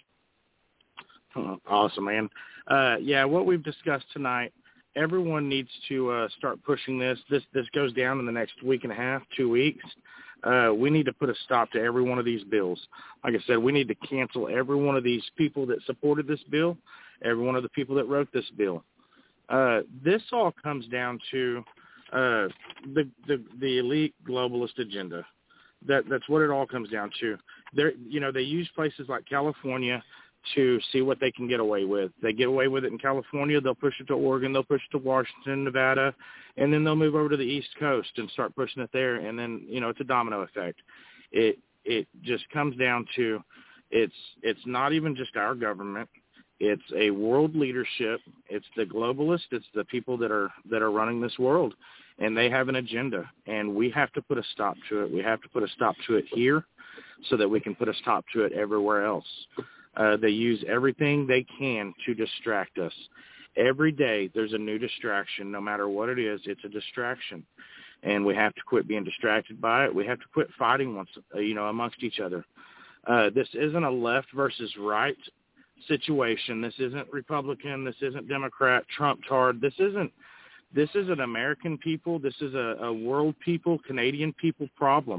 Awesome, man. Uh, yeah, what we've discussed tonight, everyone needs to uh, start pushing this. This this goes down in the next week and a half, two weeks. Uh, we need to put a stop to every one of these bills. Like I said, we need to cancel every one of these people that supported this bill, every one of the people that wrote this bill. Uh, this all comes down to uh, the, the the elite globalist agenda. That that's what it all comes down to. They're, you know, they use places like California to see what they can get away with. They get away with it in California, they'll push it to Oregon, they'll push it to Washington, Nevada, and then they'll move over to the East Coast and start pushing it there, and then, you know, it's a domino effect. It it just comes down to it's it's not even just our government. It's a world leadership. It's the globalists. It's the people that are that are running this world, and they have an agenda, and we have to put a stop to it. We have to put a stop to it here so that we can put a stop to it everywhere else. Uh, they use everything they can to distract us. Every day there's a new distraction. No matter what it is, it's a distraction. and we have to quit being distracted by it. We have to quit fighting once, uh, you know, amongst each other. Uh, this isn't a left versus right situation. This isn't Republican. This isn't Democrat, Trump-tard. This isn't, this is an American people. This is a, a world people, Canadian people problem.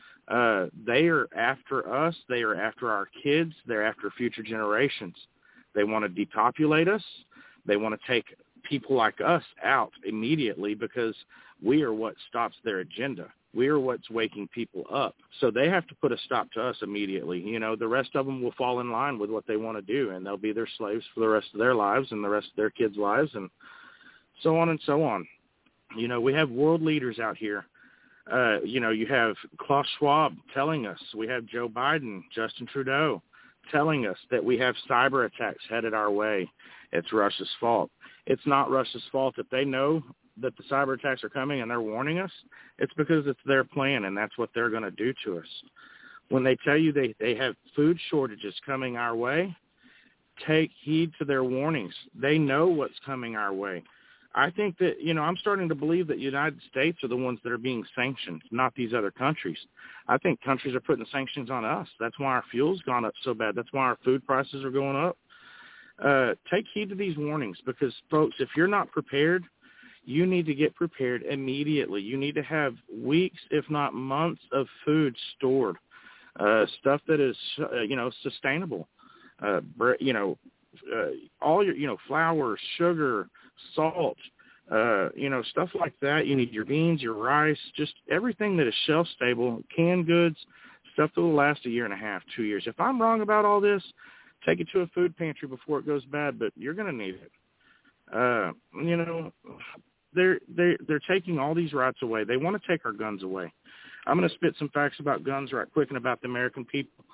Uh, they are after us. They are after our kids. They're after future generations. They want to depopulate us. They want to take people like us out immediately because we are what stops their agenda. We are what's waking people up. So they have to put a stop to us immediately. You know, the rest of them will fall in line with what they want to do, and they'll be their slaves for the rest of their lives and the rest of their kids' lives, and so on and so on. You know, we have world leaders out here. Uh, you know, you have Klaus Schwab telling us, we have Joe Biden, Justin Trudeau telling us that we have cyber attacks headed our way. It's Russia's fault. It's not Russia's fault if they know that the cyber attacks are coming and they're warning us. It's because it's their plan, and that's what they're going to do to us. When they tell you they, they have food shortages coming our way, take heed to their warnings. They know what's coming our way. I think that, you know, I'm starting to believe that United States are the ones that are being sanctioned, not these other countries. I think countries are putting sanctions on us. That's why our fuel's gone up so bad. That's why our food prices are going up. Uh, take heed to these warnings because, folks, if you're not prepared, you need to get prepared immediately. You need to have weeks, if not months, of food stored, uh, stuff that is, uh, you know, sustainable. Uh, you know, uh, all your, you know, flour, sugar, salt, uh, you know, stuff like that. You need your beans, your rice, just everything that is shelf stable, canned goods, stuff that will last a year and a half, two years. If I'm wrong about all this, take it to a food pantry before it goes bad, but you're going to need it. Uh, you know, they're, they're, they're taking all these rights away. They want to take our guns away. I'm going to spit some facts about guns right quick and about the American people.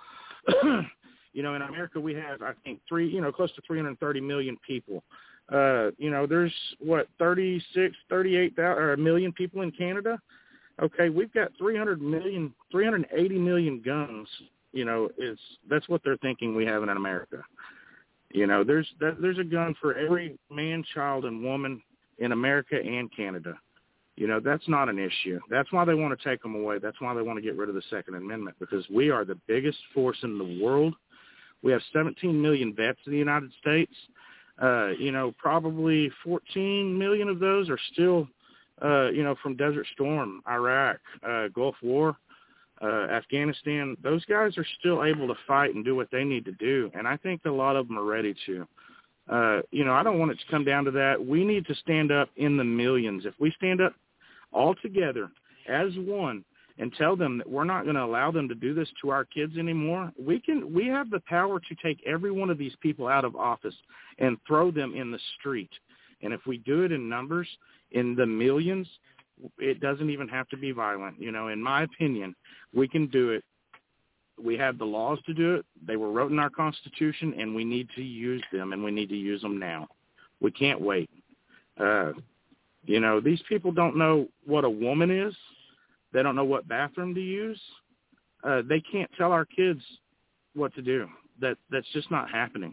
You know, in America, we have, I think, three, you know, close to three hundred thirty million people. Uh, you know, there's, what, thirty-six, thirty-eight thousand, or a million people in Canada. Okay, we've got three hundred million, three hundred eighty million guns. You know, it's, that's what they're thinking we have in America. You know, there's that, there's a gun for every man, child, and woman in America and Canada. You know, that's not an issue. That's why they want to take them away. That's why they want to get rid of the Second Amendment, because we are the biggest force in the world. We have seventeen million vets in the United States. Uh, you know, probably fourteen million of those are still, uh, you know, from Desert Storm, Iraq, uh, Gulf War, uh, Afghanistan. Those guys are still able to fight and do what they need to do, and I think a lot of them are ready to. Uh, you know, I don't want it to come down to that. We need to stand up in the millions. If we stand up all together as one and tell them that we're not going to allow them to do this to our kids anymore, we can. We have the power to take every one of these people out of office and throw them in the street. And if we do it in numbers, in the millions, it doesn't even have to be violent. You know, in my opinion, we can do it. We have the laws to do it. They were wrote in our Constitution, and we need to use them, and we need to use them now. We can't wait. Uh, you know, these people don't know what a woman is. They don't know what bathroom to use. Uh, they can't tell our kids what to do. That that's just not happening.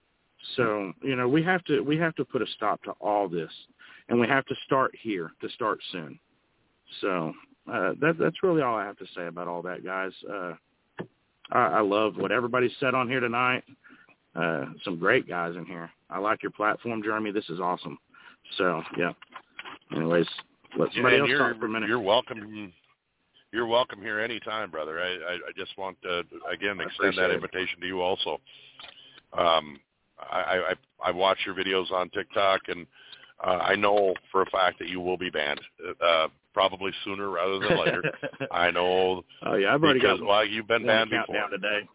So, you know, we have to we have to put a stop to all this, and we have to start here to start soon. So uh, that that's really all I have to say about all that, guys. Uh, I, I love what everybody said on here tonight. Uh, some great guys in here. I like your platform, Jeremy. This is awesome. So, yeah. Anyways, let somebody yeah, else you're, talk for a minute. You're welcome. You're welcome here anytime, brother. I, I, I just want to, again, extend that invitation to you also. Um, I, I, I watch your videos on TikTok, and uh, I know for a fact that you will be banned, uh, probably sooner rather than later. I know. Oh, yeah, I've already because, got well, you've been banned countdown before. today.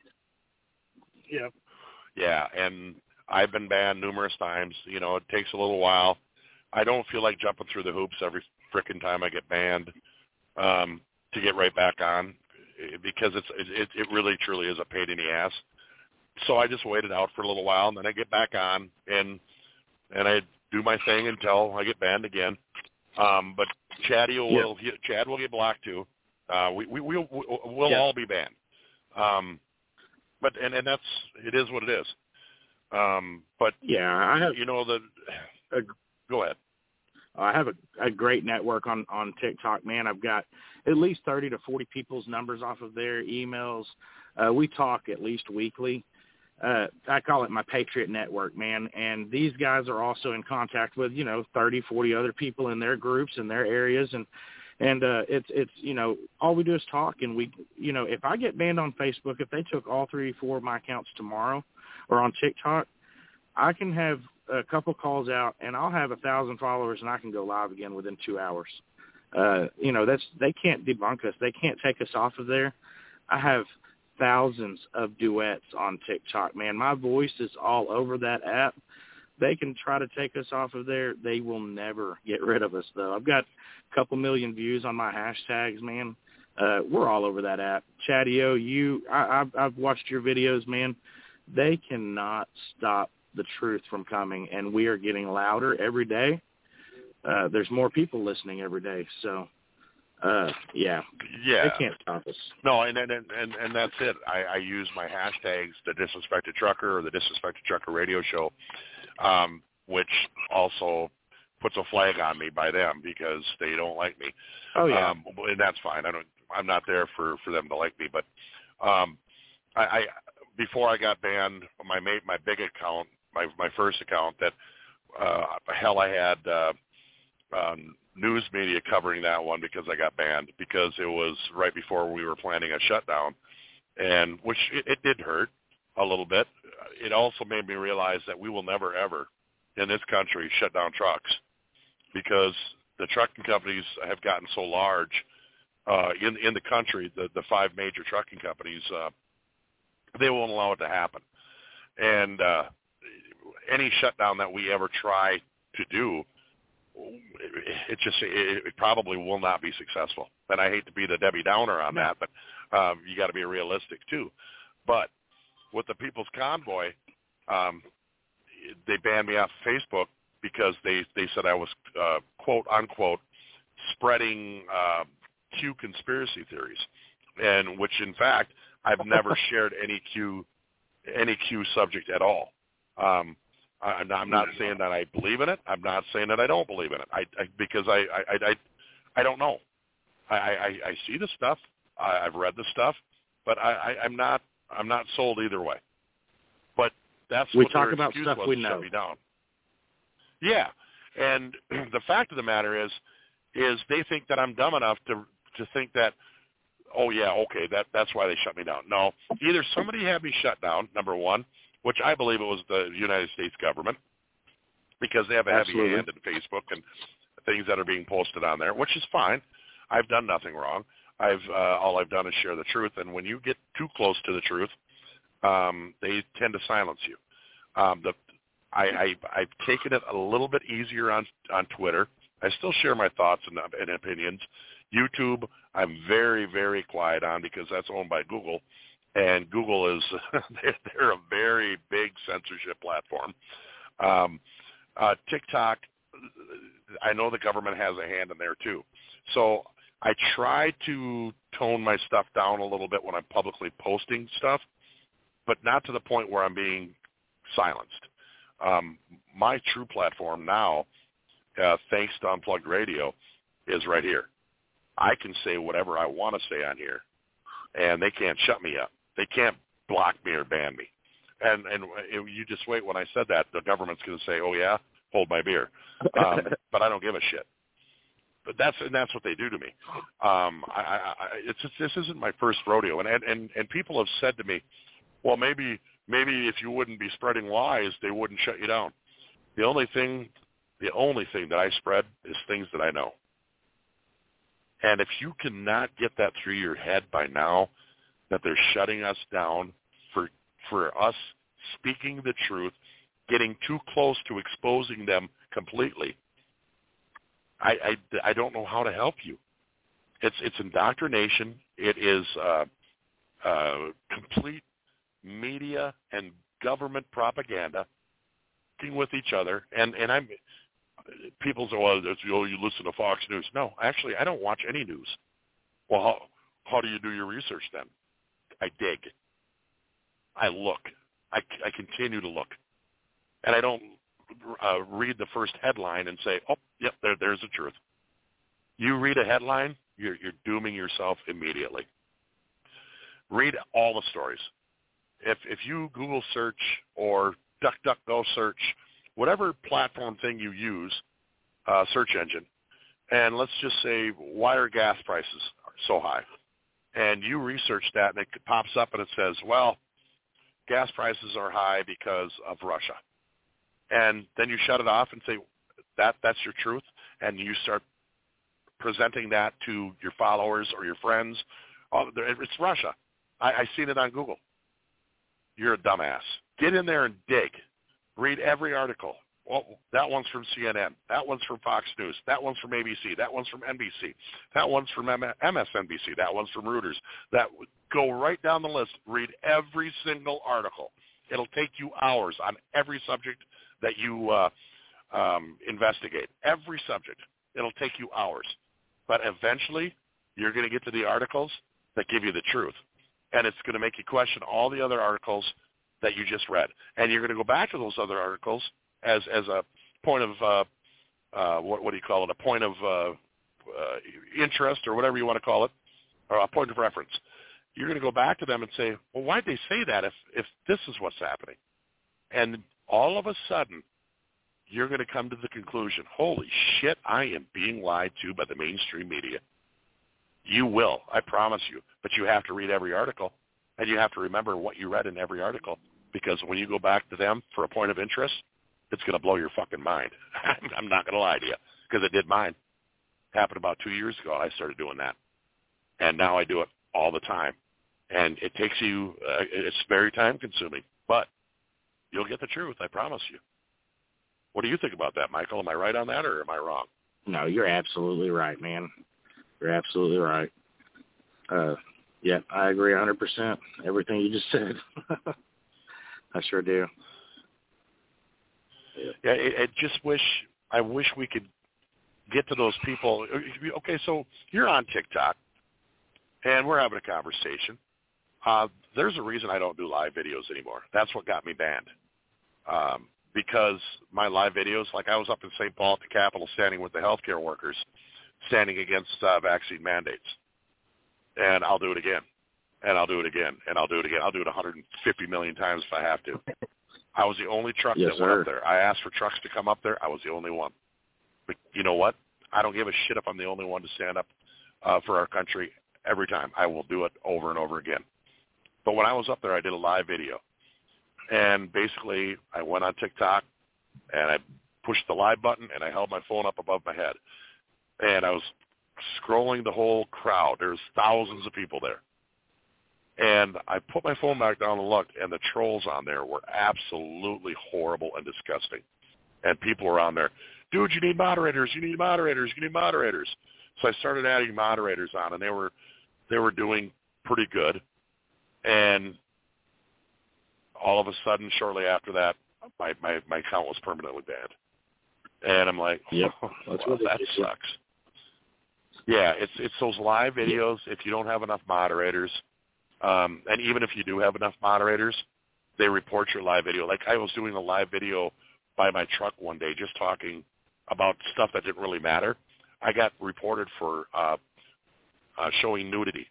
Yeah. Yeah, and I've been banned numerous times. You know, it takes a little while. I don't feel like jumping through the hoops every frickin' time I get banned um, to get right back on, because it's it, it really truly is a pain in the ass. So I just waited out for a little while, and then I get back on, and and I do my thing until I get banned again. Um, but Chad will, yeah. will Chad will get blocked too. Uh, we we we'll, we'll yeah. all be banned. Um, but and, and that's it is what it is. Um, but yeah, I have you know the. Uh, go ahead. I have a, a great network on, on TikTok, man. I've got at least thirty to forty people's numbers off of their emails. Uh, we talk at least weekly. Uh, I call it my Patriot Network, man. And these guys are also in contact with, you know, thirty, forty other people in their groups in their areas. And, and uh, it's, it's, you know, all we do is talk. And we, you know, if I get banned on Facebook, if they took all three, four of my accounts tomorrow or on TikTok, I can have a couple calls out and I'll have a thousand followers and I can go live again within two hours. Uh, you know, that's, they can't debunk us. They can't take us off of there. I have thousands of duets on TikTok, man. My voice is all over that app. They can try to take us off of there. They will never get rid of us, though. I've got a couple million views on my hashtags, man. Uh, we're all over that app. Chatty-O, you, I, I've, I've watched your videos, man. They cannot stop the truth from coming, and we are getting louder every day. Uh, there's more people listening every day, so uh, yeah, yeah, they can't stop us. No, and and and, and that's it. I, I use my hashtags, the Disrespected Trucker or the Disrespected Trucker Radio Show, um, which also puts a flag on me by them because they don't like me. Oh yeah, um, and that's fine. I don't. I'm not there for, for them to like me, but um, I, I before I got banned, my made my big account, my my first account that uh, hell I had. Uh, Um, news media covering that one because I got banned because it was right before we were planning a shutdown, and which it, it did hurt a little bit. It also made me realize that we will never ever in this country shut down trucks because the trucking companies have gotten so large uh, in in the country. The the five major trucking companies, uh, they won't allow it to happen, and uh, any shutdown that we ever try to do, it just it, it probably will not be successful. And I hate to be the Debbie Downer on that, but um, you got to be realistic too. But with the People's Convoy, um, they banned me off of Facebook because they they said I was uh, quote unquote spreading uh, Q conspiracy theories, and which in fact I've never shared any Q any Q subject at all. Um, I'm not, I'm not saying that I believe in it. I'm not saying that I don't believe in it. I, I because I, I, I, I don't know. I, I, I see the stuff. I, I've read the stuff, but I, I, I'm not I'm not sold either way. But that's we what talk their about excuse stuff was we to know. shut me down. Yeah, and the fact of the matter is, is they think that I'm dumb enough to to think that, oh yeah, okay, that that's why they shut me down. No, either somebody had me shut down, number one, which I believe it was the United States government, because they have a Absolutely. heavy hand in Facebook and things that are being posted on there, which is fine. I've done nothing wrong. I've uh, all I've done is share the truth, and when you get too close to the truth, um, they tend to silence you. Um, the I, I I've taken it a little bit easier on on Twitter. I still share my thoughts and, and opinions. YouTube, I'm very very quiet on because that's owned by Google. And Google is, they're a very big censorship platform. Um, uh, TikTok, I know the government has a hand in there too. So I try to tone my stuff down a little bit when I'm publicly posting stuff, but not to the point where I'm being silenced. Um, my true platform now, uh, thanks to Unplugged Radio, is right here. I can say whatever I want to say on here, and they can't shut me up. They can't block me or ban me. And and you just wait. When I said that, the government's going to say, "Oh yeah, hold my beer," um, but I don't give a shit. But that's and that's what they do to me. Um, I, I, I, it's just, this isn't my first rodeo, and, and and people have said to me, "Well, maybe maybe if you wouldn't be spreading lies, they wouldn't shut you down." The only thing, the only thing that I spread is things that I know. And if you cannot get that through your head by now, that they're shutting us down for for us speaking the truth, getting too close to exposing them completely, I, I, I don't know how to help you. It's it's indoctrination. It is uh, uh, complete media and government propaganda working with each other. And, and I'm people say, well, it's, oh, you listen to Fox News. No, actually, I don't watch any news. Well, how, how do you do your research then? I dig. I look. I, I continue to look. And I don't uh, read the first headline and say, oh, yep, there, there's the truth. You read a headline, you're, you're dooming yourself immediately. Read all the stories. If if you Google search or DuckDuckGo search, whatever platform thing you use, uh, search engine, and let's just say, why are gas prices so high? And you research that, and it pops up and it says, well, gas prices are high because of Russia. And then you shut it off and say, that that's your truth, and you start presenting that to your followers or your friends. Oh, it's Russia. I, I seen it on Google. You're a dumbass. Get in there and dig. Read every article. Well, that one's from C N N. That one's from Fox News. That one's from A B C. That one's from N B C. That one's from M S N B C. That one's from Reuters. That go right down the list. Read every single article. It'll take you hours on every subject that you uh, um, investigate. Every subject. It'll take you hours. But eventually, you're going to get to the articles that give you the truth. And it's going to make you question all the other articles that you just read. And you're going to go back to those other articles as as a point of, uh, uh, what, what do you call it, a point of uh, uh, interest or whatever you want to call it, or a point of reference. You're going to go back to them and say, well, why'd they say that if, if this is what's happening? And all of a sudden, you're going to come to the conclusion, holy shit, I am being lied to by the mainstream media. You will, I promise you, but you have to read every article, and you have to remember what you read in every article, because when you go back to them for a point of interest, it's going to blow your fucking mind. I'm not going to lie to you, because it did mine. It happened about two years ago. I started doing that, and now I do it all the time, and it takes you, uh, it's very time-consuming, but you'll get the truth, I promise you. What do you think about that, Michael? Am I right on that, or am I wrong? No, you're absolutely right, man. You're absolutely right. Uh, yeah, I agree one hundred percent. Everything you just said. I sure do. Yeah, yeah it, it just wish, I wish we could get to those people. Okay, so you're on TikTok, and we're having a conversation. Uh, there's a reason I don't do live videos anymore. That's what got me banned. Um, because my live videos, like I was up in Saint Paul at the Capitol standing with the healthcare workers, standing against uh, vaccine mandates. And I'll do it again. And I'll do it again. And I'll do it again. I'll do it one hundred fifty million times if I have to. I was the only truck yes, that sir. went up there. I asked for trucks to come up there. I was the only one. But you know what? I don't give a shit if I'm the only one to stand up uh, for our country every time. I will do it over and over again. But when I was up there, I did a live video. And basically, I went on TikTok, and I pushed the live button, and I held my phone up above my head. And I was scrolling the whole crowd. There's thousands of people there. And I put my phone back down and looked, and the trolls on there were absolutely horrible and disgusting. And people were on there, dude, you need moderators, you need moderators, you need moderators. So I started adding moderators on, and they were they were doing pretty good. And all of a sudden, shortly after that, my, my, my account was permanently banned. And I'm like, yep, oh, that's well, really that good. sucks. Yeah, it's it's those live videos. If you don't have enough moderators, um, and even if you do have enough moderators, they report your live video. Like I was doing a live video by my truck one day, just talking about stuff that didn't really matter. I got reported for uh, uh, showing nudity.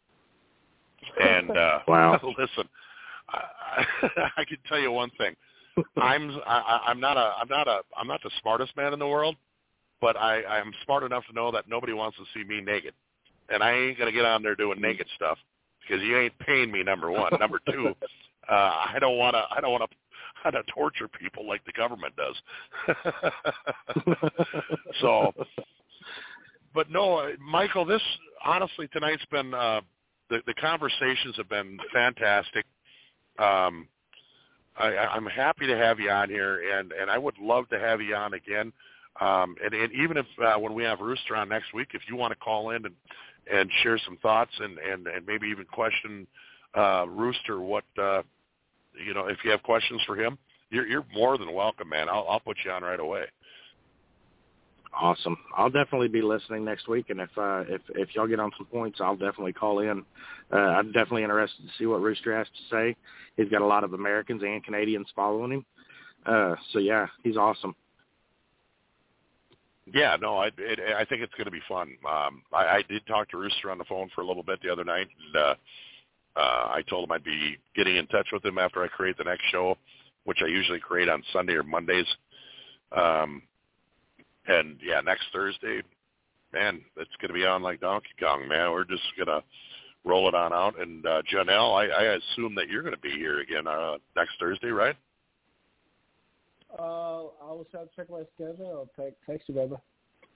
And uh, wow. listen, I, I can tell you one thing. I'm I, I'm not a I'm not a I'm not the smartest man in the world, but I I'm smart enough to know that nobody wants to see me naked, and I ain't gonna get on there doing naked stuff because you ain't paying me. Number one, number two, uh, I don't wanna I don't wanna I don't torture people like the government does. So, but no, Michael, this honestly tonight's been uh, the the conversations have been fantastic. Um, I, I'm happy to have you on here, and, and I would love to have you on again. Um, and, and even if uh, when we have Rooster on next week, if you want to call in and, and share some thoughts and, and, and maybe even question uh, Rooster, what uh, you know, if you have questions for him, you're, you're more than welcome, man. I'll, I'll put you on right away. Awesome. I'll definitely be listening next week, and if uh, if if y'all get on some points, I'll definitely call in. Uh, I'm definitely interested to see what Rooster has to say. He's got a lot of Americans and Canadians following him, Uh, so yeah, he's awesome. Yeah, no, I it, I think it's going to be fun. Um, I, I did talk to Rooster on the phone for a little bit the other night, and uh, uh, I told him I'd be getting in touch with him after I create the next show, which I usually create on Sunday or Mondays. Um, and yeah, next Thursday, man, it's going to be on like Donkey Kong, man. We're just going to roll it on out. And uh, Janelle, I, I assume that you're going to be here again uh, next Thursday, right? Uh, I will try to check my schedule. I'll text, text you, brother.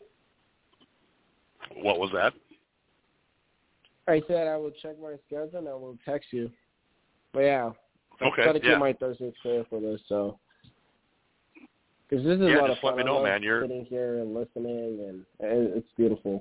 What was that? I said I will check my schedule and I will text you. But yeah, I'm okay, trying to keep yeah. my Thursdays clear for this, so because this is yeah, a lot just of fun. let me know, I love man. You're sitting here and listening, and, and it's beautiful.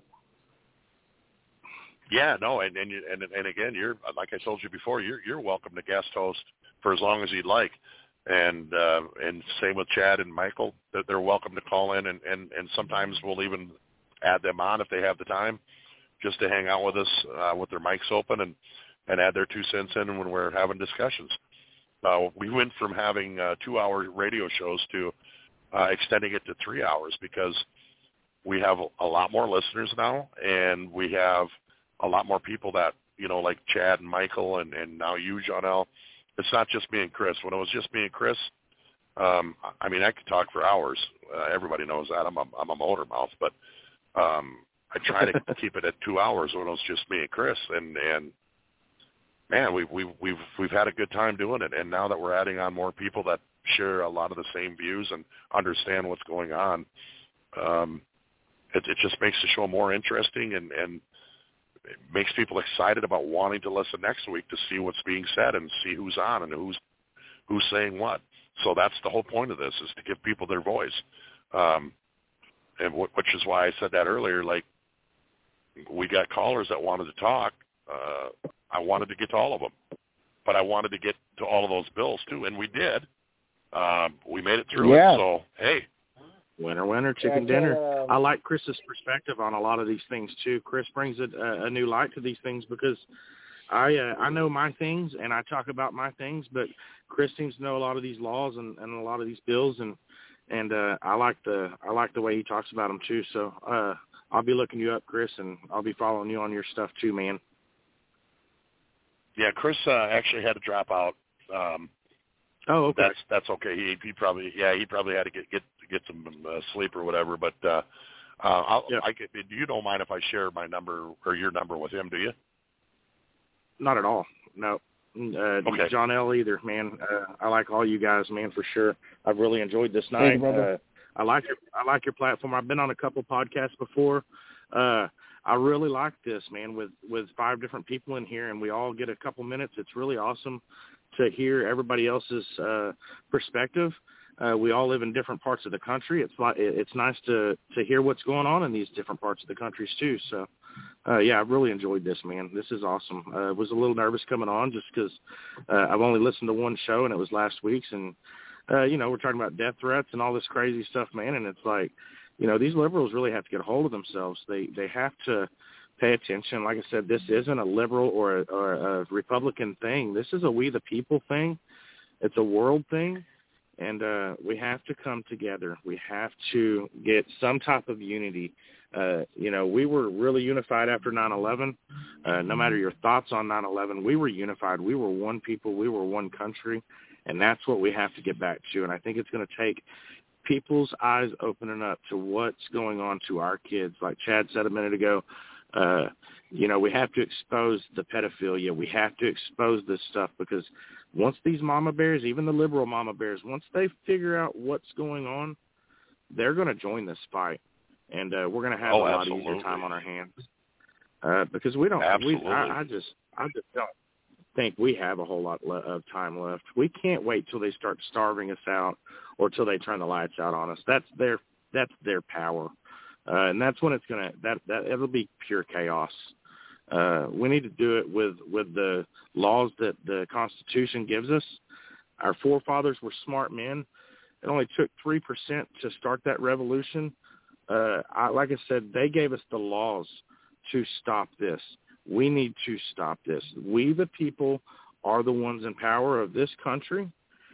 Yeah, no, and and, you, and and again, you're like I told you before, you're you're welcome to guest host for as long as you'd like. And uh, and same with Chad and Michael, that they're welcome to call in, and, and, and sometimes we'll even add them on if they have the time, just to hang out with us uh, with their mics open and, and add their two cents in when we're having discussions. Uh, we went from having uh, two-hour radio shows to uh, extending it to three hours because we have a lot more listeners now, and we have a lot more people that, you know, like Chad and Michael and, and now you, Janelle. It's not just me and Chris. When it was just me and Chris, um, I mean, I could talk for hours. Uh, everybody knows that. I'm a, I'm a motor mouth, but um, I try to keep it at two hours when it was just me and Chris. And, and man, we, we, we've we've had a good time doing it. And now that we're adding on more people that share a lot of the same views and understand what's going on, um, it, it just makes the show more interesting and, and it makes people excited about wanting to listen next week to see what's being said and see who's on and who's who's saying what. So that's the whole point of this, is to give people their voice. Um, and w- which is why I said that earlier, like, we got callers that wanted to talk. Uh, I wanted to get to all of them. But I wanted to get to all of those bills, too, and we did. Um, we made it through yeah. it, so, hey. Winner, winner, chicken yeah, I dinner. can, um, I like Chris's perspective on a lot of these things too. Chris brings a, a new light to these things because I uh, I know my things and I talk about my things, but Chris seems to know a lot of these laws and, and a lot of these bills, and and uh, I like the I like the way he talks about them too. So uh, I'll be looking you up, Chris, and I'll be following you on your stuff too, man. Yeah, Chris uh, actually had to drop out. Um, oh, okay. That's that's okay. He he probably yeah he probably had to get get get some uh, sleep or whatever. But uh, uh, I'll, yeah. I could, you don't mind if I share my number or your number with him, do you? Not at all. No. Uh, okay. John L. either, man. Uh, I like all you guys, man, for sure. I've really enjoyed this night. Thank you, brother. Uh, I like your I like your platform. I've been on a couple podcasts before. Uh, I really like this, man, with, with five different people in here, and we all get a couple minutes. It's really awesome to hear everybody else's uh, perspective. Uh, we all live in different parts of the country. It's like it's nice to, to hear what's going on in these different parts of the countries too. So, uh, yeah, I've really enjoyed this, man. This is awesome. I uh, was a little nervous coming on just because uh, I've only listened to one show, and it was last week's. And, uh, you know, we're talking about death threats and all this crazy stuff, man. And it's like, you know, these liberals really have to get a hold of themselves. They they have to pay attention. Like I said, this isn't a liberal or a, or a Republican thing. This is a we the people thing. It's a world thing. And uh, we have to come together. We have to get some type of unity. Uh, you know, we were really unified after nine eleven. Uh, no matter your thoughts on nine eleven, we were unified. We were one people. We were one country. And that's what we have to get back to. And I think it's going to take people's eyes opening up to what's going on to our kids. Like Chad said a minute ago, uh, you know, we have to expose the pedophilia. We have to expose this stuff because once these mama bears, even the liberal mama bears, once they figure out what's going on, they're going to join this fight. And uh, we're going to have oh, a lot absolutely. easier time on our hands. Uh, because we don't, absolutely. we, I, I just, I just don't think we have a whole lot le- of time left. We can't wait till they start starving us out or till they turn the lights out on us. That's their, that's their power. Uh, and that's when it's going to, that, that, it'll be pure chaos. Uh, we need to do it with, with the laws that the Constitution gives us. Our forefathers were smart men. It only took three percent to start that revolution. Uh, I, like I said, they gave us the laws to stop this. We need to stop this. We, the people, are the ones in power of this country.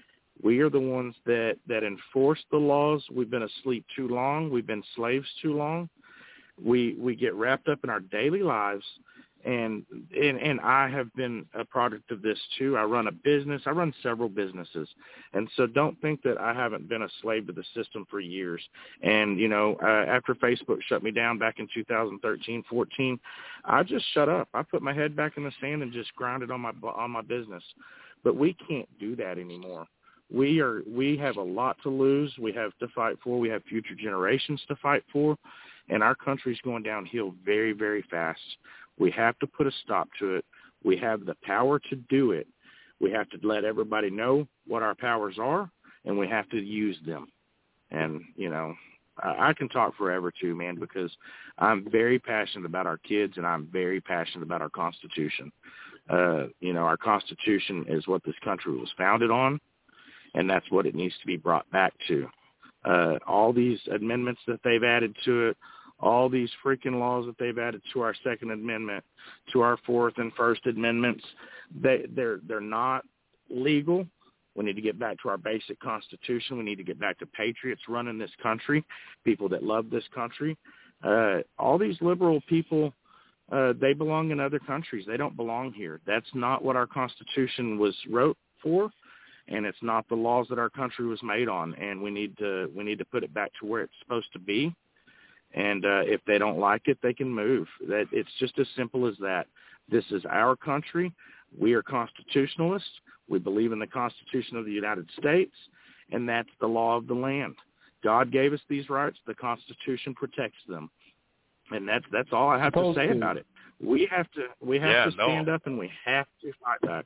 We are the ones that, that enforce the laws. We've been asleep too long. We've been slaves too long. We we get wrapped up in our daily lives, and, and and I have been a product of this too. I run a business. I run several businesses, and so don't think that I haven't been a slave to the system for years. And, you know, uh, after Facebook shut me down back in two thousand thirteen, fourteen, I just shut up. I put my head back in the sand and just grounded on my on my business. But we can't do that anymore. We are we have a lot to lose. We have to fight for. We have future generations to fight for. And our country's going downhill very, very fast. We have to put a stop to it. We have the power to do it. We have to let everybody know what our powers are, and we have to use them. And, you know, I, I can talk forever too, man, because I'm very passionate about our kids, and I'm very passionate about our Constitution. Uh, you know, our Constitution is what this country was founded on, and that's what it needs to be brought back to. Uh, all these amendments that they've added to it, all these freaking laws that they've added to our Second Amendment, to our Fourth and First Amendments, they, they're they're not legal. We need to get back to our basic Constitution. We need to get back to patriots running this country, people that love this country. Uh, all these liberal people, uh, they belong in other countries. They don't belong here. That's not what our Constitution was wrote for. And it's not the laws that our country was made on, and we need to we need to put it back to where it's supposed to be. And uh, if they don't like it, they can move. That it's just as simple as that. This is our country. We are constitutionalists. We believe in the Constitution of the United States, and that's the law of the land. God gave us these rights. The Constitution protects them, and that's that's all I have to say about it. We have to we have yeah, to stand no. up, and we have to fight back.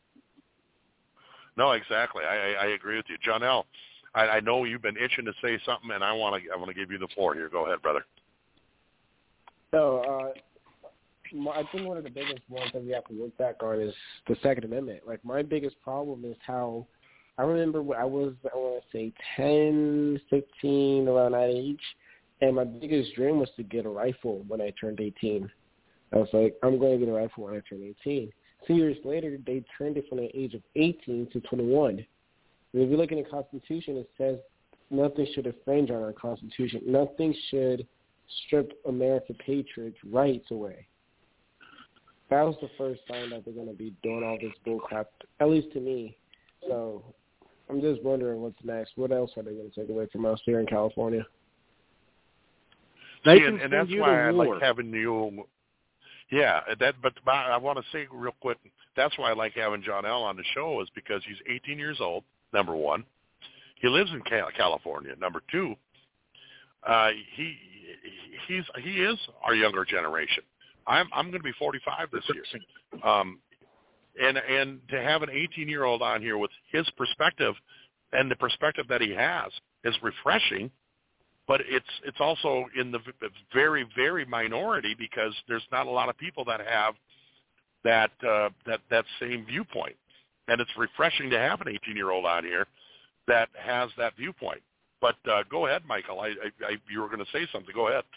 No, exactly. I, I, I agree with you, John L. I, I know you've been itching to say something, and I want to I want to give you the floor here. Go ahead, brother. So, uh, I think one of the biggest ones that we have to look back on is the Second Amendment. Like, my biggest problem is how I remember when I was, I want to say, ten, fifteen, around that age, and my biggest dream was to get a rifle when I turned eighteen. I was like, I'm going to get a rifle when I turn eighteen. Two years later, they turned it from the age of eighteen to twenty-one. And if you look in the Constitution, it says nothing should infringe on our Constitution. Nothing should strip American patriots' rights away. That was the first sign that they're going to be doing all this bullcrap, at least to me. So I'm just wondering what's next. What else are they going to take away from us here in California? They See, can and, and send that's you why to I war. like having you. Yeah, that. But I want to say real quick, that's why I like having John L. on the show, is because he's eighteen years old. Number one, he lives in California. Number two, uh, he he's he is our younger generation. I'm I'm going to be forty-five this year, um, and and to have an eighteen-year-old on here with his perspective and the perspective that he has is refreshing. But it's it's also in the very, very minority, because there's not a lot of people that have that uh, that that same viewpoint, and it's refreshing to have an eighteen-year-old on here that has that viewpoint. But uh, go ahead, Michael. I, I, I you were going to say something. Go ahead.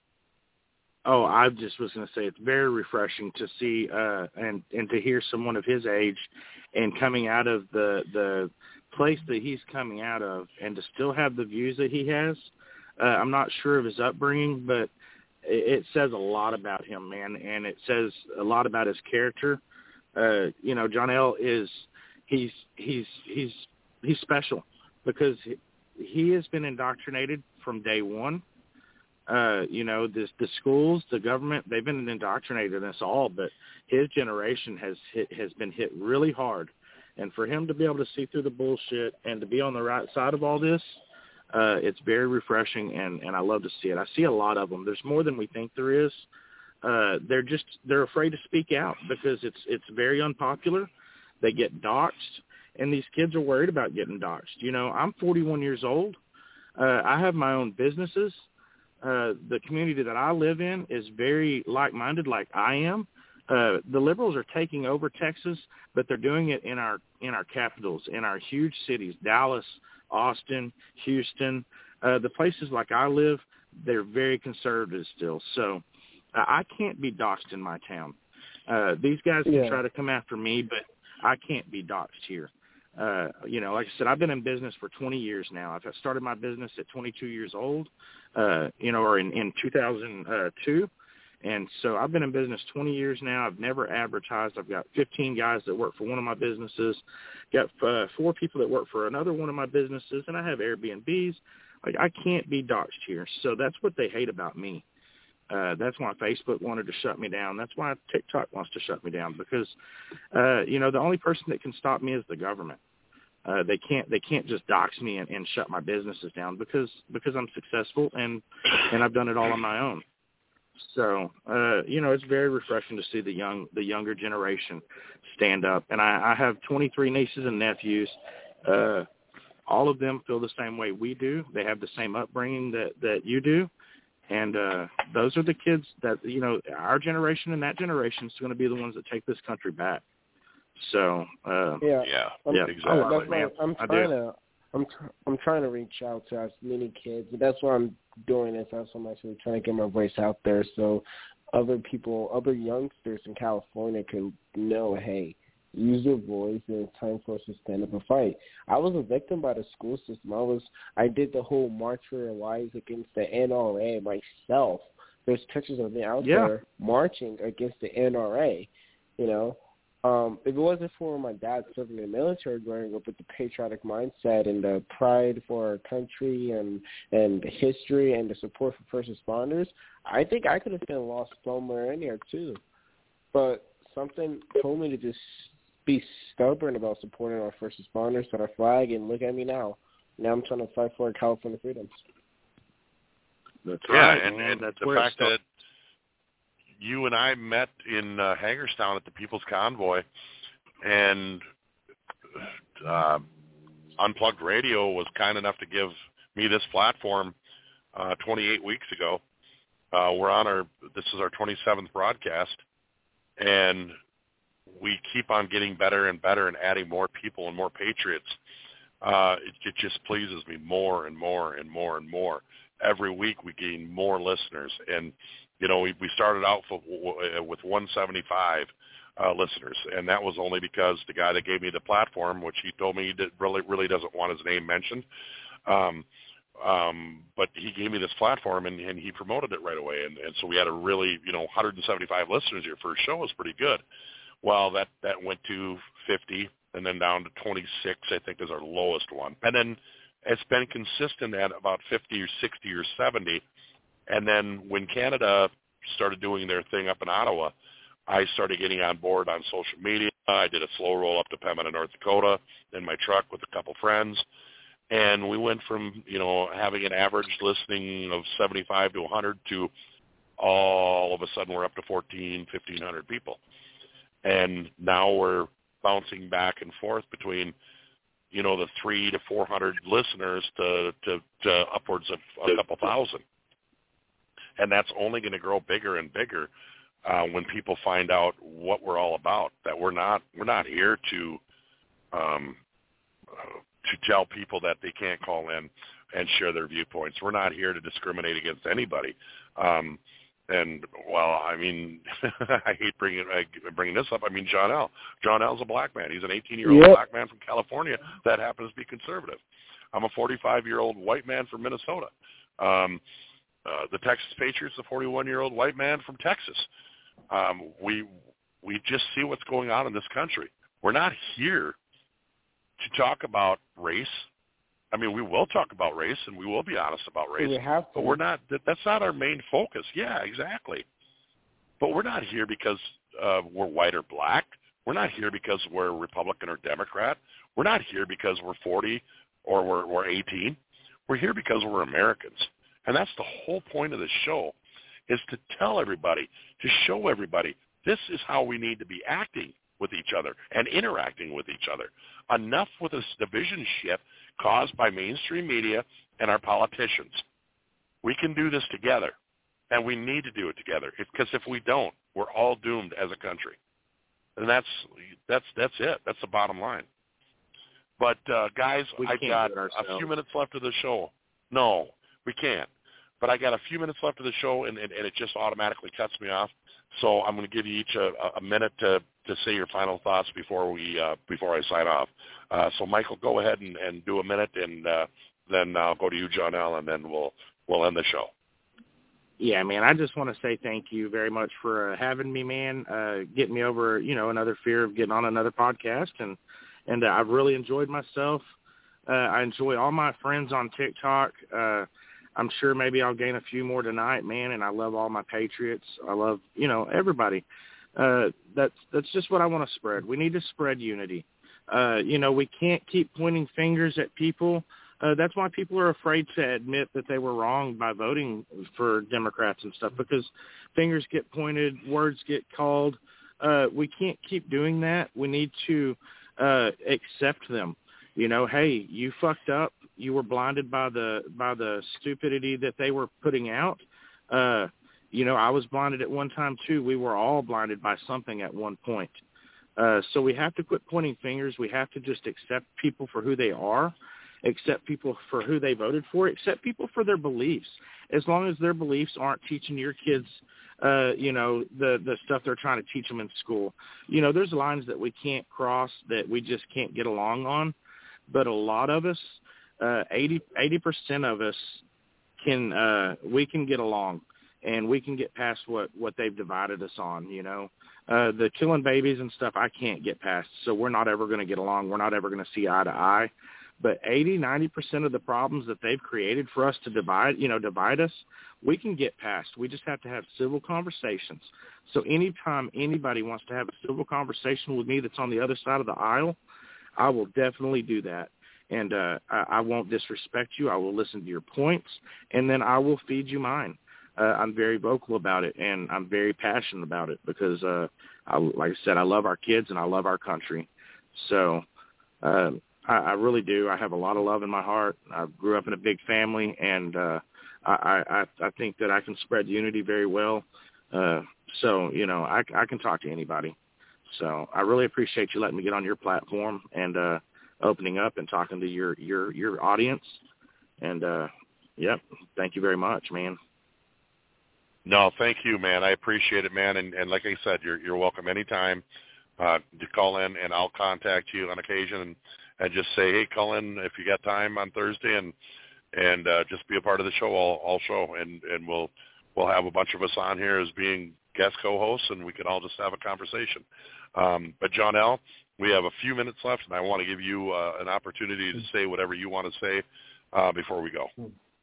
Oh, I just was going to say it's very refreshing to see uh, and and to hear someone of his age and coming out of the the place that he's coming out of, and to still have the views that he has. Uh, I'm not sure of his upbringing, but it, it says a lot about him, man, and it says a lot about his character. Uh, you know, John L. is he's he's he's he's special because he, he has been indoctrinated from day one. Uh, you know, this, the schools, the government, they've been indoctrinated in us all, but his generation has hit, has been hit really hard. And for him to be able to see through the bullshit and to be on the right side of all this, Uh, it's very refreshing, and, and I love to see it. I see a lot of them. There's more than we think there is. Uh, they're just they're afraid to speak out because it's it's very unpopular. They get doxxed, and these kids are worried about getting doxxed. You know, I'm forty-one years old. Uh, I have my own businesses. Uh, the community that I live in is very like-minded, like I am. Uh, the liberals are taking over Texas, but they're doing it in our in our capitals, in our huge cities, Dallas, Austin, Houston, uh, the places like I live, they're very conservative still. So uh, I can't be doxxed in my town. Uh, these guys can yeah. try to come after me, but I can't be doxxed here. Uh, you know, like I said, I've been in business for twenty years now. I've started my business at twenty-two years old, uh, you know, or in, in two thousand two. And so I've been in business twenty years now. I've never advertised. I've got fifteen guys that work for one of my businesses, got uh, four people that work for another one of my businesses, and I have Airbnbs. Like, I can't be doxxed here. So that's what they hate about me. Uh, that's why Facebook wanted to shut me down. That's why TikTok wants to shut me down, because, uh, you know, the only person that can stop me is the government. Uh, they can't they can't just dox me and, and shut my businesses down because because I'm successful and, and I've done it all on my own. So, uh, you know, it's very refreshing to see the young the younger generation stand up. And I, I have twenty-three nieces and nephews. Uh, all of them feel the same way we do. They have the same upbringing that, that you do. And uh, those are the kids that, you know, our generation and that generation is going to be the ones that take this country back. So, uh, yeah, yeah, I'm, yeah, exactly. That's why I'm I trying do. to, I'm, tr- I'm trying to reach out to as many kids. That's why I'm doing this. That's why I'm actually trying to get my voice out there, so other people, other youngsters in California can know, hey, use your voice, and it's time for us to stand up and fight. I was a victim by the school system. I was, I did the whole March for Your Lives against the N R A myself. There's pictures of me out Yeah. there marching against the N R A, you know. Um, if it wasn't for my dad serving in the military growing up with the patriotic mindset and the pride for our country and, and the history and the support for first responders, I think I could have been lost somewhere in there too. But something told me to just be stubborn about supporting our first responders and our flag, and look at me now. Now I'm trying to fight for our California freedoms. That's yeah, right, and, man. and That's the where fact it starts. that you and I met in uh, Hagerstown at the People's Convoy, and uh, Unplugged Radio was kind enough to give me this platform uh, twenty-eight weeks ago. Uh, we're on our, this is our twenty-seventh broadcast, and we keep on getting better and better and adding more people and more patriots. Uh, it, it just pleases me more and more and more and more. Every week we gain more listeners, and you know, we, we started out for, with one seventy-five uh, listeners, and that was only because the guy that gave me the platform, which he told me he did, really really doesn't want his name mentioned, um, um, but he gave me this platform, and, and he promoted it right away, and, and so we had a really, you know, one hundred seventy-five listeners. Your first show was pretty good. Well, that, that went to fifty, and then down to twenty-six, I think, is our lowest one. And then it's been consistent at about fifty or sixty or seventy. And then when Canada started doing their thing up in Ottawa, I started getting on board on social media. I did a slow roll up to Pembina, North Dakota in my truck with a couple friends. And we went from, you know, having an average listening of seventy-five to one hundred to all of a sudden we're up to fourteen, fifteen hundred people. And now we're bouncing back and forth between, you know, the three to four hundred listeners to, to, to upwards of a couple thousand. And that's only going to grow bigger and bigger uh, when people find out what we're all about. That we're not we're not here to um, uh, to tell people that they can't call in and share their viewpoints. We're not here to discriminate against anybody. Um, and well, I mean, I hate bringing uh, bringing this up. I mean, John L. John L's a black man. He's an eighteen-year-old Yep. black man from California that happens to be conservative. I'm a forty-five-year-old white man from Minnesota. Um, Uh, the Texas Patriots, a forty-one-year-old white man from Texas. Um, we we just see what's going on in this country. We're not here to talk about race. I mean, we will talk about race, and we will be honest about race. We have to. But we're not. That, that's not our main focus. Yeah, exactly. But we're not here because uh, we're white or black. We're not here because we're Republican or Democrat. We're not here because we're forty or we're, we're eighteen. We're here because we're Americans. And that's the whole point of the show, is to tell everybody, to show everybody, this is how we need to be acting with each other and interacting with each other. Enough with this division shit caused by mainstream media and our politicians. We can do this together, and we need to do it together, because if we don't, we're all doomed as a country. And that's that's that's it. That's the bottom line. But, uh, guys, We I've can't got do it a ourselves. few minutes left of the show. No, we can't. But I got a few minutes left of the show, and, and, and it just automatically cuts me off. So I'm going to give you each a, a minute to, to say your final thoughts before we uh, before I sign off. Uh, so Michael, go ahead and, and do a minute, and uh, then I'll go to you, John L., and then we'll we'll end the show. Yeah, man, I just want to say thank you very much for uh, having me, man, uh, getting me over, you know, another fear of getting on another podcast. And, and uh, I've really enjoyed myself. Uh, I enjoy all my friends on TikTok. Uh, I'm sure maybe I'll gain a few more tonight, man, and I love all my Patriots. I love, you know, everybody. Uh, that's, that's just what I want to spread. We need to spread unity. Uh, you know, we can't keep pointing fingers at people. Uh, that's why people are afraid to admit that they were wrong by voting for Democrats and stuff, because fingers get pointed, words get called. Uh, we can't keep doing that. We need to uh, accept them. You know, hey, you fucked up. You were blinded by the by the stupidity that they were putting out. Uh, you know, I was blinded at one time too. We were all blinded by something at one point. Uh, so we have to quit pointing fingers. We have to just accept people for who they are. Accept people for who they voted for, accept people for their beliefs. As long as their beliefs aren't teaching your kids, uh, you know, the, the stuff they're trying to teach them in school. You know, there's lines that we can't cross that we just can't get along on. But a lot of us, uh, eighty, eighty percent of us can, uh, we can get along and we can get past what, what they've divided us on, you know. Uh, the killing babies and stuff, I can't get past. So we're not ever going to get along. We're not ever going to see eye to eye. But eighty, ninety percent of the problems that they've created for us to divide, you know, divide us, we can get past. We just have to have civil conversations. So anytime anybody wants to have a civil conversation with me that's on the other side of the aisle, I will definitely do that. And uh, I, I won't disrespect you. I will listen to your points, and then I will feed you mine. Uh, I'm very vocal about it, and I'm very passionate about it because, uh, I, like I said, I love our kids and I love our country. So uh, I, I really do. I have a lot of love in my heart. I grew up in a big family, and uh, I, I, I think that I can spread unity very well. Uh, so, you know, I, I can talk to anybody. So I really appreciate you letting me get on your platform and uh, opening up and talking to your, your, your audience. And, uh, yep, thank you very much, man. No, thank you, man. I appreciate it, man. And, and like I said, you're, you're welcome anytime uh, to call in, and I'll contact you on occasion and, and just say, hey, call in if you got time on Thursday, and and uh, just be a part of the show all, all show. And, and we'll we'll have a bunch of us on here as being guest co-hosts, and we can all just have a conversation. Um, but, John L., we have a few minutes left, and I want to give you uh, an opportunity to say whatever you want to say uh, before we go.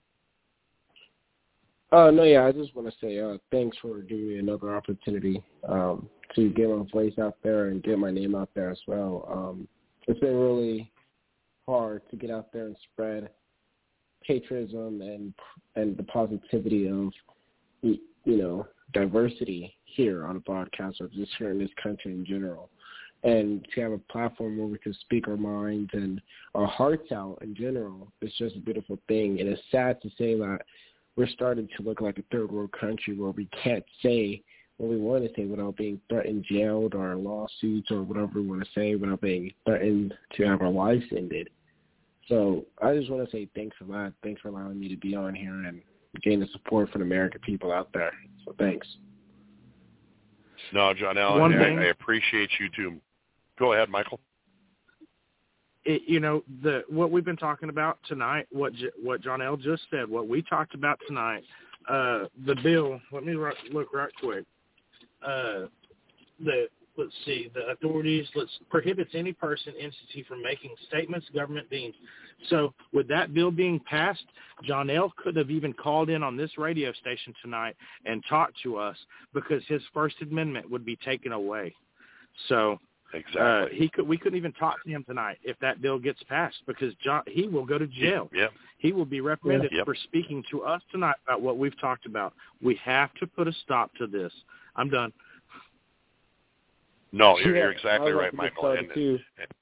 Uh, no, yeah, I just want to say uh, thanks for giving me another opportunity um, to get my voice out there and get my name out there as well. Um, it's been really hard to get out there and spread patriotism and and the positivity of, you know, diversity here on a broadcast or just here in this country in general. And to have a platform where we can speak our minds and our hearts out in general, it's just a beautiful thing. And it's sad to say that we're starting to look like a third world country where we can't say what we want to say without being threatened, jailed, or lawsuits, or whatever we want to say, without being threatened to have our lives ended. So I just want to say thanks a lot. Thanks for allowing me to be on here and gain the support from the American people out there. So thanks. No, John L., I, I appreciate you too. Go ahead, Michael. It, you know, the what we've been talking about tonight, what what John L. just said, what we talked about tonight, uh, the bill, let me right, look right quick. Uh, the Let's see, the authorities, let's prohibits any person, entity from making statements, government being. So with that bill being passed, John L. could have even called in on this radio station tonight and talked to us because his First Amendment would be taken away. So exactly. uh, he could, we couldn't even talk to him tonight if that bill gets passed because John, he will go to jail. Yep. He will be reprimanded yep. for speaking to us tonight about what we've talked about. We have to put a stop to this. I'm done. No, you're, you're exactly right, Michael. And, and,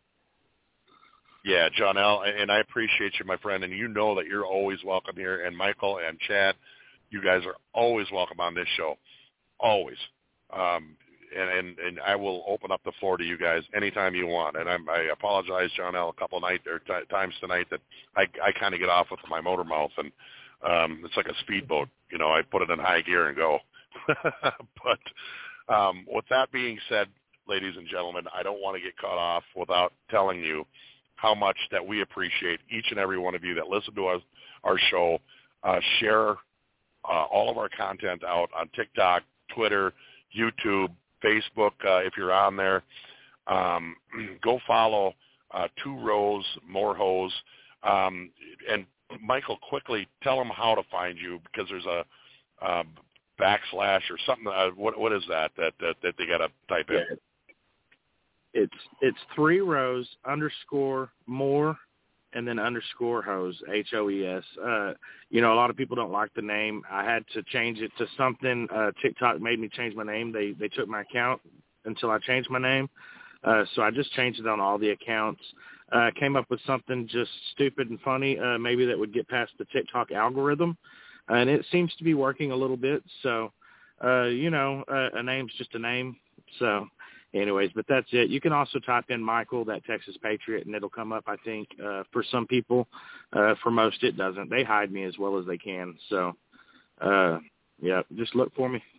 yeah, John L., and I appreciate you, my friend, and you know that you're always welcome here. And Michael and Chad, you guys are always welcome on this show, always. Um, and, and, and I will open up the floor to you guys anytime you want. And I'm, I apologize, John L., a couple night or t- times tonight that I, I kind of get off with my motor mouth, and um, it's like a speedboat. You know, I put it in high gear and go. but Um, with that being said, ladies and gentlemen, I don't want to get cut off without telling you how much that we appreciate each and every one of you that listen to us, our show, uh, share uh, all of our content out on TikTok, Twitter, YouTube, Facebook, uh, if you're on there. Um, go follow uh, Two Rows, More Hose. Um, and, Michael, quickly tell them how to find you, because there's a uh, backslash or something. Uh, what What is that that, that, that they got to type in? It's it's three rows underscore more and then underscore hose, H O E S. Uh, you know, a lot of people don't like the name. I had to change it to something. Uh, TikTok made me change my name. They they took my account until I changed my name. Uh, so I just changed it on all the accounts. Uh, came up with something just stupid and funny, uh, maybe that would get past the TikTok algorithm. And it seems to be working a little bit. So, uh, you know, uh, a name's just a name. So, anyways, but that's it. You can also type in Michael, that Texas Patriot, and it'll come up, I think, uh, for some people. Uh, for most, it doesn't. They hide me as well as they can. So, uh, yeah, just look for me.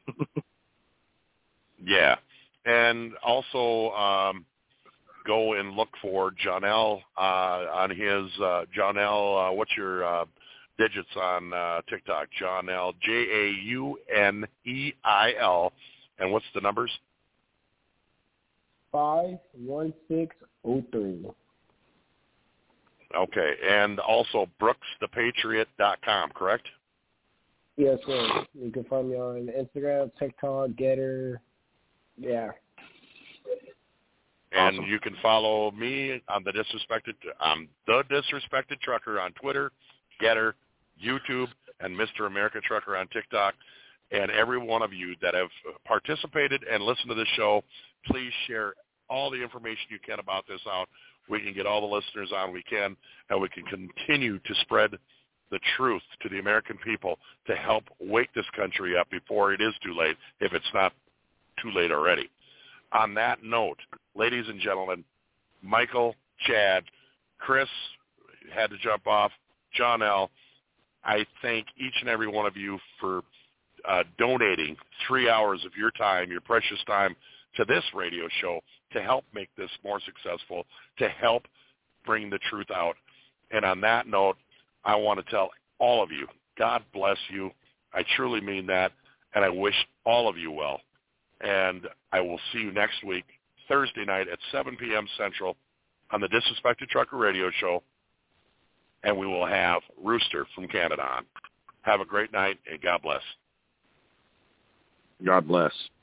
Yeah. And also um, go and look for Jonell uh, on his, uh, Jonell, uh, what's your uh, digits on uh, TikTok? Jonell, J A U N E I L. And what's the numbers? Five one six oh three. Okay, and also brooks the patriot dot com, correct? Yes, sir. You can find me on Instagram, TikTok, Getter. Yeah. And Awesome. you can follow me on the disrespected, um, the disrespected trucker on Twitter, Getter, YouTube, and Mister America Trucker on TikTok. And every one of you that have participated and listened to this show, please share all the information you can about this out. We can get all the listeners on we can, and we can continue to spread the truth to the American people to help wake this country up before it is too late, if it's not too late already. On that note, ladies and gentlemen, Michael, Chad, Chris had to jump off, Jonell, I thank each and every one of you for uh, donating three hours of your time, your precious time, to this radio show to help make this more successful, to help bring the truth out. And on that note, I want to tell all of you, God bless you. I truly mean that, and I wish all of you well. And I will see you next week, Thursday night at seven p.m. Central on the Disrespected Trucker Radio Show, and we will have Rooster from Canada on. Have a great night, and God bless. God bless.